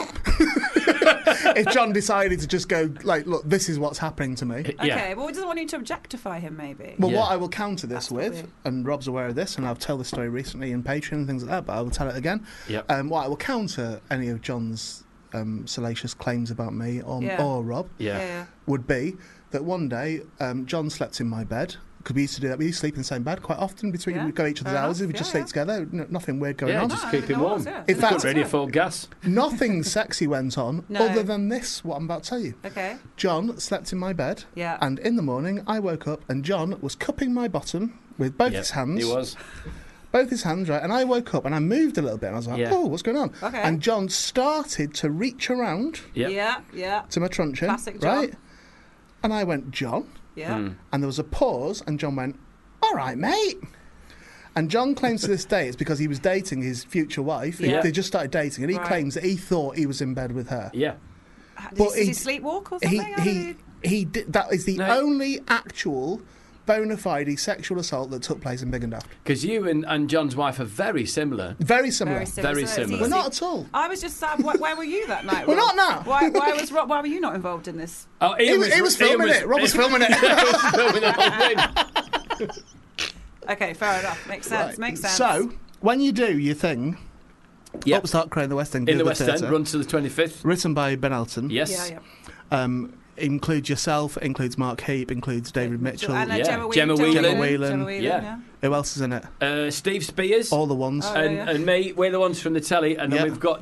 If John decided to just go, like, look, this is what's happening to me.
Okay, well, he doesn't want you to objectify him, maybe.
Well,
Yeah.
what I will counter this
That's
with,
weird.
and Rob's aware of this, and I've told the story recently in Patreon and things like that, but I will tell it again.
Yep.
What I will counter any of John's salacious claims about me or Rob
Yeah.
would be that one day John slept in my bed. Because we used to do that. We used to sleep in the same bed quite often.
Yeah.
We'd go each other's
Fair
houses.
enough.
We'd just
Yeah,
sleep together. Nothing weird going
Yeah,
on.
just
No,
keep him
there
warm.
was, yeah.
In fact-
Couldn't really afford gas.
Nothing sexy went on
No.
other than this, what I'm about to tell you.
Okay.
John slept in my bed.
Yeah.
And in the morning, I woke up and John was cupping my bottom with both
Yep,
his hands.
He was.
Both his hands, right? And I woke up and I moved a little bit and I was like,
Yeah.
oh, what's going on?
Okay.
And John started to reach around
Yep.
Yeah.
to my truncheon.
Classic John.
Right? And I went, John?
Yeah.
Hmm.
And there was a pause and John went, all right, mate. And John claims to this day it's because he was dating his future wife.
Yeah.
They just started dating and he
Right.
claims that he thought he was in bed with her.
Yeah.
But
Did he
he-
sleepwalk or
He,
something? How did
he did, that is the
No.
only actual bona fide sexual assault that took place in Big and Daft.
Because you and John's wife are very similar.
Very similar.
Very similar.
Very
So it's
similar.
We're
easy.
not at all.
I was just sad. Where were you that night?
We're
Rob?
not now.
Why were you not involved in this?
Oh,
He was filming it. Rob was filming it.
was filming the whole thing.
Okay, fair enough. Makes sense.
Right.
Makes sense.
So, when you do your thing,
Yep.
Upstart Crow in the West End,
In the
Good
West End,
Theatre,
run to the 25th.
written by Ben Elton,
Yes.
Yeah.
includes yourself, includes Mark Heap, includes David Mitchell.
And
Yeah.
Gemma
Gemma
Whelan.
Whelan.
Gemma Whelan,
Yeah.
Who else is in it?
Steve Spears
All the ones.
Oh,
and,
yeah.
and me. We're the ones from the telly. And then
Yeah.
we've got...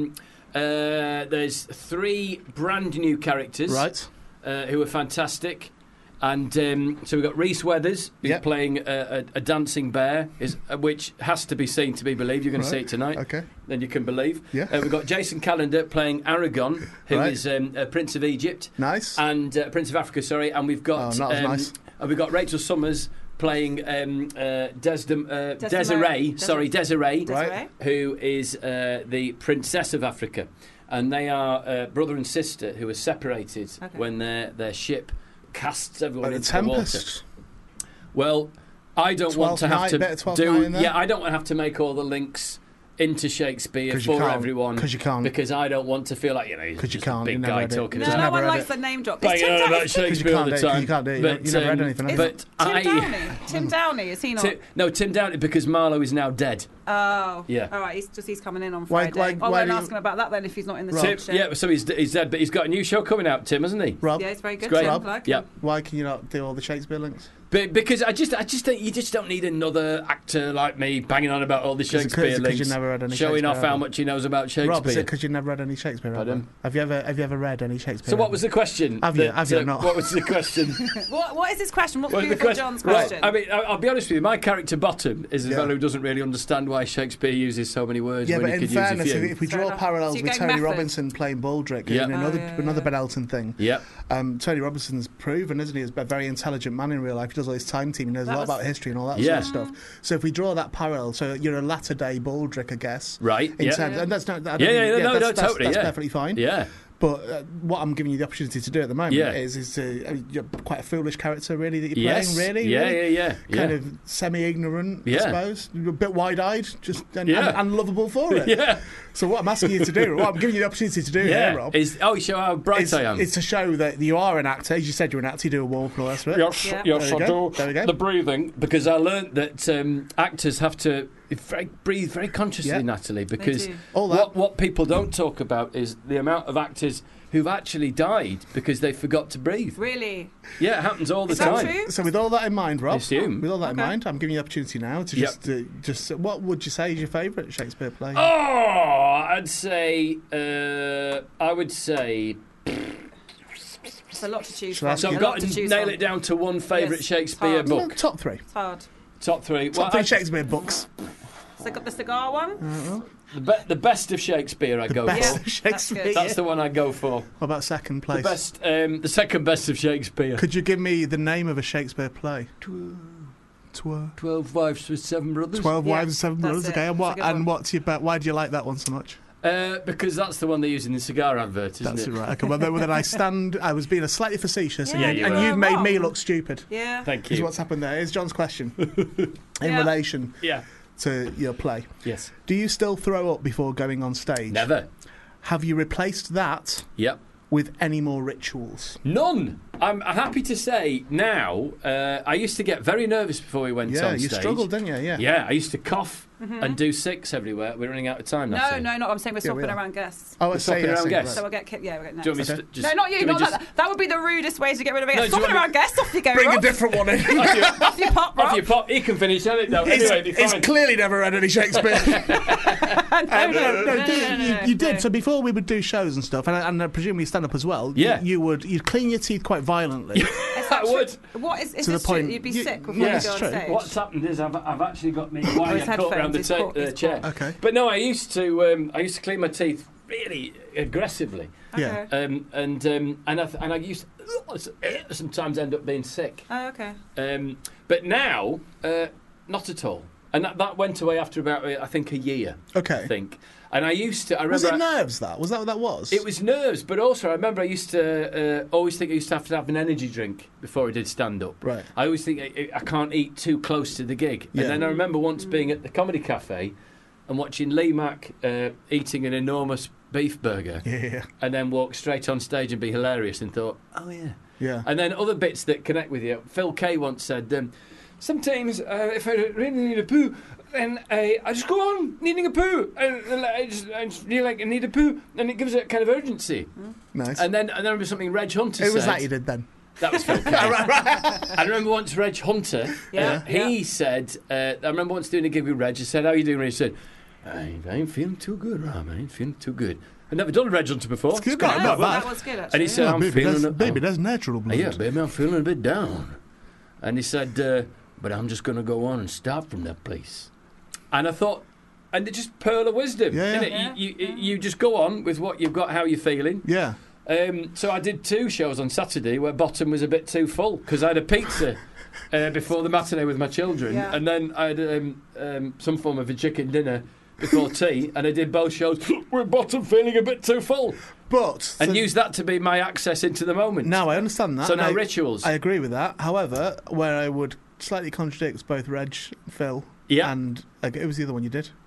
there's 3 brand new characters
Right.
who are fantastic. And so we've got Rhys Weathers, who's
Yep.
playing a dancing bear, which has to be seen to be believed. You're going to see
Right.
it tonight.
Okay.
Then you can believe.
Yeah.
We've got Jason Callender playing Aragon, who
Right.
is Prince of Egypt.
Nice.
And Prince of Africa, sorry. And we've got...
Oh, not as nice.
And we've got Rachel Summers playing Desiree,
Desiree.
who is the Princess of Africa. And they are brother and sister who are separated
Okay.
when their ship casts everyone
Like the
into the water.
Tempest.
Well, I don't want
Twelfth
to have
Night,
to
bit of Twelfth
do.
Night in there?
Yeah, I don't want to have to make all the links into Shakespeare
'Cause you
for
can't.
everyone.
'Cause you can't.
Because I don't want to feel like he's
'Cause you
just
can't.
a big
You never
guy
read it.
talking
No,
Just
about
no one
never read
likes
it.
the name drop.
banging
Is Tim
on
Downey?
about Shakespeare all the
can't do it, 'cause
time.
you can't do it. You never read anything, have
But
Tim
I,
Downey. Tim Downey. Is he not?
No, Tim Downey, because Marlowe is now dead.
Oh.
Yeah.
All right. He's coming in on
Why-
Friday.
why
Won't
do you-
ask him about that then if he's not in the
Rob.
show.
Yeah, so he's dead, but he's got a new show coming out, Tim, hasn't he?
Rob,
Yeah, it's very good.
great.
Tim,
Rob?
like
Yeah.
him.
why can you not do all the Shakespeare links?
But because I just think you just don't need another actor like me banging on about all the Shakespeare
Because
links,
you never read any
showing
Shakespeare,
off how
have you?
much he knows about Shakespeare.
Rob, is it because you never read any Shakespeare?
Pardon?
Have you ever read any Shakespeare?
So what was the question?
Have you? Have you not?
What was the question?
What is his question? What's
What was the
beautiful
question?
John's
Well,
question?
I mean, I'll be honest with you. My character Bottom is a
Yeah.
fellow who doesn't really understand why Shakespeare uses so many words
Yeah,
when
but
he
in
could
fairness,
use a few.
if we
Fair
draw
enough.
parallels
So you're
with
going
Tony
method.
Robinson playing Baldrick
Yeah.
in another Ben Elton thing,
Yep.
Tony Robinson's proven, isn't he, as a very intelligent man in real life. He does all his time team, he knows a
That
lot
was-
about history and all that
Yeah.
sort of stuff. So if we draw that parallel, so you're a latter day Baldrick, I guess.
Right,
In
yeah.
terms, and that's not. I don't
Yeah,
mean-
no,
that's
totally, yeah.
perfectly fine.
Yeah.
But what I'm giving you the opportunity to do at the moment
Yeah.
is to, I mean, you're quite a foolish character, really, that you're
Yes.
playing, really.
Yeah,
really?
yeah.
Kind
Yeah.
of semi-ignorant, I
Yeah.
suppose. You're a bit wide-eyed, just and
Yeah.
lovable for it.
Yeah.
So what I'm asking you to do, what I'm giving you the opportunity to do
Yeah.
here, Rob,
You show how bright I am.
is to show that you are an actor. As you said, you're an actor. You do a walk and all that sort of
Yes,
Yeah.
yes,
There we
I
go.
do.
There we go.
The breathing, because I learnt that actors have to breathe very consciously,
Yeah.
Natalie, because
do.
All that.
what people don't talk about is the amount of actors who've actually died because they forgot to breathe.
Really?
Yeah, it happens all the
Is that
time.
true?
So with all that in mind, Rob,
Assume.
with all that in
Okay.
mind, I'm giving you the opportunity now to
Yep.
just what would you say is your favourite Shakespeare play?
Oh, I'd say, I would say.
It's a lot to choose
Shall I
from.
ask
So
you-
I've
A
got
lot to
to
choose
nail
from.
it down to one favourite
Yes,
Shakespeare
hard.
No,
book.
top three.
It's hard.
Top three.
Top three Shakespeare books.
The cigar one?
The best of Shakespeare I go
Best
for.
of Shakespeare.
good.
That's the one I go for.
What about second
The
place?
best, the second best of Shakespeare.
Could you give me the name of a Shakespeare play?
12 Wives with 7 Brothers.
12
Yeah,
Wives and 7
that's
Brothers.
it.
Okay, and
That's a good one.
what's your bet? Why do you like that one so much?
Because that's the one they use in the cigar advert, isn't
That's
it?
right. Okay, well, then I was being slightly facetious,
Yeah,
and,
you
and
were
you've made me
wrong.
look stupid.
Yeah.
Thank
Is
you.
what's happened there. Here's John's question in
Yeah.
relation
Yeah.
to your play.
Yes.
Do you still throw up before going on stage?
Never.
Have you replaced that
Yep.
with any more rituals?
None. I'm happy to say now, I used to get very nervous before we went
Yeah,
on
you
stage.
struggled, didn't you? Yeah.
Yeah, I used to cough and do six everywhere. We're running out of time now.
No, no, not. I'm saying we're
Yeah, we
swapping
are.
around guests.
Oh,
We're swapping around guests.
So we'll get kicked. Yeah, we'll get next.
Do you want me
Okay.
to just...
No, not you.
do we
Not
just-
that. That would be the rudest way to get rid of a
No,
guest.
do you
Swapping
want
around
me-
guests. Off you go.
Bring a
Rob.
different one in.
Off you pop, Rob.
Off your pop. He can finish, hasn't it, though? Anyway, it'd be
It's
fine.
clearly never read any Shakespeare.
No,
You did. So before we would do shows and stuff, and I presume you stand up as well.
Yeah.
You'd clean your teeth quite violently.
I would.
What is
To the
this
point-
true? You'd be
you-
sick before
yeah,
you
it's
go on
true.
stage.
What's happened is I've actually got me
his
wire caught around the
headphones, he's caught- he's
chair.
caught.
Okay.
But no, I used to clean my teeth really aggressively,
Yeah.
Okay.
and I used to sometimes end up being sick.
Oh, okay.
But now, not at all. And that went away after about I think a year.
Okay.
I think. And I used to. I
Was
remember.
it nerves? Was that what that was?
It was nerves, but also I remember I used to always think I used to have an energy drink before I did stand up.
Right.
I always think I can't eat too close to the gig.
Yeah.
And then I remember once being at the Comedy Cafe and watching Lee Mack eating an enormous beef burger,
Yeah.
and then walk straight on stage and be hilarious, and thought, oh yeah.
Yeah.
And then other bits that connect with you. Phil Kay once said, sometimes if I really need a poo, then I just go on needing a poo, and I just feel like I need a poo, and it gives it kind of urgency.
Nice.
And then I remember something Reg Hunter
Who
said.
was that you did then?
That was Phil Kay. I remember once Reg Hunter,
Yeah.
he said, I remember once doing a gig with Reg, I said, how are you doing? And he said, I ain't feeling too good, Ram, I ain't feeling too good. I'd never done Reg Hunter before.
It's good,
Yeah,
not bad.
that was good, actually.
And he said, I'm feeling...
baby, that's natural blood.
Yeah, baby, I'm feeling a bit down. And he said, but I'm just going to go on and start from that place. And I thought, and it's just pearl of wisdom,
Yeah,
isn't
yeah.
it? You just go on with what you've got, how you're feeling.
Yeah.
So I did 2 shows on Saturday where bottom was a bit too full because I had a pizza before the matinee with my children,
Yeah.
and then I had some form of a chicken dinner before tea, and I did both shows with bottom feeling a bit too full,
But
and used that to be my access into the moment.
now I understand that.
So
and
no
I-
rituals.
I agree with that. However, where I would slightly contradict both Reg, Phil,
Yeah.
and it was the other one you did.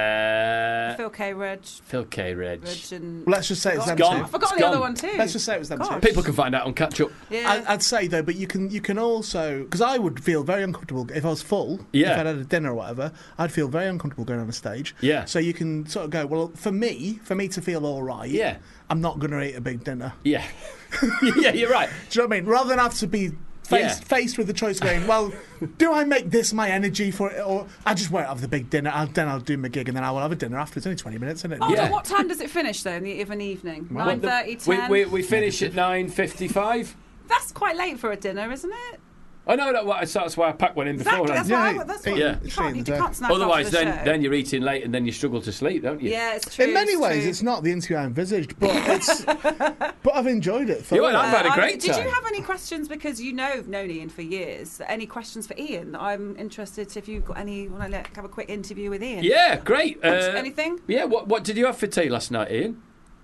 Phil K. Reg.
Phil K. Reg.
And
Well, let's just say it's them
gone.
two.
I've forgotten
It's
the other
gone.
one too.
Let's just say it was them
Gosh.
two.
People can find out on Catch Up.
Yeah.
I'd say though, but you can also, because I would feel very uncomfortable if I was full.
Yeah.
If I'd had a dinner or whatever, I'd feel very uncomfortable going on a stage.
Yeah.
So you can sort of go, well, for me to feel all right.
Yeah.
I'm not going to eat a big dinner.
Yeah. Yeah, you're right.
Do you know what I mean? Rather than have to be faced with the choice going, well, do I make this my energy for it, or I just won't have the big dinner, then I'll do my gig, and then I will have a dinner after. It's only 20 minutes, isn't it?
Oh,
Yeah.
so what time does it finish though? Of an evening? 9:30, 10.
We finish at 9:55.
That's quite late for a dinner, isn't it?
I know that's why I packed one in
Exactly.
beforehand.
That's
Yeah,
why. That's what,
yeah.
You can't. You can't snack
Otherwise,
after the show.
then you're eating late and then you struggle to sleep, don't you?
Yeah, it's true.
In many
it's
ways,
true.
it's not the interview I envisaged, but it's. But I've enjoyed it.
You
thoroughly.
I've had a great
Did
time.
you have any questions, because you've known Ian for years? Any questions for Ian? I'm interested if you've got any. Want to have a quick interview with Ian?
Yeah, great.
Anything?
Yeah. What did you have for tea last night, Ian?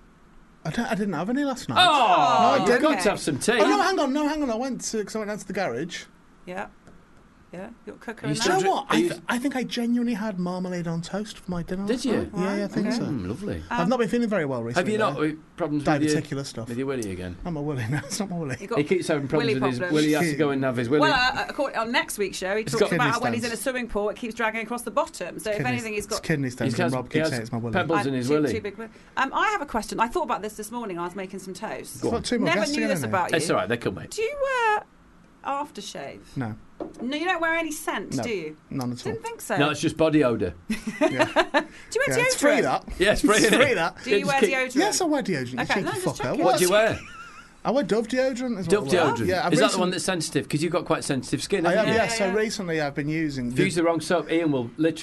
I didn't have any last night.
Oh,
I
you've
didn't.
got to have some tea.
Oh, no, hang on. I went down to the garage.
Yeah. Yeah. Your cooker
You
and
Do you
that?
know what?
Are you-
I think I genuinely had marmalade on toast for my dinner.
Did
last
you?
night. Yeah, I think so.
Lovely.
I've not been feeling very well recently.
Have you not
though.
problems with
Diverticular stuff?
with your willy again?
Not my willy. No, it's not my willy.
You got
He keeps having problems
willy
with his
problems.
willy. He has to go and have his willy.
Well, on next week's show, he talks
got
about
kidney
how when he's in a
stones.
swimming pool, it keeps dragging across the bottom. So if anything, he's got
It's kidney stones,
He
and
has-
Rob
he
keeps
has
saying it's my willy.
pebbles in his
too
willy.
big. I have a question. I thought about this morning. I was making some toast.
It's got two more
Never
guests
knew
again,
this
isn't it?
about you.
It's all right. They come, mate.
Do you wear aftershave?
No,
No, you don't wear any scent,
no,
do you?
none at all.
Didn't think so.
No, it's just body odour.
Do you wear
Yeah,
deodorant?
it's free that.
Yeah, it's free.
It's
isn't it?
free that.
Do you
Yeah,
wear
just keep-
deodorant?
Yes, I wear deodorant. You
Okay,
cheeky
no, just
fucker.
checking.
What do you wear?
I wear Dove deodorant as
Dove
well.
deodorant.
Yeah, I've
Is that the
recent-
one that's sensitive? Because you've got quite sensitive skin.
I
haven't
have,
you?
yes. So recently I've been using.
If you use the wrong soap, Ian will literally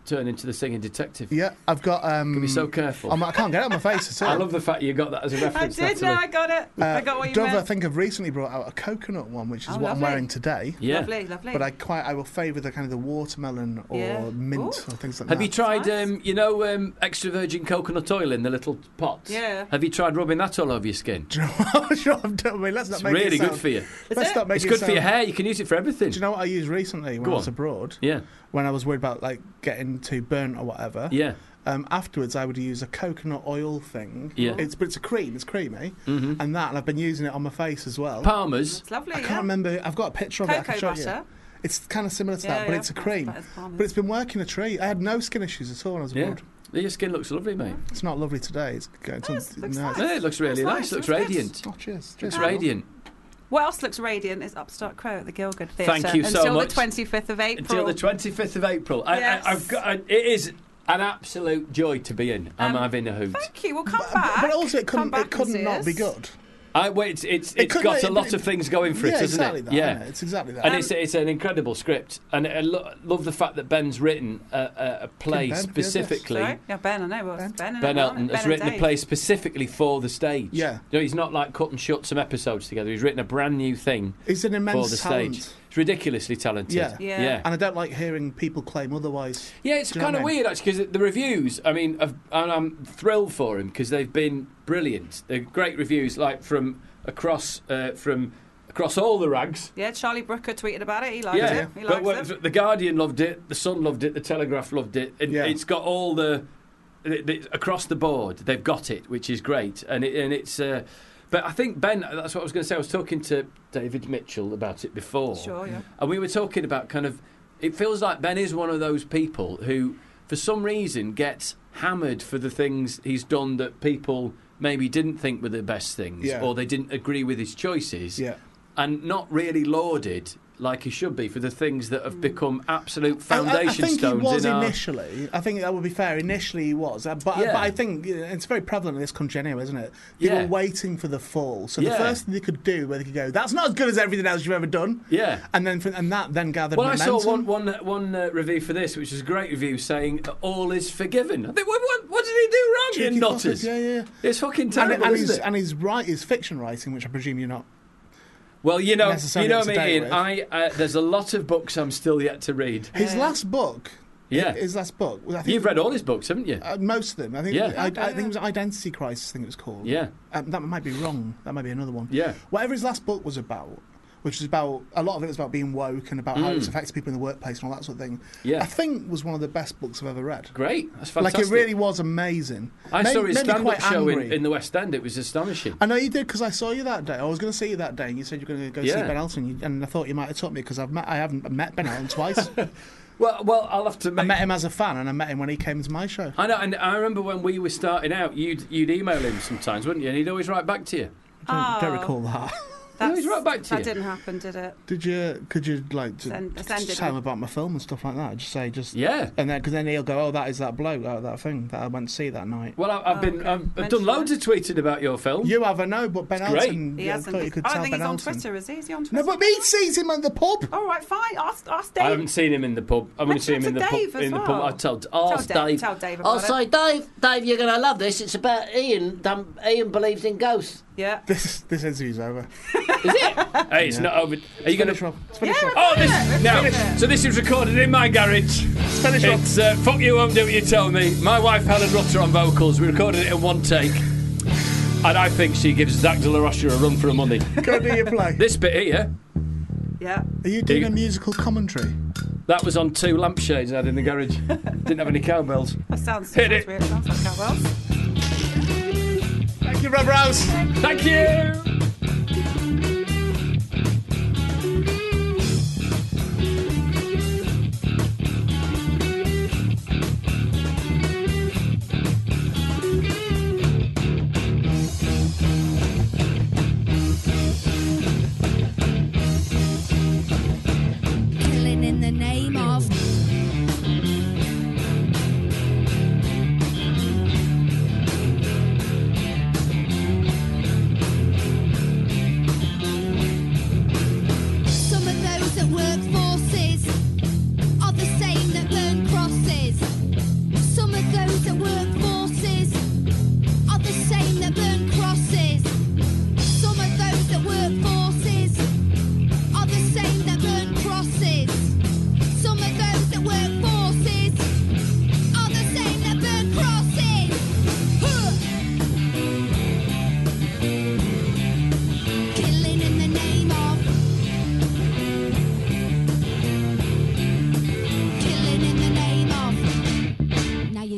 turn into the singing detective.
Yeah, I've got.
Be so careful.
I can't get it on my face at all.
I love the fact you got that as a
I
reference.
did.
Natalie.
No, I got it. I got what you
Dover, I
meant.
think, have recently brought out a coconut one, which is
Oh,
what I'm
lovely.
wearing today.
Yeah.
Lovely, lovely.
But I will favour the kind of the watermelon or
Yeah.
mint
Ooh.
or things like
Have
that.
you tried,
Nice.
extra virgin coconut oil in the little pots?
Yeah.
Have you tried rubbing that all over your skin?
Do you know what? Sure, I'm done. I mean, let's not
It's
make
really
it sound,
good for you.
Let's
it?
not make
It's
it
good for your
sound-
hair. You can use it for everything.
Do you know what I used recently when
Go
I was
on.
abroad?
Yeah.
When I was worried about like getting too burnt or whatever.
Yeah.
Afterwards, I would use a coconut oil thing.
Yeah.
But it's a cream. It's creamy,
Mhm.
and I've been using it on my face as well.
Palmer's.
It's lovely.
I
yeah.
can't remember. I've got a picture of it. I
Cocoa
can show
butter.
you. It's kind of similar to
Yeah,
that, but
yeah,
it's a
that's
cream.
better than Palmer's.
But it's been working a treat. I had no skin issues at all when I was
Yeah.
abroad.
Your skin looks lovely, mate.
It's not lovely today. It's going to.
Yes, looks
no,
nice.
Yeah, it looks really
Looks
nice.
nice,
Looks
looks good.
radiant.
Oh, cheers.
Looks
Cheers.
radiant.
What else looks radiant is Upstart Crow at the Gielgud Theatre.
Thank you so
until
much.
the 25th of April.
Until the 25th of April.
Yes.
It is an absolute joy to be in. I'm having a hoot.
Thank you. We'll come back.
But also, it
Come
couldn't.
back
It couldn't
and see
not
us.
be good.
It's
It could-
got a
it-
lot of things going for it,
Yeah,
doesn't
exactly
it?
that.
Yeah.
isn't it? It's exactly that.
And it's an incredible script, and I love the fact that Ben's written a play
Ben,
specifically.
Sorry? Yeah, Ben, I know. Well, it's Ben, and
Ben Elton
Ben
has
and
written a
Dave.
play specifically for the stage.
Yeah.
You know, he's not like cut and shut some episodes together. He's written a brand new thing
It's an
for
immense
the
talent.
stage. It's ridiculously talented.
Yeah.
Yeah.
yeah.
And I don't like hearing people claim otherwise.
Yeah, it's
Do you know
kind of
what I mean?
weird actually because the reviews. I mean, and I'm thrilled for him because they've been brilliant. They're great reviews, like from across all the rags.
Yeah, Charlie Brooker tweeted about it. He liked
Yeah,
it. He
but
likes it.
the Guardian loved it, the Sun loved it, the Telegraph loved it, and
Yeah.
it's got all the across the board. They've got it, which is great, and it's. But I think Ben, that's what I was going to say. I was talking to David Mitchell about it before,
Sure, yeah.
and we were talking about kind of. It feels like Ben is one of those people who, for some reason, gets hammered for the things he's done that people maybe didn't think were the best things,
Yeah.
or they didn't agree with his choices
Yeah.
and not really lauded like he should be for the things that have become absolute
I
foundation
think
stones
he was
in our...
initially. I think that would be fair. Initially, he was, but
Yeah.
I think it's very prevalent in this country anyway, isn't it? They
Yeah.
were waiting for the fall. So the
Yeah.
first thing they could do, where they could go, "That's not as good as everything else you've ever done,"
Yeah.
and that then gathered
Well, I
momentum.
saw one review for this, which was a great review, saying all is forgiven. I think, what did he do wrong,
Cheeky
you
fuckers,
nutters?
yeah.
It's fucking
And,
terrible,
and,
isn't
his,
it?
his fiction writing, which I presume you're not.
Well, you know
necessarily up to
me,
date
Ian.
with.
There's a lot of books I'm still yet to read.
His last book.
Yeah.
His last book. I think
You've read all his books, haven't you?
most of them. I think.
Yeah.
I think it was Identity Crisis. I think it was called.
Yeah.
That might be wrong. That might be another one.
Yeah.
Whatever his last book was about, which was about a lot of it was about being woke and about how it's affected people in the workplace and all that sort of thing.
Yeah.
I think was one of the best books I've ever read.
Great. That's
Like
fantastic.
it really was amazing.
I saw his
Made me
stand-up
quite
show
angry.
in the West End. It was astonishing.
I know you did because I saw you that day. I was going to see you that day, and you said you were going to go see
Yeah.
Ben Elton, and I thought you might have taught me because I haven't met Ben Elton twice.
Well, I'll have to
I
make...
met him as a fan, and I met him when he came to my show.
I know, and I remember when we were starting out, you'd email him sometimes, wouldn't you? And he'd always write back to you.
Don't
Oh.
recall that.
he's right back to
that
you.
didn't happen, did it?
Could you like
Send
just
it.
tell him about my film and stuff like that? Just say
Yeah.
and then because then he'll go, oh, that is that bloke, that thing that I went to see that night.
Well, I've
okay.
I've
Mention
done loads of tweeting about your film.
You have, I know, but Ben
great.
Elton.
He
yeah, I
hasn't.
thought you could
I
tell
don't think
Ben
he's on
Elton.
Twitter, is he? Is he on
No,
Twitter?
but he sees him at the pub.
All right, fine. Ask
I
Dave.
haven't seen him in the pub. I've only
Mention
seen him
it
in the
to Dave
pub.
as
In the
well.
pub, I told. Ask Dave.
Tell Dave
I'll
about it.
say, Dave, you're going to love this. It's about Ian. Ian believes in ghosts.
Yeah.
This interview's over.
Hey, it's not over. Are you going
Finish,
to?
Rob. Let's finish,
Yeah,
Rob.
Oh, this
Let's
now.
finish it.
So this is recorded in my garage.
Finish, Rob.
It's Fuck You Won't Do What You Tell Me. My wife Helen Rutter on vocals. We recorded it in one take, and I think she gives Zach De La Rocha a run for her money.
Go do your play.
This bit here,
Yeah.
Are you doing a musical commentary?
that was on 2 lampshades I had in the garage. Didn't have any cowbells.
That sounds
Hit it.
weird. Sounds like cowbells.
Thank you, Rob Rouse.
Thank you.
Killing in the name of.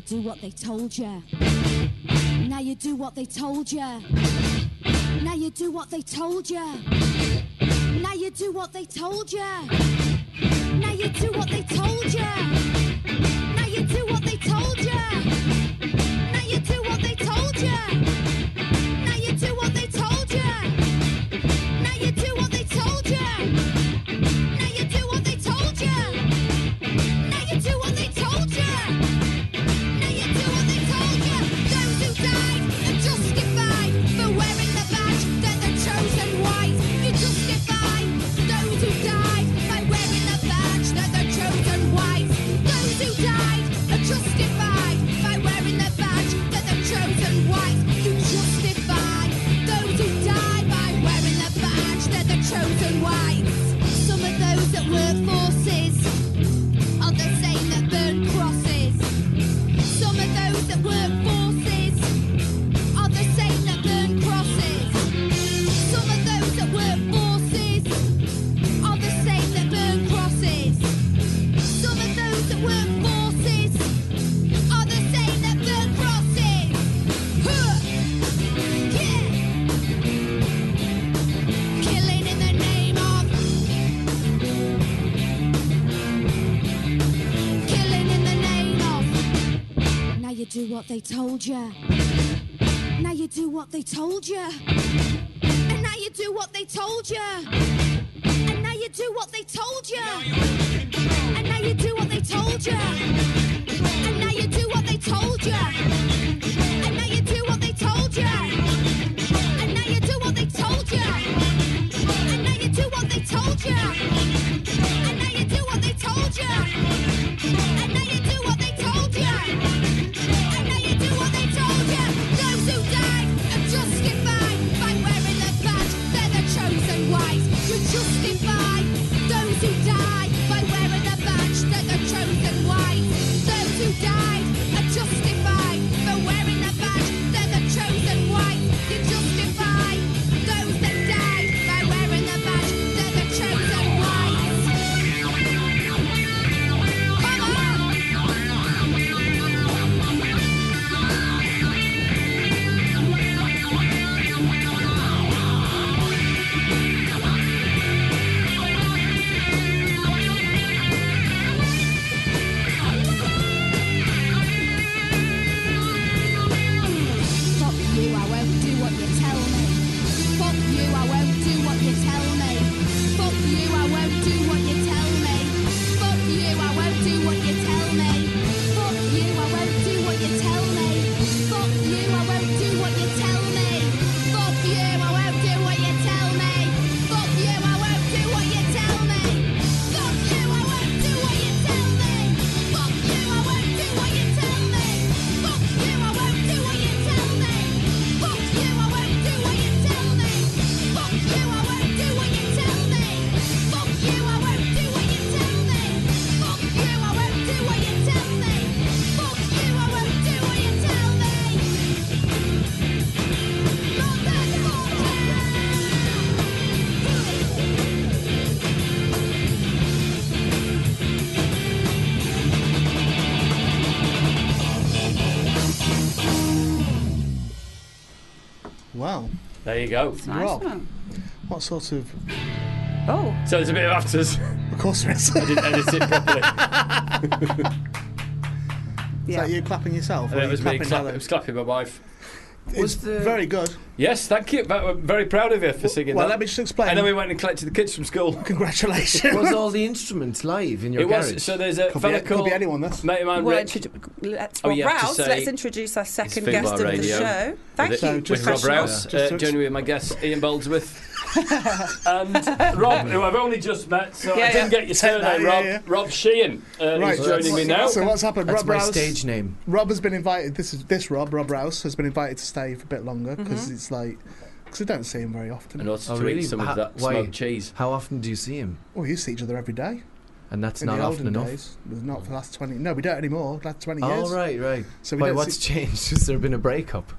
you do what they told you. Now you do what they told you. Now you do what they told you. Now you do what they told you. Now you do what they told you. Now you do what they told you. Now you do what they told you. Now you do what they told you. Now you do what they told you. Now you do what they told you. Now you do what they told you. Now you do what they told you. Those who died are justified for wearing the badge. They're the chosen white. You justify those who died by wearing the badge. They're the chosen white. Those who died are justified by wearing the badge. They're the chosen white. You justify those who died by wearing the badge. They're the chosen whites. Some of those that work forces are the same that burn crosses. Some of those that work forces are the same that burn crosses. Some of those that work forces are the same that burn crosses. Some of those that work forces are the same that burn crosses. Huh. Yeah. Killing in the name of. Killing in the name of. Now you do what they told you. Now you do what they told you. And now you do what they told you. And now you do what they told you. And now you do what they told you. And now you do what they told you. And now you do what they told you. And now you do what they told you. And now you do what they told you. And now you do what they told you. And now you do what they told you. And now you do what they told you. Those who died are justified by wearing the badge. They're the chosen white. You justify those who died by wearing the badge. They're the chosen white. Those who died are justified for wearing the badge. They're the chosen white. You justify those that died by wearing the badge. They're the chosen whites. Come on. Fuck you, I won't do what you tell me. Fuck you, I won't do what you tell me. Fuck you, I won't do what you tell me. Fuck you, I won't do what you tell me. Fuck you, I won't do what you tell me. Fuck you, I won't do what you tell me. Fuck you, I won't do what you tell me. Fuck you, I won't do what you tell me. Fuck you, I won't do what you tell me. Fuck you, I won't do what you tell me. Fuck you, I won't do what you tell me. Fuck you, I won't do what you tell me. Fuck you, I won't do what you tell me. Fuck you, I won't do what you tell me. Fuck you, I won't do what you tell me. Fuck you, I won't do what you tell me.
Wow.
There you go.
Nice
Rob.
one.
What sort of...
Oh,
So there's a bit of afters.
Of course there is.
I didn't edit it properly.
Is that you clapping yourself? Or
And
are
it
you
was me
clapping
clapping,
Helen?
I was clapping my wife.
It's very good.
Yes, thank you. I'm very proud of you for singing
Well,
that.
let me just explain.
And then we went and collected the kids from school.
Congratulations.
Was all the instruments live in your
It
garage?
was. So there's a
Could
fella
be, could
called
be anyone, this.
mate of mine,
well,
Rick.
let's,
Oh,
well,
you have to
Rouse,
say
let's introduce our second
Food
guest
Bar
of the
Radio.
show. Thank
So
you.
just
With Rob
professional.
Rouse,
Just to-
joining with my guest Ian Boldsworth. And Rob, who I've only just met, so
Yeah,
I didn't
yeah.
get your surname,
Yeah,
Rob.
yeah.
Rob Sheehan
Right,
is joining me now.
So what's happened?
That's
Rob
my
Rouse,
stage name.
Rob has been invited. Rob Rouse has been invited to stay for a bit longer because
Mm-hmm.
it's like because we don't see him very often.
And also
Oh,
to
really?
eat some
Ha-
of that
why?
smoked cheese.
How often do you see him?
Well, we used to see each other every day.
And that's
In
not
the
often
olden
enough.
days, not for the last 20. No, we don't anymore. Last 20 years.
Oh, right.
So we
Why,
don't
what's
see-
changed? Has there been a breakup?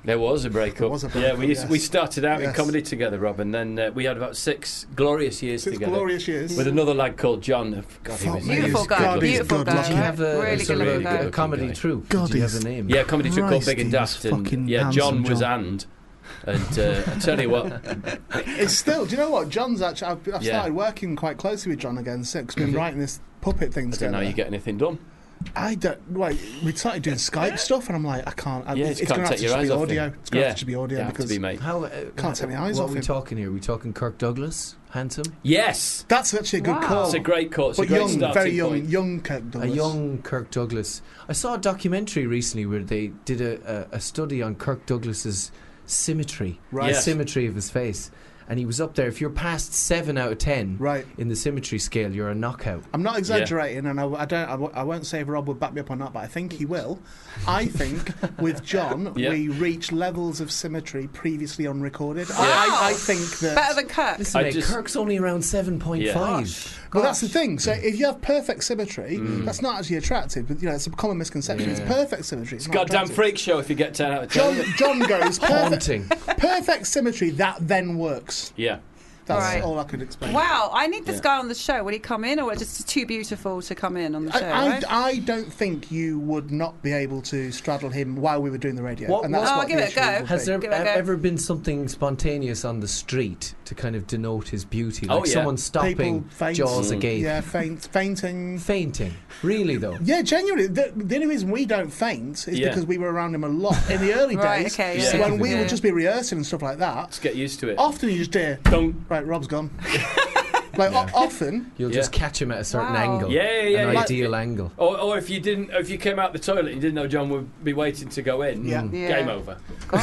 There was a breakup.
There was a
yeah,
breakup,
we
yes.
started out in
Yes.
comedy together, Rob, and then we had about 6 glorious years
6
together.
glorious years.
With another lad called John. God, he
Fuck
was
me.
Beautiful guy,
God, he's
beautiful
good
guy.
looking.
Do you have a,
Really
sort
good
of
looking guy.
a comedy
guy.
troupe?
God,
Do you have
he's-
a name?
Yeah, comedy troupe called
Christ,
Big and
he's
Daft, and
fucking
yeah, John
handsome,
was
John.
and I tell you what,
It's still. Do you know what? John's actually. I've
Yeah.
started working quite closely with John again since we've been writing this puppet thing
I don't
together.
know how you get anything done.
I don't. Like, we started doing Skype stuff, and I'm like, I can't.
Yeah,
it's
you
going
can't
to have
take
to
your
just
eyes
be
off
audio.
him.
It's going to
Yeah,
have to be audio
you have
because
to be, mate.
How
Can't take my eyes
what
off
are we
him.
talking here? Are we talking Kirk Douglas? Handsome?
Yes,
that's actually a good
Wow.
call.
it's a great call. It's
But
a great
young,
starting
very young,
point.
young Kirk Douglas.
A young Kirk Douglas. I saw a documentary recently where they did a study on Kirk Douglas's symmetry,
Right.
the
Yes.
symmetry of his face. And he was up there. If you're past 7 out of 10
Right.
in the symmetry scale, you're a knockout.
I'm not exaggerating, and I won't say if Rob would back me up or not, but I think he will. I think with John,
Yeah.
we reach levels of symmetry previously unrecorded.
Wow.
I think that.
Better than Kirk.
Listen,
I
mate,
just-
Kirk's only around 7.5.
Well, that's the thing. So if you have perfect symmetry, that's not actually attractive. But it's a common misconception. It's perfect symmetry.
It's
not
goddamn
attractive.
freak show if you get 10 out of 10.
John goes
Haunting.
perfect symmetry. That then works.
Yeah.
That's
Right.
all I could explain.
Wow, I need this
Yeah.
guy on the show. Will he come in, or is it just too beautiful to come in on the show? right?
I don't think you would not be able to straddle him while we were doing the radio.
What-
and that's
Oh,
what
I'll give
the
it a
issue
go.
would
Has
be.
there
Give it a go.
ever been something spontaneous on the street to kind of denote his beauty?
Oh,
Like
yeah.
someone stopping
People faint.
jaws agape?
Yeah, fainting.
Fainting. Really, though?
Yeah, genuinely. The only reason we don't faint is
Yeah.
because we were around him a lot in the early
Right,
days.
okay,
yeah.
When we
Yeah.
would just be rehearsing and stuff like that.
Let's get used to it.
Often you just hear,
Don't.
right, Rob's gone. Often.
You'll
Yeah.
just catch him at a certain
Wow.
angle.
Yeah.
An
Like-
ideal angle.
Or if you came out the toilet, and you didn't know John would be waiting to go in.
Yeah.
Yeah.
Game over.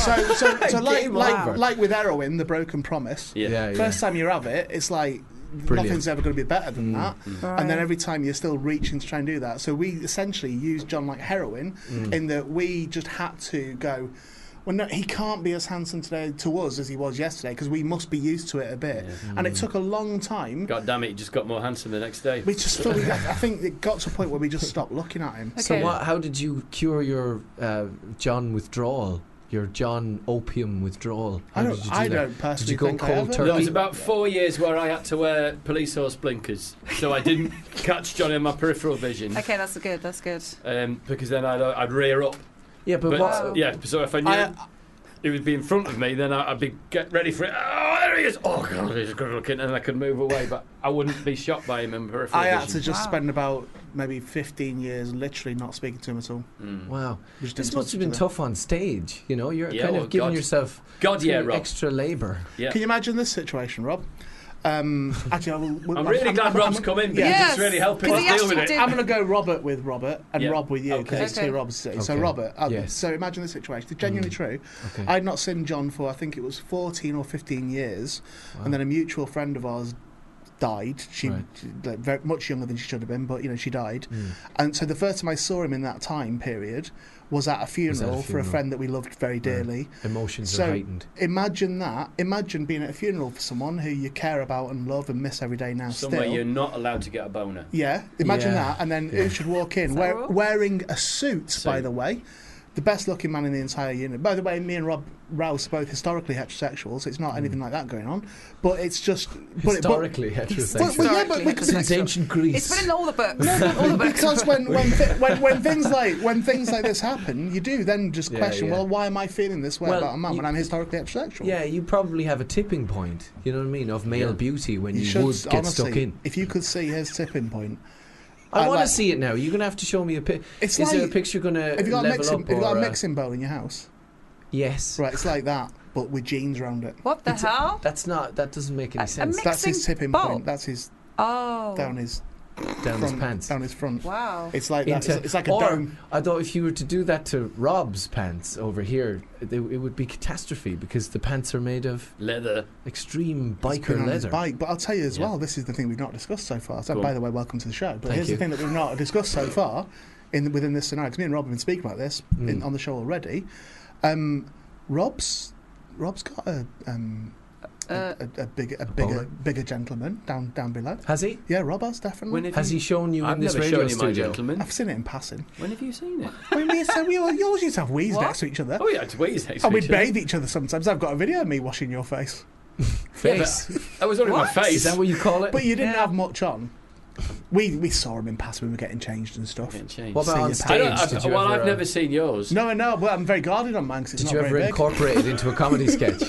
So
Game over.
like with heroin, the broken promise.
Yeah.
First time you have it, it's like
Brilliant.
nothing's ever going to be better than that.
Right.
And then every time you're still reaching to try and do that. So we essentially used John like heroin in that we just had to go, well, no, he can't be as handsome today to us as he was yesterday because we must be used to it a bit. And it took a long time.
God damn it, he just got more handsome the next day.
We just thought I think it got to a point where we just stopped looking at him.
So
Okay.
how did you cure your John withdrawal? Your John opium withdrawal? How
I
did you do that?
don't
Did
personally
you go
think I
cold
ever-
turkey?
There was about 4 years where I had to wear police horse blinkers, so I didn't catch Johnny on my peripheral vision.
Okay, that's good. That's good.
Because then I'd rear up.
Yeah, but
But
what?
yeah, so if I knew he would be in front of me, then I'd be get ready for it. Oh, there he is! Oh god, he's good looking, and I could move away, but I wouldn't be shot by him in peripheral
I
vision.
had to just
Wow.
spend about maybe 15 years literally not speaking to him at all.
Wow,
We just
this
didn't
must
touch
have been
each other.
tough on stage. You know, you're
Yeah,
kind
well,
of giving
God.
yourself
God, yeah,
through
Rob.
extra labour.
Yeah.
Can you imagine this situation, Rob? Actually,
I'm really glad Rob's come in because
Yes,
it's really helping
'cause
us
he
deal with
actually
it.
did-
I'm going to go Robert with Robert and
Yeah.
Rob with you because
Okay.
it's
Okay.
two Robs. So
Okay.
Robert,
Yes.
so imagine the situation. It's genuinely true.
Okay.
I'd not seen John for I think it was 14 or 15 years, and then a mutual friend of ours died. She
Right.
like, very much younger than she should have been, but she died. And so the first time I saw him in that time period was at a funeral, for a
funeral?
friend that we loved very dearly.
Emotions
So
are heightened.
imagine that. Imagine being at a funeral for someone who you care about and love and miss every day now.
Somewhere
still.
you're not allowed to get a boner.
Yeah, imagine
Yeah.
that, and then
Yeah.
who should walk in
Is that right?
wearing a suit, by
Suit.
the way. The best looking man in the entire unit. By the way, me and Rob Rouse are both historically heterosexual, so it's not anything like that going on. But it's just
Historically
Well,
heterosexual.
yeah, but because
Since ancient Greece.
It's been in all the books. all the books.
because when things like this happen, you do then just
Yeah,
question.
yeah.
Well, why am I feeling this way
Well,
about a man
you-
when I'm historically heterosexual?
Yeah, you probably have a tipping point, you know what I mean, of male
Yeah.
beauty when you,
should
would get
honestly,
stuck in.
If you could see his tipping point.
I want to
like-
see it now. You're going to have to show me a picture.
It's
Is there a
like-
picture going to
Have you got a
level
mixing?
up?
Have you got
or,
a mixing bowl in your house?
Yes.
Right, it's like that, but with jeans around it.
What the hell?
That doesn't make any sense.
mix-
That's his
Mixing
tipping
bowl?
point. That's his
Oh.
down his
Down his
front,
pants.
Down his front.
Wow.
It's like that.
Into-
It's like a
or,
dome.
I thought if you were to do that to Rob's pants over here, it would be catastrophe because the pants are made of
Leather.
extreme
He's been
biker
on his
leather.
bike. But I'll tell you as
Yeah.
well, this is the thing we've not discussed so far. So,
Go
by
on.
the way, welcome to the show. But
Thank
here's
you.
the thing that we've not discussed so far within this scenario, because me and Rob have been speaking about this
Mm.
on the show already. Rob's got a bigger gentleman down below.
Has he?
Yeah, Rob has definitely.
When have
Has
you-
he shown you
I've
in this
never
radio
shown you my
studio?
gentleman.
I've seen it in passing.
When have you seen it?
I mean, we always used to have wheeze
What?
next to each other.
Oh, yeah, it's ways next
And
to
we'd
each other.
bathe each other sometimes. I've got a video of me washing your face.
Face.
That was only my face.
Is that what you call it?
But you didn't
Yeah.
have much on. We saw him in passing when we were getting changed and stuff.
Getting changed.
What about
See
on
your
stage?
pants.
Did you ever,
I've never seen yours.
No, well, I'm very guarded on mine because it's
Did
not
you ever
very big.
incorporate it into a comedy sketch?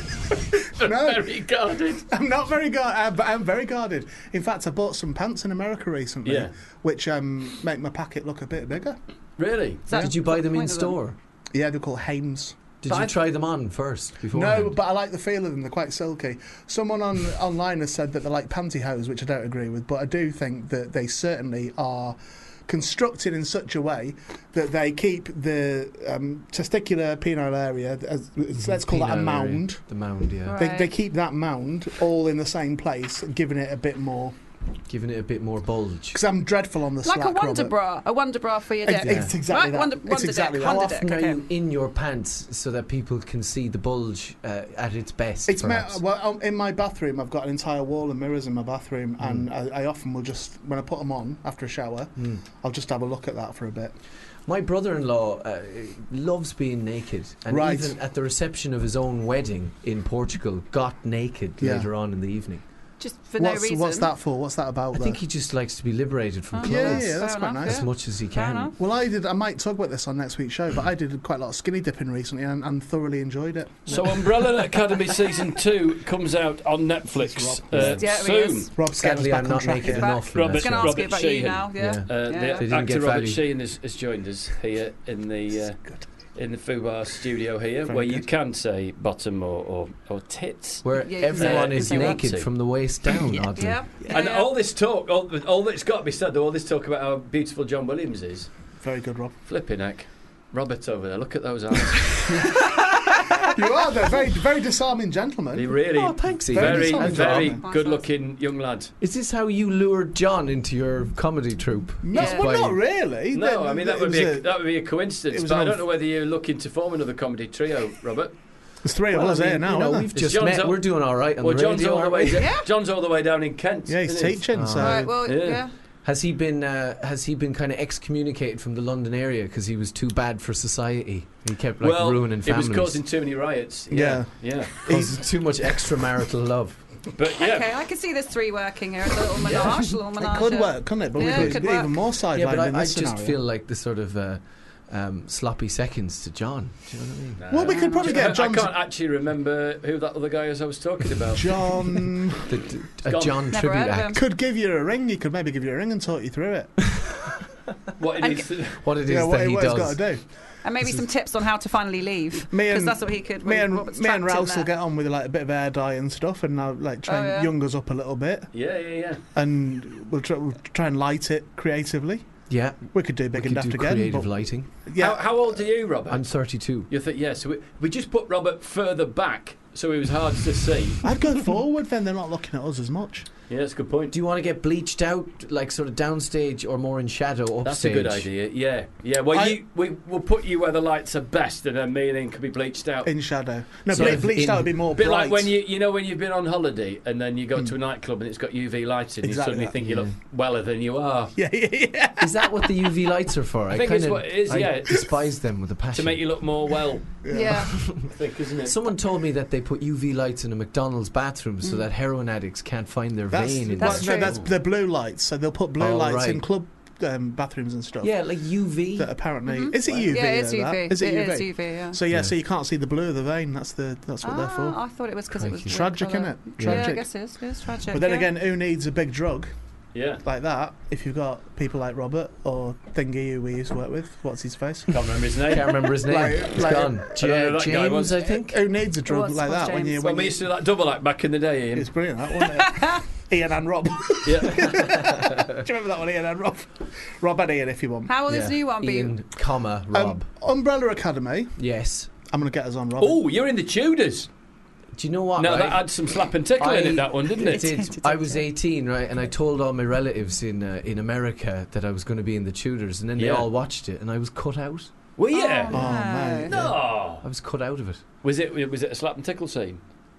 No.
Very guarded.
I'm not very guarded, but I'm very guarded. In fact, I bought some pants in America recently,
Yeah.
which make my packet look a bit bigger.
Really?
Did you buy them in
point of them?
store?
Yeah, they're called Hames.
Did
But
you
I-
try them on first before?
No, but I like the feel of them. They're quite silky. Someone online has said that they're like pantyhose, which I don't agree with, but I do think that they certainly are constructed in such a way that they keep the testicular penile area, let's call that a
Penile area.
mound.
The mound, yeah.
Right.
They keep that mound all in the same place, giving it a bit more.
Giving it a bit more bulge.
Because I'm dreadful on the
Like
slack,
a wonder
Robert.
bra. A wonder bra for your dick.
It's exactly
Right?
that.
Wonder
It's exactly
dick.
that.
How
Wonder
often
dick.
are
Okay.
you in your pants so that people can see the bulge at its best?
It's
perhaps?
in my bathroom. I've got an entire wall of mirrors in my bathroom, and I often will just, when I put them on after a shower, I'll just have a look at that for a bit.
My brother-in-law loves being naked, and
Right.
even at the reception of his own wedding in Portugal, got naked
Yeah.
later on in the evening.
Just for no reason.
What's that for? What's that about?
I think he just likes to be liberated from
Oh,
clothes
yeah, that's
fair
quite
enough,
nice.
as much as he
Fair
can.
enough.
Well, I might talk about this on next week's show, but I did quite a lot of skinny dipping recently and thoroughly enjoyed it.
So Umbrella Academy Season 2 comes out on Netflix
Yeah, he
soon.
is.
Rob's getting us
Sadly,
back
I'm
on
not
track
naked
here.
enough.
Robert-
I was going to ask you
Robert
about you
Sheehan.
now. Yeah.
Yeah.
Yeah.
The
They didn't
actor
get
Robert
value.
Sheehan has joined us here in the Fubar studio here,
Very
where you
good.
can say bottom or tits.
Where
Yeah,
everyone
if
is
you want
naked
to.
from the waist down, oddly.
Yeah.
And all this talk, all that's got to be said, all this talk about how beautiful John Williams is,
Very good, Rob.
flipping heck. Robert over there, look at those eyes.
You are though, very, very disarming gentleman.
He really,
Oh, thanks, Ian.
very,
Very
very
disarming.
good-looking young lad.
Is this how you lured John into your comedy troupe?
No,
Yeah.
well,
By-
not really.
No, I mean that
It
would
was
be a coincidence,
it was
but I
an
don't know whether you're looking to form another comedy trio, Robert.
There's three of
Well,
us
I mean,
here now,
you know,
aren't
we've
there?
just
John's
met.
up-
We're doing all right on
Well,
the
John's
radio,
all the
aren't
way.
we?
Yeah.
John's all the way down in Kent.
Yeah, he's
isn't he?
teaching, so...
Right, well,
Yeah.
yeah.
Has he been kind of excommunicated from the London area because he was too bad for society? He kept ruining
it
families.
was causing too many riots.
Yeah.
yeah.
Causing too much extramarital love.
But yeah,
Okay, I can see there's three working here. A little menage, a little menage.
It could work, couldn't it? But
Yeah,
we
it
could
could
be
work.
even more sidelined
Yeah, but
in
I
this
just
scenario.
feel like the sort of sloppy seconds to John. Do you know what I mean?
Well, we could probably
I
get John's...
can't actually remember who that other guy is I was talking about.
John
A
Gone.
John
Never
tribute
heard of him.
act.
could give you a ring. He could maybe give you a ring and talk you through it.
What it is.
What it is
Yeah,
that he
what he's
does.
got to do.
And maybe some tips on how to finally leave.
Me
Because
and-
that's what he could.
Me and
Robert's
me and
trapped in
Rouse will
there.
get on with like a bit of hair dye and stuff, and I'll like try
Oh,
and
yeah.
young us up a little bit,
Yeah.
and we'll try and light it creatively.
Yeah,
We could do
we
big
could
and daft
do
again.
creative
But
lighting.
yeah,
How old are you, Robert?
I'm 32.
You think so we just put Robert further back so he was hard to see.
I'd go forward. Then they're not looking at us as much.
Yeah, that's a good point.
Do you want to get bleached out, like sort of downstage, or more in shadow upstage?
That's a good idea. Yeah. Well,
I-
we'll put you where the lights are best, and then me and Ian can be bleached out.
In shadow. No,
Sort
but
of
bleached
in-
out would be more
A bit
bright.
like when when you've been on holiday and then you go to a nightclub and it's got UV lights in,
Exactly
you suddenly
that.
think you look weller than you are.
Yeah.
Is that what the UV lights are for?
I think it's what it is,
I
yeah.
despise them with a passion.
To make you look more well,
Yeah.
I think, isn't it?
Someone told me that they put UV lights in a McDonald's bathroom so that heroin addicts can't find their vein in
That's
there.
true.
That's the blue lights. So they'll put blue
Oh,
lights
right.
in club bathrooms and stuff.
Yeah, like UV.
That apparently is it UV?
Yeah, it's
though, that?
UV.
Is it UV?
It is UV, yeah.
So yeah, so you can't see the blue of the vein. That's what they're for.
I thought it was because it was
Crikey.
red
Tragic,
colour.
innit?
Yeah,
Tragic.
I guess it is. It is tragic.
But then
yeah.
again, who needs a big drug
Yeah.
like that if you've got people like Robert or Thingy who we used to work with? What's his face?
Can't remember his name.
Can't remember his name.
Like-
It's
like-
gone.
I don't know who that guy was.
James, I think.
Who needs a drug
What's-
like
what's
that when you
James?
Well,
when
we
you,
used to do that double act back in the day, Ian.
it's brilliant, that wasn't it? Ian and Rob. Do
Yeah.
you remember that one, Ian and Rob? Rob and Ian, if you want.
How will this
Yeah.
new one be?
Ian, comma, Rob.
Umbrella Academy.
Yes.
I'm going to get us on, Rob.
Oh, you're in the Tudors.
Do you know what?
No,
right?
that had some slap and tickle in it, that one, didn't
It
it?
did. I was 18, right, and I told all my relatives in America that I was going to be in the Tudors, and then they
Yeah.
all watched it, and I was cut out.
Well, yeah.
Oh, mate.
No.
I was cut out of it.
Was it a slap and tickle scene?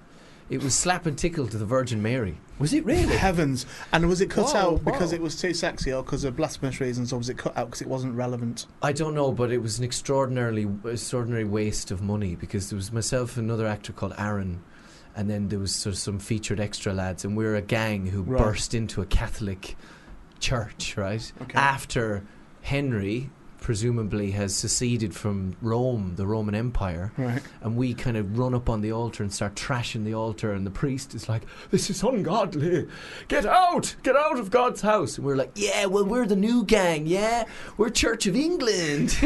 It was Slap and Tickle to the Virgin Mary.
Was it really?
Heavens. And was it cut
Whoa,
out because
whoa.
it was too sexy or because of blasphemous reasons, or was it cut out because it wasn't relevant?
I don't know, but it was an extraordinary waste of money, because there was myself and another actor called Aaron, and then there was sort of some featured extra lads, and we were a gang who
Right.
burst into a Catholic church, right?
Okay.
After Henry presumably has seceded from Rome, the Roman Empire,
Right.
and we kind of run up on the altar and start trashing the altar, and the priest is like, "This is ungodly, get out of God's house." And we're like, "Yeah, well, we're the new gang, yeah, we're Church of England."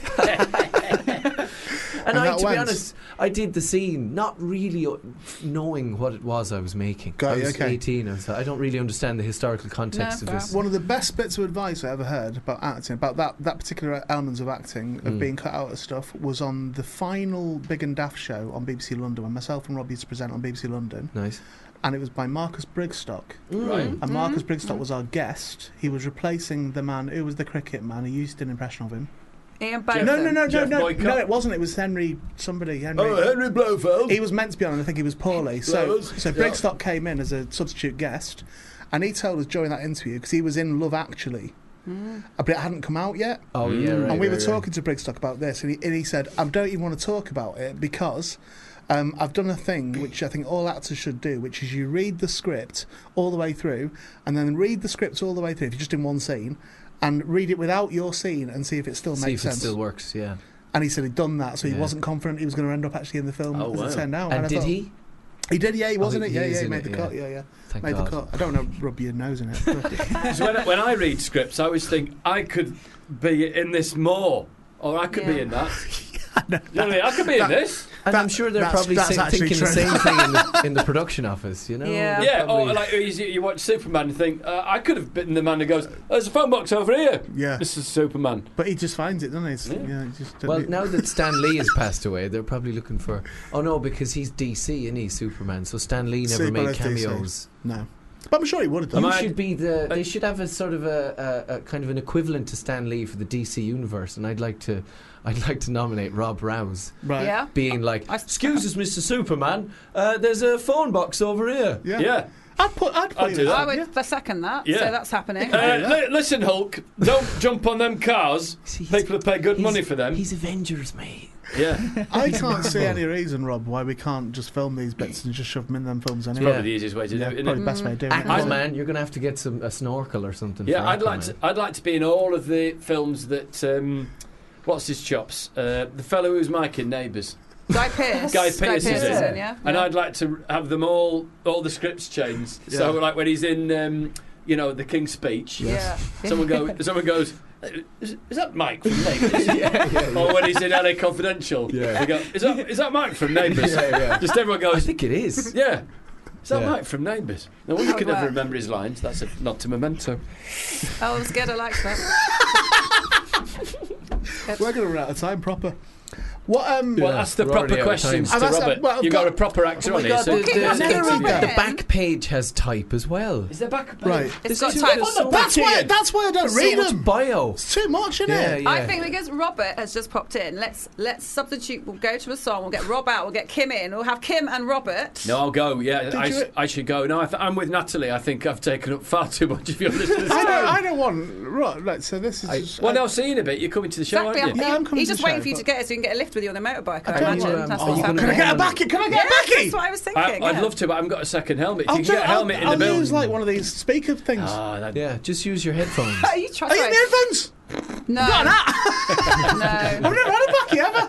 And
And that
to be
went.
honest, I did the scene not really knowing what it was I was making.
Got
I
you,
was
okay.
18. I don't really understand the historical context
No,
of this.
One of the best bits of advice I ever heard about acting, about that particular elements of acting, of being cut out of stuff, was on the final Big and Daft show on BBC London, when myself and Rob used to present on BBC London.
Nice.
And it was by Marcus Brigstock.
Right.
And Marcus Brigstock was our guest. He was replacing the man who was the cricket man. He used an impression of him.
Ian
Jeff-
Botham.
No,
Boycott?
it wasn't. It was Henry somebody.
Oh, Henry Blofeld.
He was meant to be on, and I think he was poorly. So
Blowers, yeah.
Brigstock came in as a substitute guest, and he told us during that interview, because he was in Love Actually, but it hadn't come out yet.
Oh, yeah, right.
And we were
right,
talking to Brigstock about this, and he said, "I don't even want to talk about it because I've done a thing which I think all actors should do, which is you read the script all the way through, and then read the script all the way through, if you're just in one scene, and read it without your scene and see if it still
See
makes
if it
sense."
still works, yeah.
And he said he'd done that, so he
Yeah.
wasn't confident he was going to end up actually in the film
Oh,
as
wow.
it turned out.
And
I
did
thought-
he?
He did, yeah, he was in it.
he
Yeah,
is
he
in
made
it,
the cut. Yeah.
Thank
Made
God.
the cut. I don't know, rub your nose in it. but-
Because when I read scripts, I always think I could be in this more, or I could be in that. You know what I mean? I could be in this.
And I'm sure they're probably
that's actually
thinking the
true.
same thing in the production office, you know?
Yeah.
They're
Yeah,
probably-
or like you watch Superman and think, I could have been the man who goes, "There's a phone box over here."
Yeah.
This is Superman.
But he just finds it, doesn't he? It's,
Yeah.
he just,
Well, now that Stan Lee has passed away, they're probably looking for... Oh, no, because he's DC, isn't he, Superman? So Stan Lee never
Super
made
like DC.
cameos.
No. But I'm sure he would have done.
You
Am I-
should be the... They should have a sort of a kind of an equivalent to Stan Lee for the DC universe, and I'd like to nominate Rob Rouse,
Right.
Yeah.
being like,
I-
"Excuse us, Mr. Superman, there's a phone box over here."
Yeah.
Yeah.
I'd put
I'd do
him
that.
I
in,
would
yeah.
second that.
Yeah.
So that's happening.
Listen, Hulk, don't jump on them cars.
See,
People have paid good
he's-
money for them.
He's Avengers, mate.
Yeah.
I can't see any reason, Rob, why we can't just film these bits and just shove them in them films anyway.
Probably the easiest way to do
Yeah,
it, isn't
probably
it?
the best way of doing it.
Aquaman, you're going to have to get a snorkel or something.
Yeah,
for Aquaman.
I'd like to be in all of the films that. What's his chops? The fellow who's Mike in Neighbours.
Guy Pearce.
Guy Pearce is in.
in, yeah.
And I'd like to have them all the scripts changed. So,
Yeah.
like when he's in, the King's Speech,
Yeah.
someone goes, is that Mike from Neighbours? Or when he's in LA Confidential, they go, is that Mike from Neighbours? Just everyone
I
goes,
think it is.
yeah. Is that
Yeah.
Mike from Neighbours? No wonder you
That
can
would
never
work.
remember his lines. That's a nod to Memento.
Oh, that's good. I like that.
We're going to run out of time proper. What?
Well, that's the
we're
proper
already out of
questions
time.
to
I've asked-
Robert.
well, I've
You got
got-
a proper actor on here.
God,
So.
Okay, that's
never
good,
read
Robert.
the back page has type as well.
Is there back?
Right.
It's
There's
got
too-
type.
there's so
That's
much-
why. That's why I don't
there's
read
so much
them.
bio.
It's too much, isn't
Yeah,
it?
yeah.
I think because Robert has just popped in, let's substitute. We'll go to a song. We'll get Rob out. We'll get Kim in. We'll have Kim and Robert.
No, I'll go. Yeah,
you-
I should go. No, I'm with Natalie. I think I've taken up far too much of your listeners'
I
time.
don't want. Right. So this is. just,
Well, no, see you in a bit. You're coming to the show,
Exactly.
aren't you?
Yeah, I'm coming
He's
to
just
the
waiting
show,
for you to
but-
get it so you can get a lift with you on the motorbike. I
Okay,
imagine.
you,
That's
are
what's
you gonna
Can I
happening.
get a backy? Can I get a backy?
That's what I was thinking.
I'd
yeah.
love to, but I haven't got a second helmet. If you can get a helmet in the
I'll
building.
use like one of these speaker things.
Ah, that-
Yeah, just use your headphones.
Are you trying?
Are you in the headphones?
No.
Got that?
No.
I've never had a backy ever.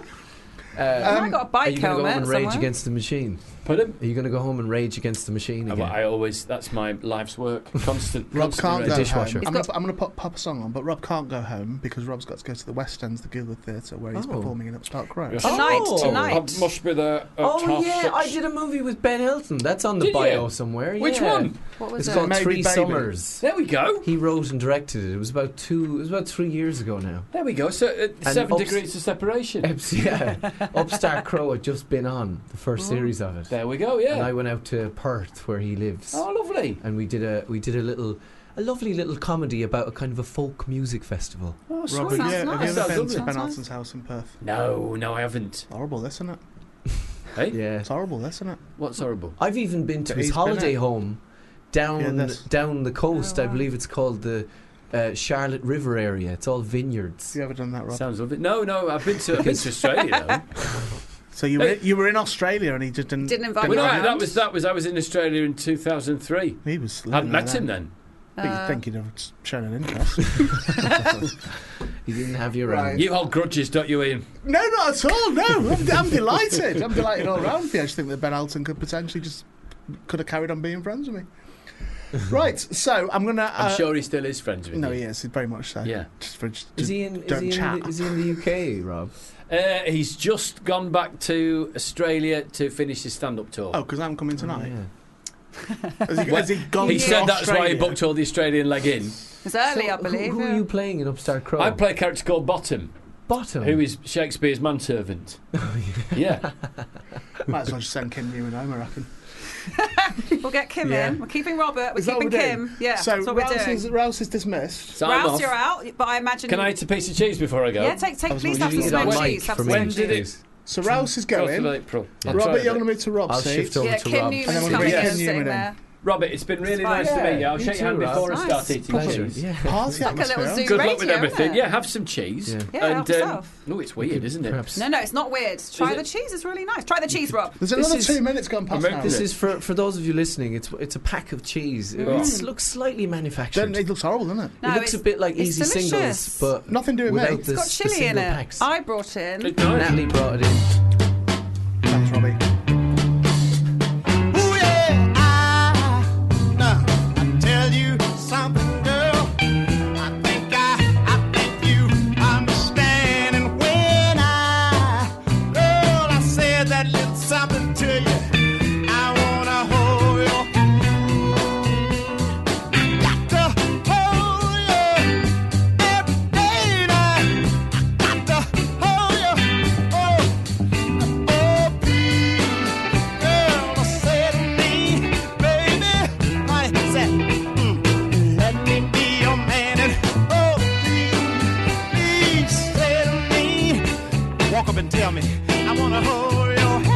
I got a
Are
bike
you going to go home
helmet
and rage
somewhere.
against the machine?
Pardon?
Are you going to go home and rage against the machine again?
I always. That's my life's work. Constant.
Rob
constant
can't
rage.
go
dishwasher.
home.
He's
I'm going to pop a song on, but Rob can't go home because Rob's got to go to the West End's, the Guildford Theatre, where he's
Oh.
performing in Upstart Crow.
Yes.
Tonight,
Oh.
tonight.
I must be there. At
Oh
half
yeah,
six.
I did a movie with Ben Elton. That's on the
Did you?
bio somewhere.
Which
yeah.
one?
What was
It's
it?
called
Maybe
Three
Baby.
Summers.
There we go.
He wrote and directed it. It was about 3 years ago now.
There we go. So 7
ups-
degrees of separation.
Yeah, Upstart Crow had just been on the first series of it,
There we go. Yeah.
and I went out to Perth where he lives,
Oh, lovely.
and we did a lovely little comedy about a kind of a folk music festival.
Oh, sweet.
Robert,
Sounds
yeah,
nice.
have you ever
Sounds
been to
lovely.
Ben
Sounds
Alston's house in Perth?
No, I haven't.
Horrible, this, isn't it?
Hey?
Yeah.
It's horrible, isn't it?
What's horrible?
I've even been to
But
his
he's been
holiday
it.
home
Yeah, this.
down the coast.
Oh,
I
wow.
believe it's called the Charlotte River area. It's all vineyards.
You ever done that, Rob?
Sounds lovely. No, I've been to Australia though.
So you were in Australia and he just didn't
Didn't invite
Well,
you
no,
around?
that was I was in Australia in 2003.
He was.
I hadn't
living
met
there
him then.
But you'd think he'd have shown an interest.
He didn't have you around.
Right.
You hold grudges, don't you, Ian?
No, not at all. No, I'm delighted. I'm delighted all round for you. I just think that Ben Elton could have carried on being friends with me. Right, so I'm gonna.
I'm sure he still is friends with
No,
you.
he is very much so.
Yeah.
Is he in the UK, Rob?
He's just gone back to Australia to finish his stand-up tour.
Oh, because I'm coming tonight.
Yeah.
Has he gone
He
to
said that's why he
Australia?
booked all the Australian leg in.
It's early,
So
I believe.
Who are you playing in Upstart Crow?
I play a character called Bottom,
Bottom.
who is Shakespeare's manservant. Yeah.
Might as well just send Kim Newman home, I reckon.
We'll get Kim
Yeah.
in. We're keeping Robert. We're
Is that
keeping
what we're
Kim.
doing?
Yeah,
So
that's what we're doing.
Rouse is dismissed.
So I'm
Rouse,
off.
you're out, but I imagine.
Can I eat a piece of cheese before I go?
Yeah, take.
I was
Please
wondering
have
if
some
you
smoked
could
cheese. Have some
When
smoked
did
cheese.
it?
So Rouse is
12th of
going.
April.
Robert, you're going to move to Rob's
I'll
seat.
shift over
Yeah,
to
Kim
Rob.
Newman's
And then we'll
coming
bring
in,
Kim
sitting
Newman in.
there.
Robert, it's been really
It's
nice
fine.
to meet you. I'll
You
shake your hand
too, Rob.
before I start
Nice.
eating
Pleasure.
cheese.
Yeah.
Party
Like a little
atmosphere.
zoo
Good luck
radio,
with everything.
isn't it?
Yeah, have some cheese.
Yeah.
Yeah, help yourself.
Oh, it's weird, isn't it?
Perhaps.
No, it's not weird. Try
it?
the cheese. It's really nice. Try the cheese, Rob.
There's
This
another
is-
2 minutes gone past now.
This is for those of you listening. It's a pack of cheese. It looks slightly manufactured.
It looks horrible, doesn't it?
No,
it looks a bit like
it's
Easy
delicious.
Singles, but
Nothing to do with
without
me.
It's
the,
got
the
chilli in
single
it.
packs.
I brought in.
It's nice.
Natalie brought it in.
Thanks, Robbie.
Ooh, yeah, I tell you something, girl. I think you understand. And when I said that little something to you, I wanna hold your hand. I got to hold you every day now. I got to hold you. Oh, please, girl, say to me, baby, I said, let me be your man, and oh, please say to me, walk up and tell me, I wanna hold your hand.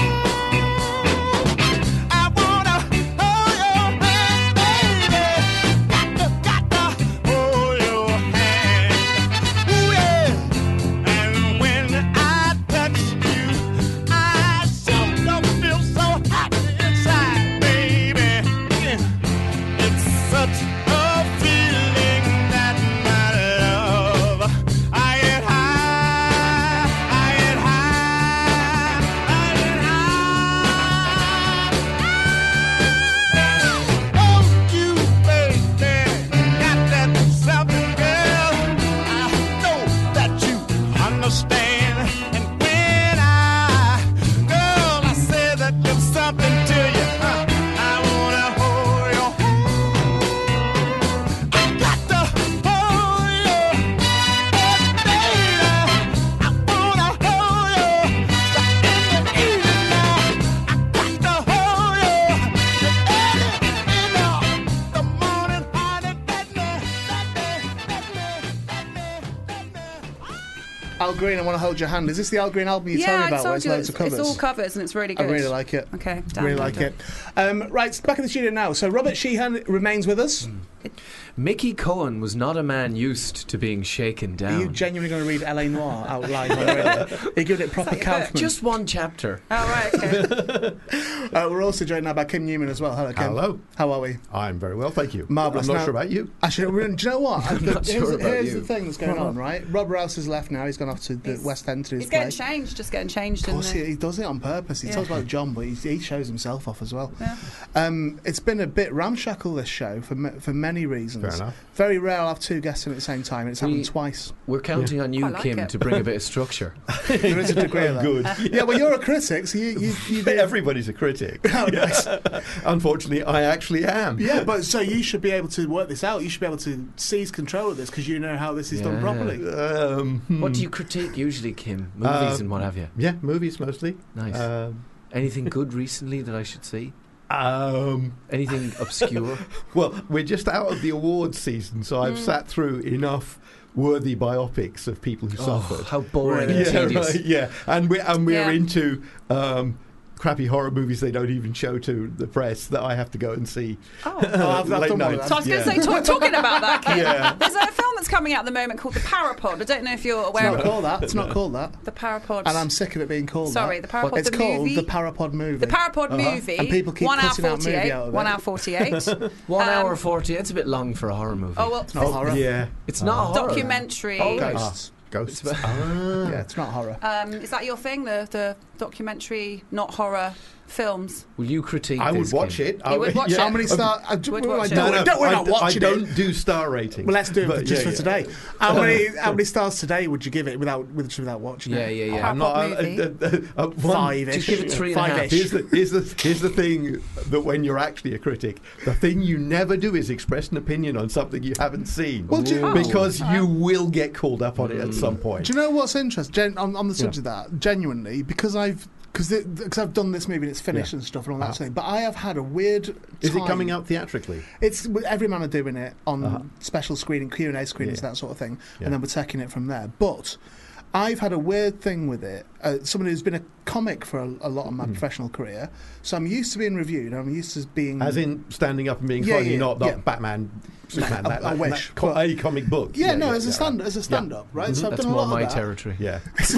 I wanna hold your hand, baby. Got to hold your hand. Ooh, yeah. And when I touch you, I sure don't feel so happy inside, baby. It's such a feeling that my love, I get high, I get high, I get high. Oh, you, baby, got that something, girl. I know that you understand. And when girl, I said that there's something to you, I wanna hold your hand. I got to hold you, baby. I wanna hold you in the evening now. I got to hold you early in the morning, honey.
Al Green, I want to hold your hand. Is this the Al Green album you told me
Yeah, I
about? Where
told
it's
you
loads of covers.
it's all covers and it's really
I
good.
really like it.
Okay,
Really like it. Right, back in the studio now. So Robert Sheehan remains with us.
Mickey Cohen was not a man used to being shaken
Are
down.
you genuinely going to read L.A. Noire out live on radio? Are you giving it proper
Is that your book?
Kaufman?
Just one chapter.
Oh right, okay.
We're also joined now by Kim Newman as well. Hello, Kim.
Hello.
How are we?
I'm very well, thank you.
Marvellous.
I'm not
Now-
sure about you.
Actually, do you know what?
not sure about
here's
you.
the thing that's going on, right? Rob Rouse has left now. He's gone off to the West End to do his
He's
play.
getting changed, just getting changed.
Of course,
isn't
he does it on purpose. He
Yeah.
talks about John, but he shows himself off as well.
Yeah.
It's been a bit ramshackle, this show, for many reasons.
Fair enough.
Very rare I'll have two guests in at the same time. It's happened twice.
We're counting on you,
Quite like
Kim,
it.
to bring a bit of structure.
There is a degree of that.
Good.
Yeah, well, you're a critic, so you do.
Everybody's a critic.
Oh, nice.
Unfortunately, I actually am.
Yeah, but so you should be able to work this out. You should be able to seize control of this because you know how this is done
Yeah.
properly.
What do you critique usually, Kim? Movies and what have you?
Yeah, movies mostly.
Nice. Anything good recently that I should see?
Um,
Anything obscure?
well, we're just out of the awards season, so I've sat through enough worthy biopics of people who suffered.
How boring and
Yeah,
tedious.
right, yeah, and we're
Yeah.
into crappy horror movies they don't even show to the press that I have to go and see.
I've
Late
done one of
nights.
So I was going to
Yeah.
say, talking about that, Kim,
Yeah.
there's a film that's coming out at the moment called The Parapod. I don't know if you're
It's
aware
not
of it.
called that. It's not called that.
The Parapod.
And I'm sick of it being called
Sorry,
that.
The Parapod,
It's
the
called
movie.
The Parapod movie.
The Parapod movie.
And people keep
1 hour
cutting out movie
48.
out of it.
1 hour 48.
1 hour 40. It's a bit long for a horror movie.
Oh, well,
It's not horror.
Yeah,
It's not horror.
documentary.
Ghosts.
ghosts.
Yeah, it's not horror.
Is that your thing? The documentary, not horror films?
Will you critique
I would
this,
watch
Kim?
it.
You would watch it?
How many stars?
Would watch it.
No,
We're not
I
watching it.
don't do star ratings.
Well, let's do it
But
just
yeah,
for
yeah.
today. How many stars today would you give it without watching
Yeah,
it?
yeah, yeah.
I'm not.
Parapod
Five-ish.
Just give it 3.5.
Five-ish.
Here's the thing that when you're actually a critic, the thing you never do is express an opinion on something you haven't seen.
Well, do you-
because you will get called up on it at some point.
Do you know what's interesting on the subject of that? Genuinely, because I've done this movie and it's finished and stuff and all that sort of thing. But I have had a weird time.
Is it coming out theatrically?
It's Everyman are doing it on special screening, Q&A screenings,
Yeah.
that sort of thing,
Yeah.
and then we're taking it from there. But I've had a weird thing with it. Someone who's been a comic for a lot of my professional career, so I'm used to being reviewed. I'm used to being
As in standing up and being
Yeah,
funny,
yeah,
not
yeah.
Batman, Superman.
I wish,
that
but-
a comic book.
Yeah, no, as a stand up, right? So I've
That's
done a
more
lot
my
of that.
territory.
Yeah.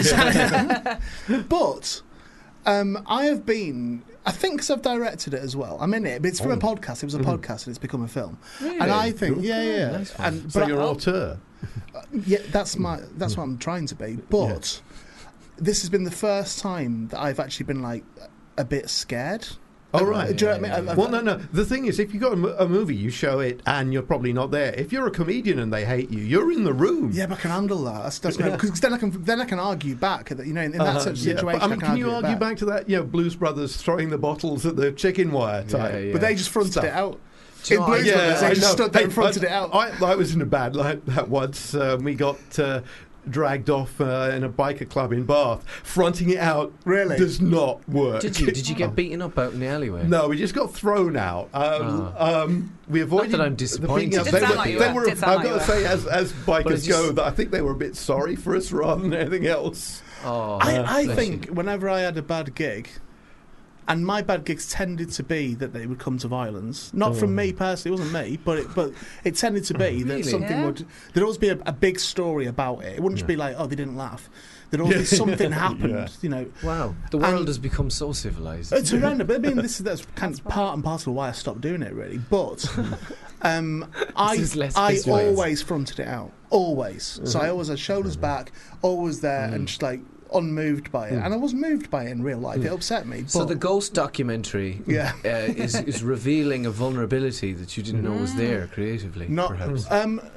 But I have been. I think because I've directed it as well. I'm in it, but it's from a podcast. It was a podcast, and it's become a film. And I think, yeah. And
So
but
you're
I-
auteur.
Yeah, that's what I'm trying to be. But this has been the first time that I've actually been like a bit scared.
Oh, right.
Do you know what I mean?
Well, no. The thing is, if you got a movie, you show it, and you're probably not there. If you're a comedian and they hate you, you're in the room.
Yeah, but I can handle that. That's because then I can argue back. You know, in that sort of
Yeah,
situation,
but, I mean,
can
can you
argue
argue back to that? Blues Brothers throwing the bottles at the chicken wire type.
Yeah, yeah.
But they just fronted
Stuff.
it out.
Do you
In
know what,
Blues Brothers, they
I
just
know.
stood there and
Hey,
fronted it out.
I was in a bad like that once. We got dragged off in a biker club in Bath. Fronting it out
Really?
does not work.
Did you get beaten up out in the alleyway?
No, we just got thrown out. We avoided.
Not that I'm
the
disappointed.
picking up.
Did
They
sound
were-
like you
they
were.
were-
Did sound
I've
like
got
you
to say, as bikers
it's
go,
just-
that I think they were a bit sorry for us rather than anything else.
Oh,
I
bless
think
you.
whenever I had a bad gig, and my bad gigs tended to be that they would come to violence. Not from me personally, it wasn't me, but it tended to be
Really?
that something
Yeah.
would. There'd always be a big story about it. It wouldn't just be like, oh, they didn't laugh. There'd always be something happened,
Yeah.
you know.
Wow, the world
And-
has become so civilized.
It's horrendous. But I mean, that's kind of part and parcel of why I stopped doing it, really. But I
is less
I
business.
always fronted it out, always. So I always had shoulders back, always there, and just like unmoved by it. And I was moved by it in real life. It upset me.
So
but-
the Ghost documentary
Yeah.
is revealing a vulnerability that you didn't know was there creatively,
Not
perhaps.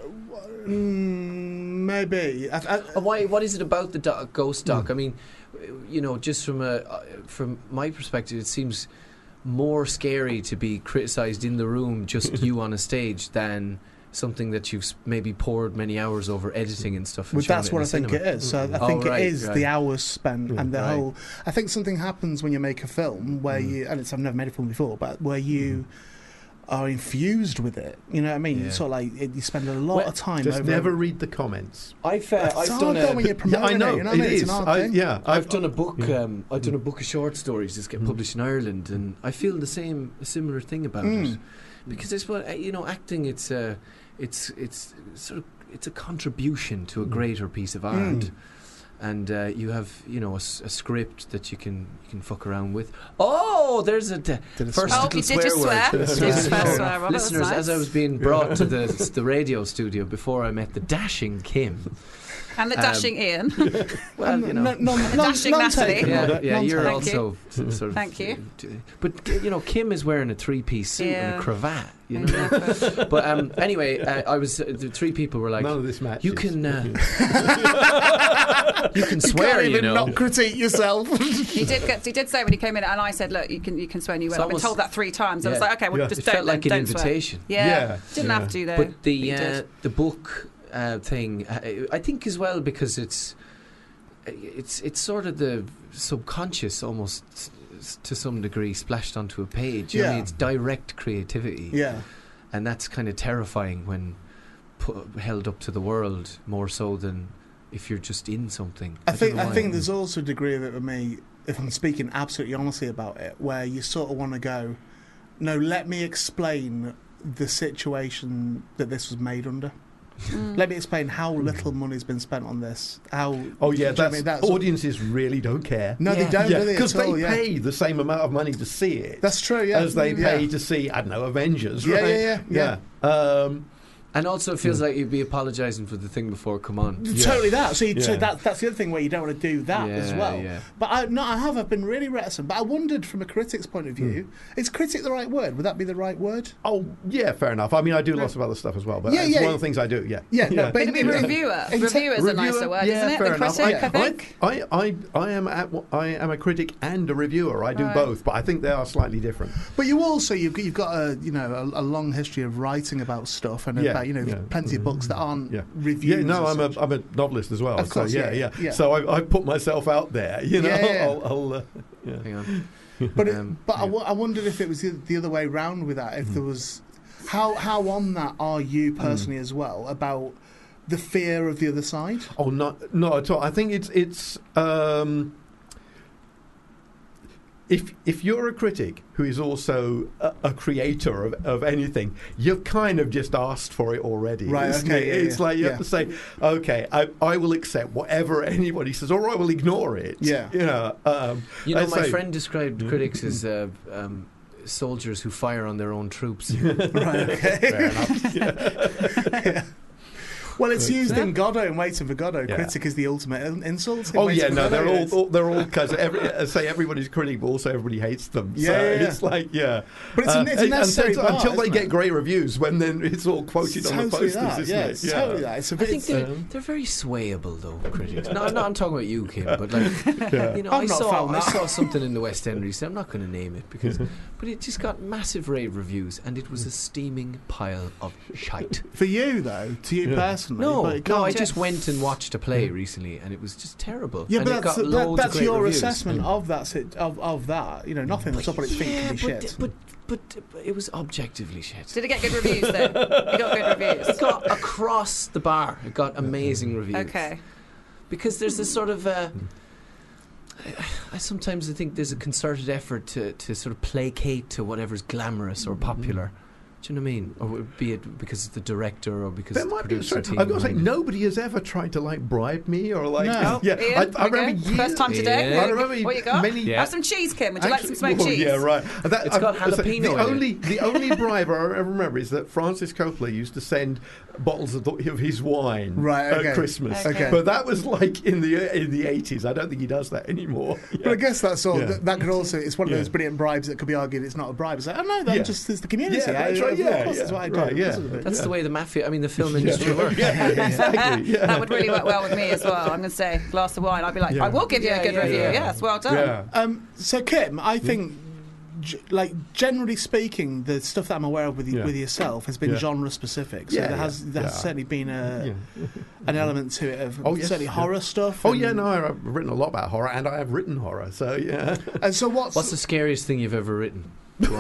maybe.
And why? What is it about the Ghost doc? I mean, you know, just from my perspective, it seems more scary to be criticised in the room, just you on a stage, than something that you've maybe poured many hours over editing and stuff. And
Well,
showing
that's
it
what
in
I
the
think
cinema.
it is. So I
Oh,
think
right,
it is
right.
the hours spent and the
right.
whole. I think something happens when you make a film where you, and I've never made a film before, but where you are infused with it. You know what I mean?
Yeah.
Sort of like you spend a lot of time.
Just
over
never read the comments.
I've
It's
done
hard though when you're
a
promoting
I know
it. You know what I mean?
it
It's
is.
an hard thing.
I've done a book. I've done a book of short stories that's get published in Ireland, and I feel a similar thing about it, because it's what acting. It's sort of it's a contribution to a greater piece of art, and you have a script that you can fuck around with. Oh, there's a first
Oh,
little
you
swear
did just swear.
word.
You did just swear, Robert, that's
Listeners,
nice.
as I was being brought to the radio studio before I met the dashing Kim.
And the dashing Ian.
Well,
Dashing Natalie.
Yeah, you're
Thank
also sort of.
Thank you.
But Kim is wearing a three-piece suit and
Yeah.
a cravat. You know. But anyway, I was. The three people were like,
None of this matches.
"You can, you can swear,
Can't even not critique yourself.
He did say when he came in, and I said, "Look, you can swear." And you went,
So
"I've been
almost-
told that 3 times." I was
Yeah.
like, "Okay, well,
Yeah.
just
It
don't."
felt like
then,
an
don't swear.
invitation.
Yeah, didn't have to though.
But
you
the
did.
the book thing, I think as well, because it's sort of the subconscious almost to some degree splashed onto a page. You know what I mean?
Yeah.
It's direct creativity.
Yeah.
And that's kind of terrifying when held up to the world more so than if you're just in something.
I
don't know why.
think there's also a degree of it with me, if I'm speaking absolutely honestly about it, where you sort of want to go, no, let me explain the situation that this was made under. Let me explain how little money's been spent on this. How?
Oh yeah,
do you know what I mean? That's
audiences really don't care.
No, they don't.
Yeah,
Do they?
because
At all,
they
yeah.
pay the same amount of money to see it.
That's true. Yeah,
as they pay to see, I don't know, Avengers. Right?
Yeah.
And also, it feels like you'd be apologising for the thing before. Come on,
Totally that. So that's the other thing where you don't want to do that as well.
Yeah.
But I've been really reticent. But I wondered from a critic's point of view, is critic the right word? Would that be the right word?
Oh yeah, fair enough. I mean, I do lots of other stuff as well, but it's one of the things I do. Yeah.
No, but
It'd be reviewer. Reviewer's a nicer word, isn't it?
Fair
The
enough.
critic, I think.
I am a critic and a reviewer. I do both, but I think they are slightly different.
But you've got a long history of writing about stuff and about plenty of books that aren't reviews.
Yeah, no,
as
I'm a novelist as well.
Of course,
so
yeah.
So I put myself out there. You know, I'll
Hang on.
But I wondered if it was the other way round with that. If there was, how on that are you personally as well about the fear of the other side?
Oh, not at all. I think it's if you're a critic who is also a creator of anything, you've kind of just asked for it already.
Right,
isn't
okay.
it? It's like you have to say, okay, I will accept whatever anybody says, or I will ignore it.
Yeah.
My friend described critics as soldiers who fire on their own troops.
Right, okay.
Fair enough.
Yeah. Well, it's used in Godot and Waiting for Godot.
Yeah.
Critic is the ultimate insult.
Oh yeah, no, they're all because everybody's critic, but also everybody hates them. So it's like
but it's a necessary part,
until they
isn't
get
it?
great reviews, when then it's all quoted on the posters, isn't it?
It's totally that. It's a
I
bit.
think they're very swayable, though, critics. No, I'm talking about you, Kim, but like,
I've
I
not found that.
saw something in the West End recently. I'm not going to name it but it just got massive rave reviews, and it was a steaming pile of shite.
For you though, to you personally,
No, I just went and watched a play recently, and it was just terrible.
Yeah,
and
but that's your
reviews.
assessment of that. Of that, nothing that's up on its feet can be shit.
But it was objectively shit.
Did it get good reviews then? It got good reviews.
It got across the bar. It got amazing reviews.
Okay.
Because there's this sort of I sometimes think there's a concerted effort to sort of placate to whatever's glamorous or popular. Do you know what I mean? Or be it because it's the director or because
there
the
might be.
producer team.
I've got to say, nobody has ever tried to bribe me or
No.
Yeah,
Ian,
I remember years.
first time today.
Yeah.
I remember
What you got?
many.
Have some cheese, Kim. Would you like some smoked
well,
cheese?
Yeah, right.
It's got jalapeno in it.
The only bribe I ever remember is that Francis Coppola used to send bottles of his wine at Christmas.
Okay.
But that was like in the 80s. I don't think he does that anymore.
But I guess that's all.
Yeah.
That could also. It's one of those brilliant bribes that could be argued it's not a bribe. It's like, oh no, that just is the community.
Yeah, that's right.
Of course, that's what I do.
Right, yeah.
That's the way the the film industry works.
Exactly. Yeah.
That would really work well with me as well. I'm going to say glass of wine. I'd be like, I will give you a good review. Yes, well done.
Yeah.
So Kim, I think, generally speaking, the stuff that I'm aware of with yourself has been genre specific. So there has certainly been an element to it of certainly horror stuff.
Oh yeah, no, I've written a lot about horror, and I have written horror. So yeah.
And so
what's the scariest thing you've ever written? Go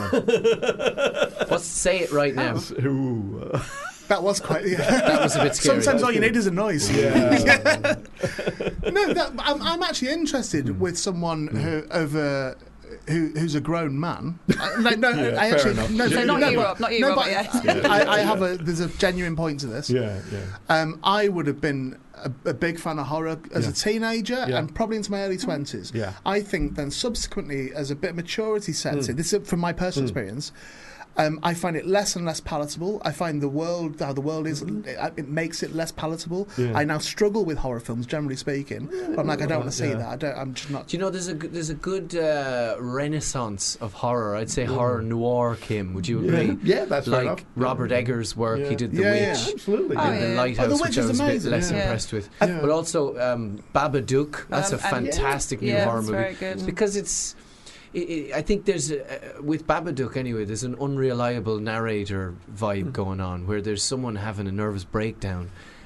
on. Say it right now.
That was quite.
That was a bit scary.
Sometimes all you need is a noise.
Yeah.
No, I'm actually interested with someone who's a grown man.
Not you, Rob. Not you, Rob.
I have there's a genuine point to this.
Yeah.
I would have been a big fan of horror as a teenager and probably into my early 20s.
Yeah.
I think then subsequently, as a bit of maturity sets in, this is from my personal experience, I find it less and less palatable. I find how the world is, it makes it less palatable. Yeah. I now struggle with horror films, generally speaking. But I'm like, I don't want to see that. I'm just not.
Do you know, there's a good renaissance of horror. I'd say horror noir, Kim. Would you agree?
Yeah, that's
like
fair enough.
Robert Eggers' work. He did The Witch.
Yeah, absolutely.
The Lighthouse, which I was a bit less impressed with.
Yeah.
But also Babadook. That's a fantastic new horror movie.
Very good.
Because it's... I think there's with Babadook anyway, there's an unreliable narrator vibe going on where there's someone having a nervous breakdown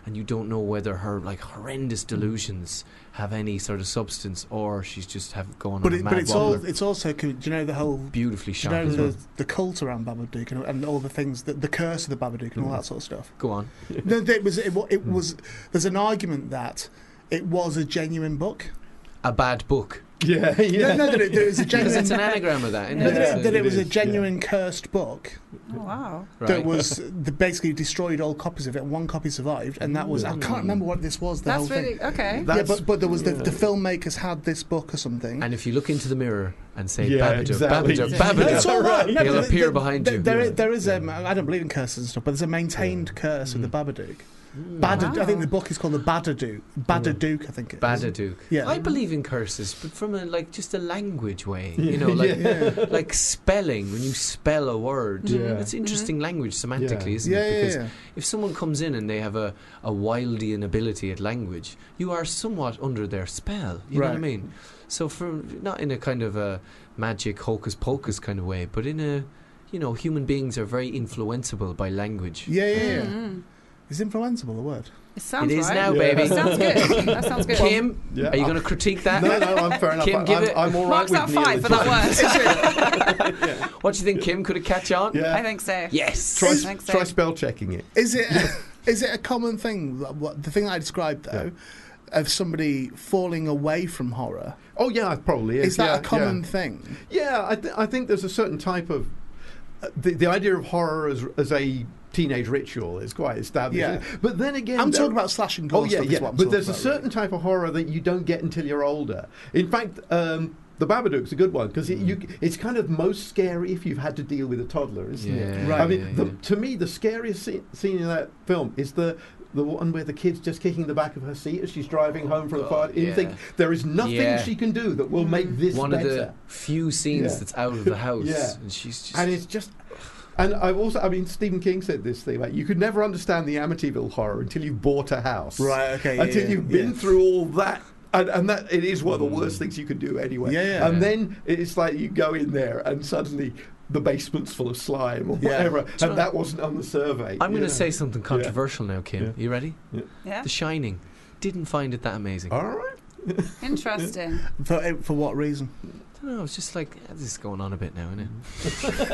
and you don't know whether her like horrendous delusions have any sort of substance, or she's just going on a mad wander.
It's also, do you know the whole
beautifully shot.
Do you
as
know
well.
the cult around Babadook and all the things, the curse of the Babadook and all that sort of stuff?
Go on.
No, it was. There's an argument that it was a genuine book.
A bad book.
Yeah.
No, that it was a genuine.
It's an anagram of that, isn't
No,
it?
that it was a genuine cursed book.
Oh, wow.
That was basically destroyed all copies of it, and one copy survived, and that was I can't remember what this was.
That's really okay.
Yeah, but there was the filmmakers had this book or something.
And if you look into the mirror and say
Yeah,
Babadook,
exactly.
Babadook,
Yeah.
Babadook,
It's all right. No,
he'll
but
appear behind you.
There is I don't believe in curses and stuff, but there's a maintained curse of the Babadook. I think the book is called the Babadook. Babadook, I think it is.
Babadook.
Yeah.
I believe in curses, but from just a language way. You know, like spelling. When you spell a word, it's interesting language semantically, isn't it? Because if someone comes in and they have a Wildian ability at language, you are somewhat under their spell. You know what I mean? So, not in a kind of a magic hocus pocus kind of way, but in a, human beings are very influenceable by language.
Is influenceable a word?
It sounds
It is
right.
now, baby.
That sounds good. That sounds good.
Kim, are you going to critique that?
No, I'm fair enough.
Kim, give it.
I'm all right
Mark's
with
out 5 for that word.
What do you think, Kim? Could it catch on?
Yeah.
I think so.
Yes.
Try spell checking it.
Is it a common thing? The thing that I described though, of somebody falling away from horror.
Oh yeah, it probably is.
Is that a common thing?
Yeah, I think there's a certain type of the idea of horror as a teenage ritual is quite established.
Yeah.
But then again,
I'm talking about slash and gore stuff. Is what I'm
but there's a
talking about,
certain type of horror that you don't get until you're older. In fact, the Babadook's a good one because it's kind of most scary if you've had to deal with a toddler, isn't it?
Right.
I mean, to me, the scariest scene in that film is the one where the kid's just kicking the back of her seat as she's driving home from the party. You think there is nothing she can do that will make this
one
better.
of the few scenes that's out of the house.
And
she's just...
And it's just... And Stephen King said this thing, like, you could never understand the Amityville horror until you've bought a house.
Right, okay.
Until you've been through all that. And that it is one of the worst things you can do anyway. And then it's like you go in there and suddenly the basement's full of slime or whatever, and that wasn't on the survey.
I'm going to say something controversial now, Kim. You ready?
Yeah.
The Shining. Didn't find it that amazing.
All right.
Interesting.
For what reason?
I don't know. It's just like this is going on a bit now, isn't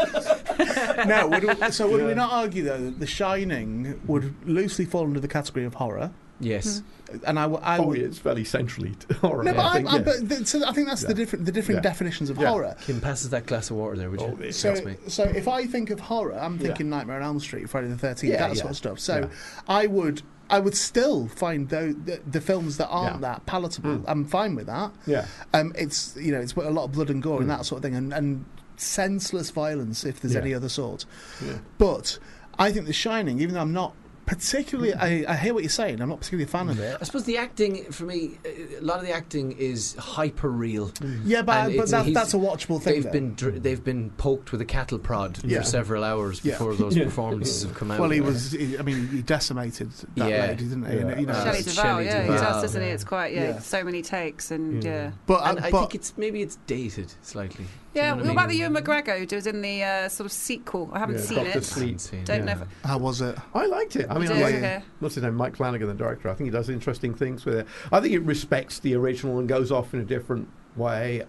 it?
No. Would we not argue though that The Shining would loosely fall under the category of horror?
Yes.
And I would.
It's fairly centrally horror.
No, but
I think,
I think that's the different definitions of horror.
Kim, passes that glass of water there, would you?
So if I think of horror, I'm thinking Nightmare on Elm Street, Friday the 13th, that sort of stuff. So I would still find the films that aren't that palatable. I'm fine with that.
Yeah.
It's it's a lot of blood and gore and that sort of thing, and senseless violence if there's any other sort. Yeah. But I think The Shining, even though I'm not particularly, I hear what you're saying. I'm not particularly a fan of it.
I suppose the acting, for me, a lot of the acting is hyper real.
Yeah, but that's a watchable thing.
They've been poked with a cattle prod for several hours before those performances have come out.
Well, he decimated that lady, didn't he?
Shelley Duvall, he does, doesn't he? It's quite, so many takes, and
But I think it's dated slightly.
Yeah,
what
what about the Ewan McGregor who was in the sort of sequel? I haven't seen
Dr.
it.
Sleep.
Don't know.
How was it?
I liked it. I mean, what's his name? Mike Flanagan, the director. I think he does interesting things with it. I think it respects the original and goes off in a different way.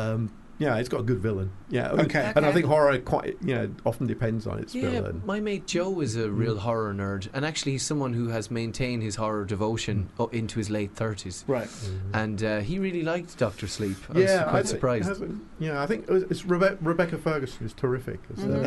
It's got a good villain. Yeah,
okay.
And I think horror quite, often depends on its villain.
My mate Joe is a real horror nerd, and actually he's someone who has maintained his horror devotion up into his late 30s.
Right.
And he really liked Dr. Sleep. I was quite surprised.
I think it's Rebecca Ferguson is terrific.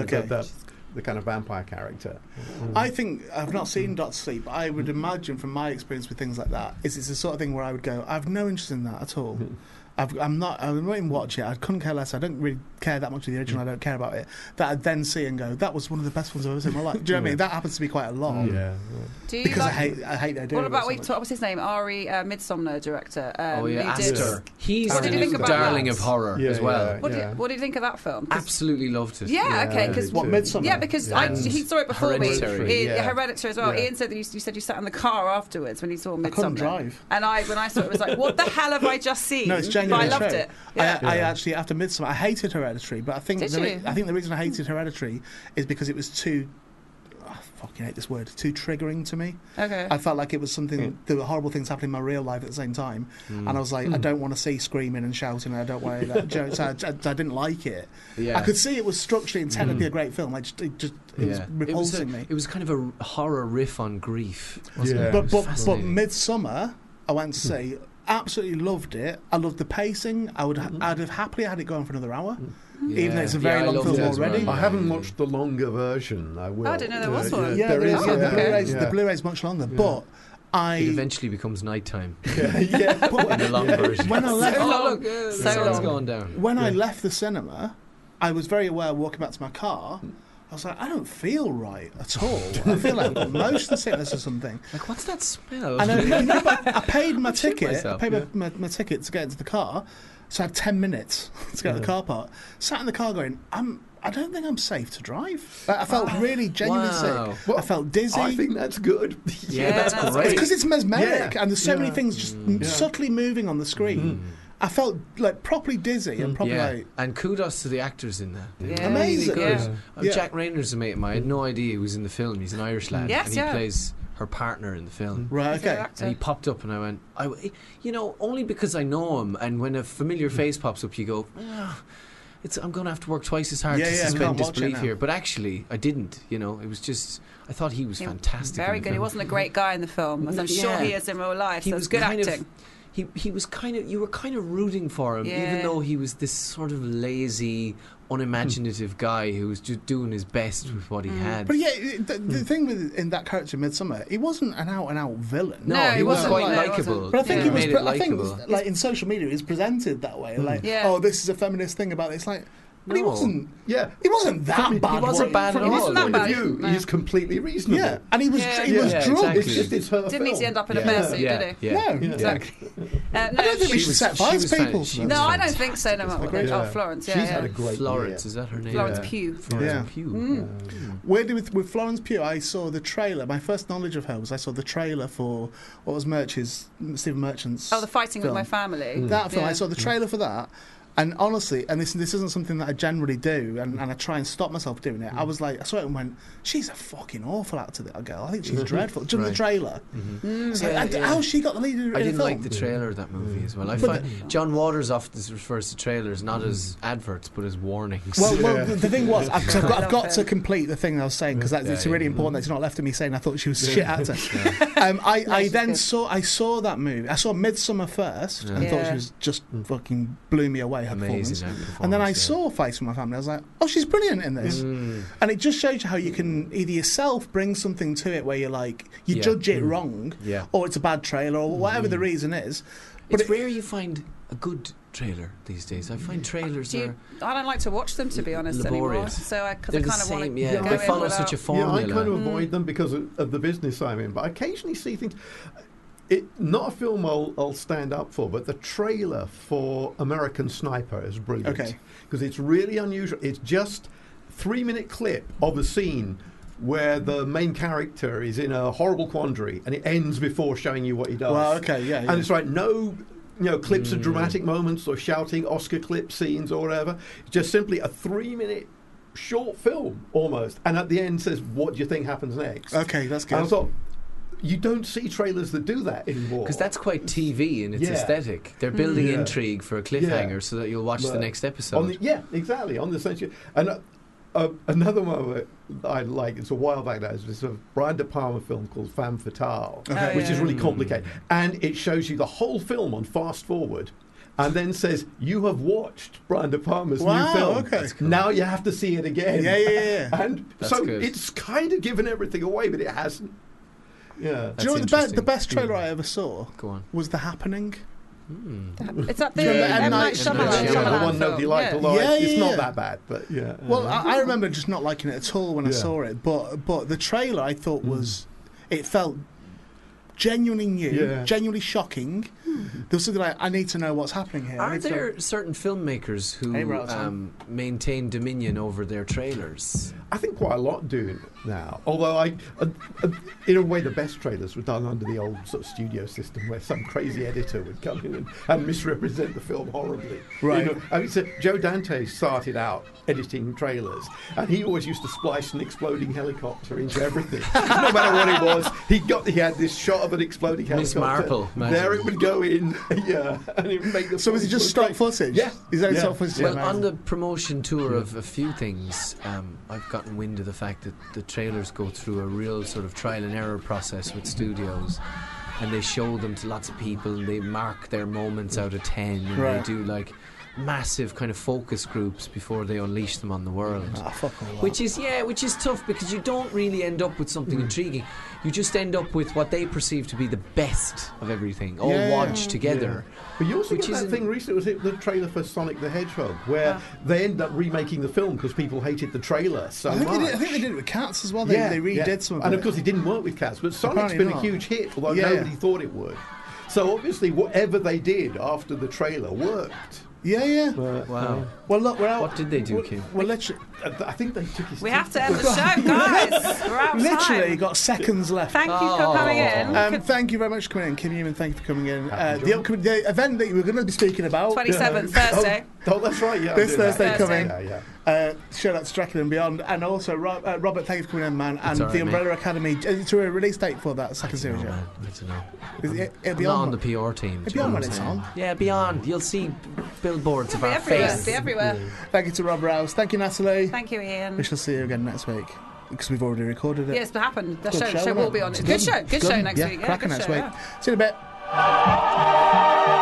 The kind of vampire character.
I think I've not seen Dr. Sleep. I would imagine from my experience with things like that, it's the sort of thing where I would go, I have no interest in that at all. I won't even watch it. I couldn't care less. I don't really care that much of the original. I don't care about it. That I'd then see and go, that was one of the best ones I've ever seen in my life. Do you know what I mean? That happens to be quite a lot.
Yeah.
Because
I hate the idea.
What about
so
what's his name? Ari Midsommar director.
Aster. He's
what did you think
the
about
darling
that?
of horror as well.
What did you think of that film?
Absolutely loved it.
Yeah, okay. Because
Midsommar?
Yeah, because he saw it before
Hereditary.
me. Hereditary as well. Ian said that you said you sat in the car afterwards when you saw Midsommar.
I couldn't drive.
And when I saw it, was like, what the hell have I just seen?
No, it's genuinely
But I loved
true.
it. Yeah.
I actually, after Midsommar, I hated Hereditary, but I think
Did you?
I think the reason I hated Hereditary is because it was too fucking hate this word, too triggering to me.
Okay.
I felt like it was something, there were horrible things happening in my real life at the same time. And I was like, I don't want to see screaming and shouting, I don't want that. So I didn't like it.
Yeah.
I could see it was structurally and technically a great film. It was repulsing me.
It was kind of a horror riff on grief, wasn't it?
But
Fascinating.
Midsummer, I went to see, absolutely loved it. I loved the pacing. I'd have happily had it going for another hour. Even though it's a very long film already.
I haven't watched the longer version. I will.
I didn't know there was one.
Yeah, there is. The Blu-ray's much longer, but
it eventually becomes nighttime.
Yeah,
in the long version.
When I left,
the sun's going down.
When I left the cinema, I was very aware walking back to my car. I was like, I don't feel right at all. I feel like I've got motion sickness or something.
Like, what's that smell?
And I paid my ticket. I paid my ticket to get into the car. So I had 10 minutes to get to the car park. Sat in the car going, I don't think I'm safe to drive. Like, I felt really genuinely sick. Well, I felt dizzy.
I think that's good.
That's great.
Because it's mesmeric and there's so many things just subtly moving on the screen. I felt like properly dizzy and properly like...
And kudos to the actors in that.
Amazing.
Really good. Jack Rayner's a mate of mine. I had no idea he was in the film. He's an Irish lad.
Yes,
and he plays her partner in the film.
Right, okay.
And he popped up and I went, only because I know him, and when a familiar face pops up you go, I'm going to have to work twice as hard to suspend disbelief here. But actually, I didn't. It was just... I thought he was fantastic.
Very good. He wasn't a great guy in the film, as I'm sure he is in real life. So it was good acting.
He was you were kind of rooting for him, even though he was this sort of lazy, unimaginative guy who was just doing his best with what he had.
But the thing in that character, Midsummer, he wasn't an out-and-out villain.
No, he was quite likeable.
But I think he was.
I
think, like, in social media, he's presented that way. Like, this is a feminist thing about this. Like, but he wasn't.
Yeah,
he wasn't that bad.
He wasn't bad at all.
From his point of view, he's completely reasonable.
Yeah, and he was drunk.
Exactly.
It's just it's her
Didn't
film.
need to end up in a bear suit, did he?
No,
exactly.
I don't think we should set fires people.
No, I don't think so. No, Florence.
She's had a great
Florence, is that her name?
Florence Pugh.
Florence Pugh.
Weirdly, with Florence Pugh, I saw the trailer. My first knowledge of her was I saw the trailer for what was Stephen Merchant's.
The Fighting
film.
with My Family.
That film, I saw the trailer for that. And honestly, and this isn't something that I generally do, and I try and stop myself doing it. I was like, I saw it and went, she's a fucking awful actor, that girl. I think she's dreadful. Just the trailer. How she got the lead in
I didn't
film?
like the trailer of that movie as well. I find John Waters often refers to trailers not as adverts but as warnings.
Well, the thing was, I've got to complete the thing I was saying because it's really important that it's not left to me saying I thought she was a shit actor. I saw that movie. I saw Midsummer first and thought she was just fucking blew me away. Her
amazing
performance. And then I saw Fights with My Family. I was like, oh, she's brilliant in this. And it just shows you how you can either yourself bring something to it where you're like, you judge it wrong, or it's a bad trailer, or whatever the reason is. But
it's rare you find a good trailer these days. I find trailers
I don't like to watch them, to be honest, anymore.
Laborious.
So I
They're
kind of want to go
they follow such a formula.
I kind of avoid them because of the business I'm in, but I occasionally see things. Not a film I'll stand up for, but the trailer for American Sniper is brilliant.
Okay.
Because it's really unusual. It's just a 3-minute clip of a scene where the main character is in a horrible quandary, and it ends before showing you what he does.
Well, okay,
And it's like no clips of dramatic moments or shouting Oscar clip scenes or whatever. It's just simply a 3-minute short film almost, and at the end says, "What do you think happens next?"
Okay, that's good.
And I thought, you don't see trailers that do that anymore.
Because that's quite TV in its aesthetic. They're building intrigue for a cliffhanger so that you'll watch the next episode.
Exactly. On the sense, and another one that I like, it's a while back now, is a Brian De Palma film called Femme Fatale, which is really complicated. And it shows you the whole film on fast forward. And then says, you have watched Brian De Palma's new film.
Okay.
Cool. Now you have to see it again.
Yeah.
And so it's kind of given everything away, but it hasn't. Yeah.
Do you know the best trailer I ever saw was The Happening?
It's like the M. Night Shyamalan
the one nobody liked, although it's not that bad. But
Well, I remember just not liking it at all when I saw it, but the trailer I thought was, it felt genuinely new, genuinely shocking. There was something like, I need to know what's happening here.
Are there certain filmmakers who maintain dominion over their trailers?
I think quite a lot do now. Although in a way, the best trailers were done under the old sort of studio system, where some crazy editor would come in and misrepresent the film horribly.
Right.
You know, I mean, so Joe Dante started out editing trailers, and he always used to splice an exploding helicopter into everything, no matter what it was. He had this shot of an exploding
Miss
helicopter.
Marple, imagine.
There it would go in, yeah, and it would make the.
So was it just stock footage?
Yeah.
Is that stock footage?
Well, on the promotion tour of a few things, I've gotten wind of the fact that the trailers go through a real sort of trial and error process with studios, and they show them to lots of people, and they mark their moments out of 10, and
Right.
they do like massive kind of focus groups before they unleash them on the world.
Fuck all that.
Which is tough, because you don't really end up with something intriguing. You just end up with what they perceive to be the best of everything, all lodged together.
But you also
Which
got that
isn't-
thing recently, was it the trailer for Sonic the Hedgehog, where they end up remaking the film because people hated the trailer so
I think
much.
they did it with Cats as well. They redid some of it.
And of course it didn't work with Cats, but Sonic's
Apparently
been
not.
a huge hit, although
Yeah.
nobody thought it would. So obviously whatever they did after the trailer worked.
Yeah.
Wow.
Well, look, we're out.
What did they do, Kim?
Well, literally,
I think they took his.
We have to end the show, guys. We're out of
literally
time.
got seconds left.
Thank you for coming in.
Thank you very much for coming in, Kim Newman. Thank you for coming in. The event that we're going to be speaking about,
27th, Thursday.
Oh, that's right. Yeah,
this
I'm doing
Thursday
that.
coming.
Yeah.
Shout out to Dracula and Beyond, and also Robert. Thank you for coming in, man. And
all right,
the Umbrella
mate.
Academy. Is there a release date for that second series?
No,
Yeah.
man, I don't know.
It'll be
I'm not
on
on the PR team.
It'll be on when it's on.
Yeah, beyond. You'll see billboards of our face.
Be everywhere.
Thank you to Rob Rouse. Thank you, Natalie.
Thank you, Ian.
We shall see you again next week because we've already recorded it.
Yes, it happened. The
Good
show will
isn't
be
it?
on.
It's
Good show. Good show next week. Yeah,
cracking
good
next
show,
week.
yeah.
See you in a bit.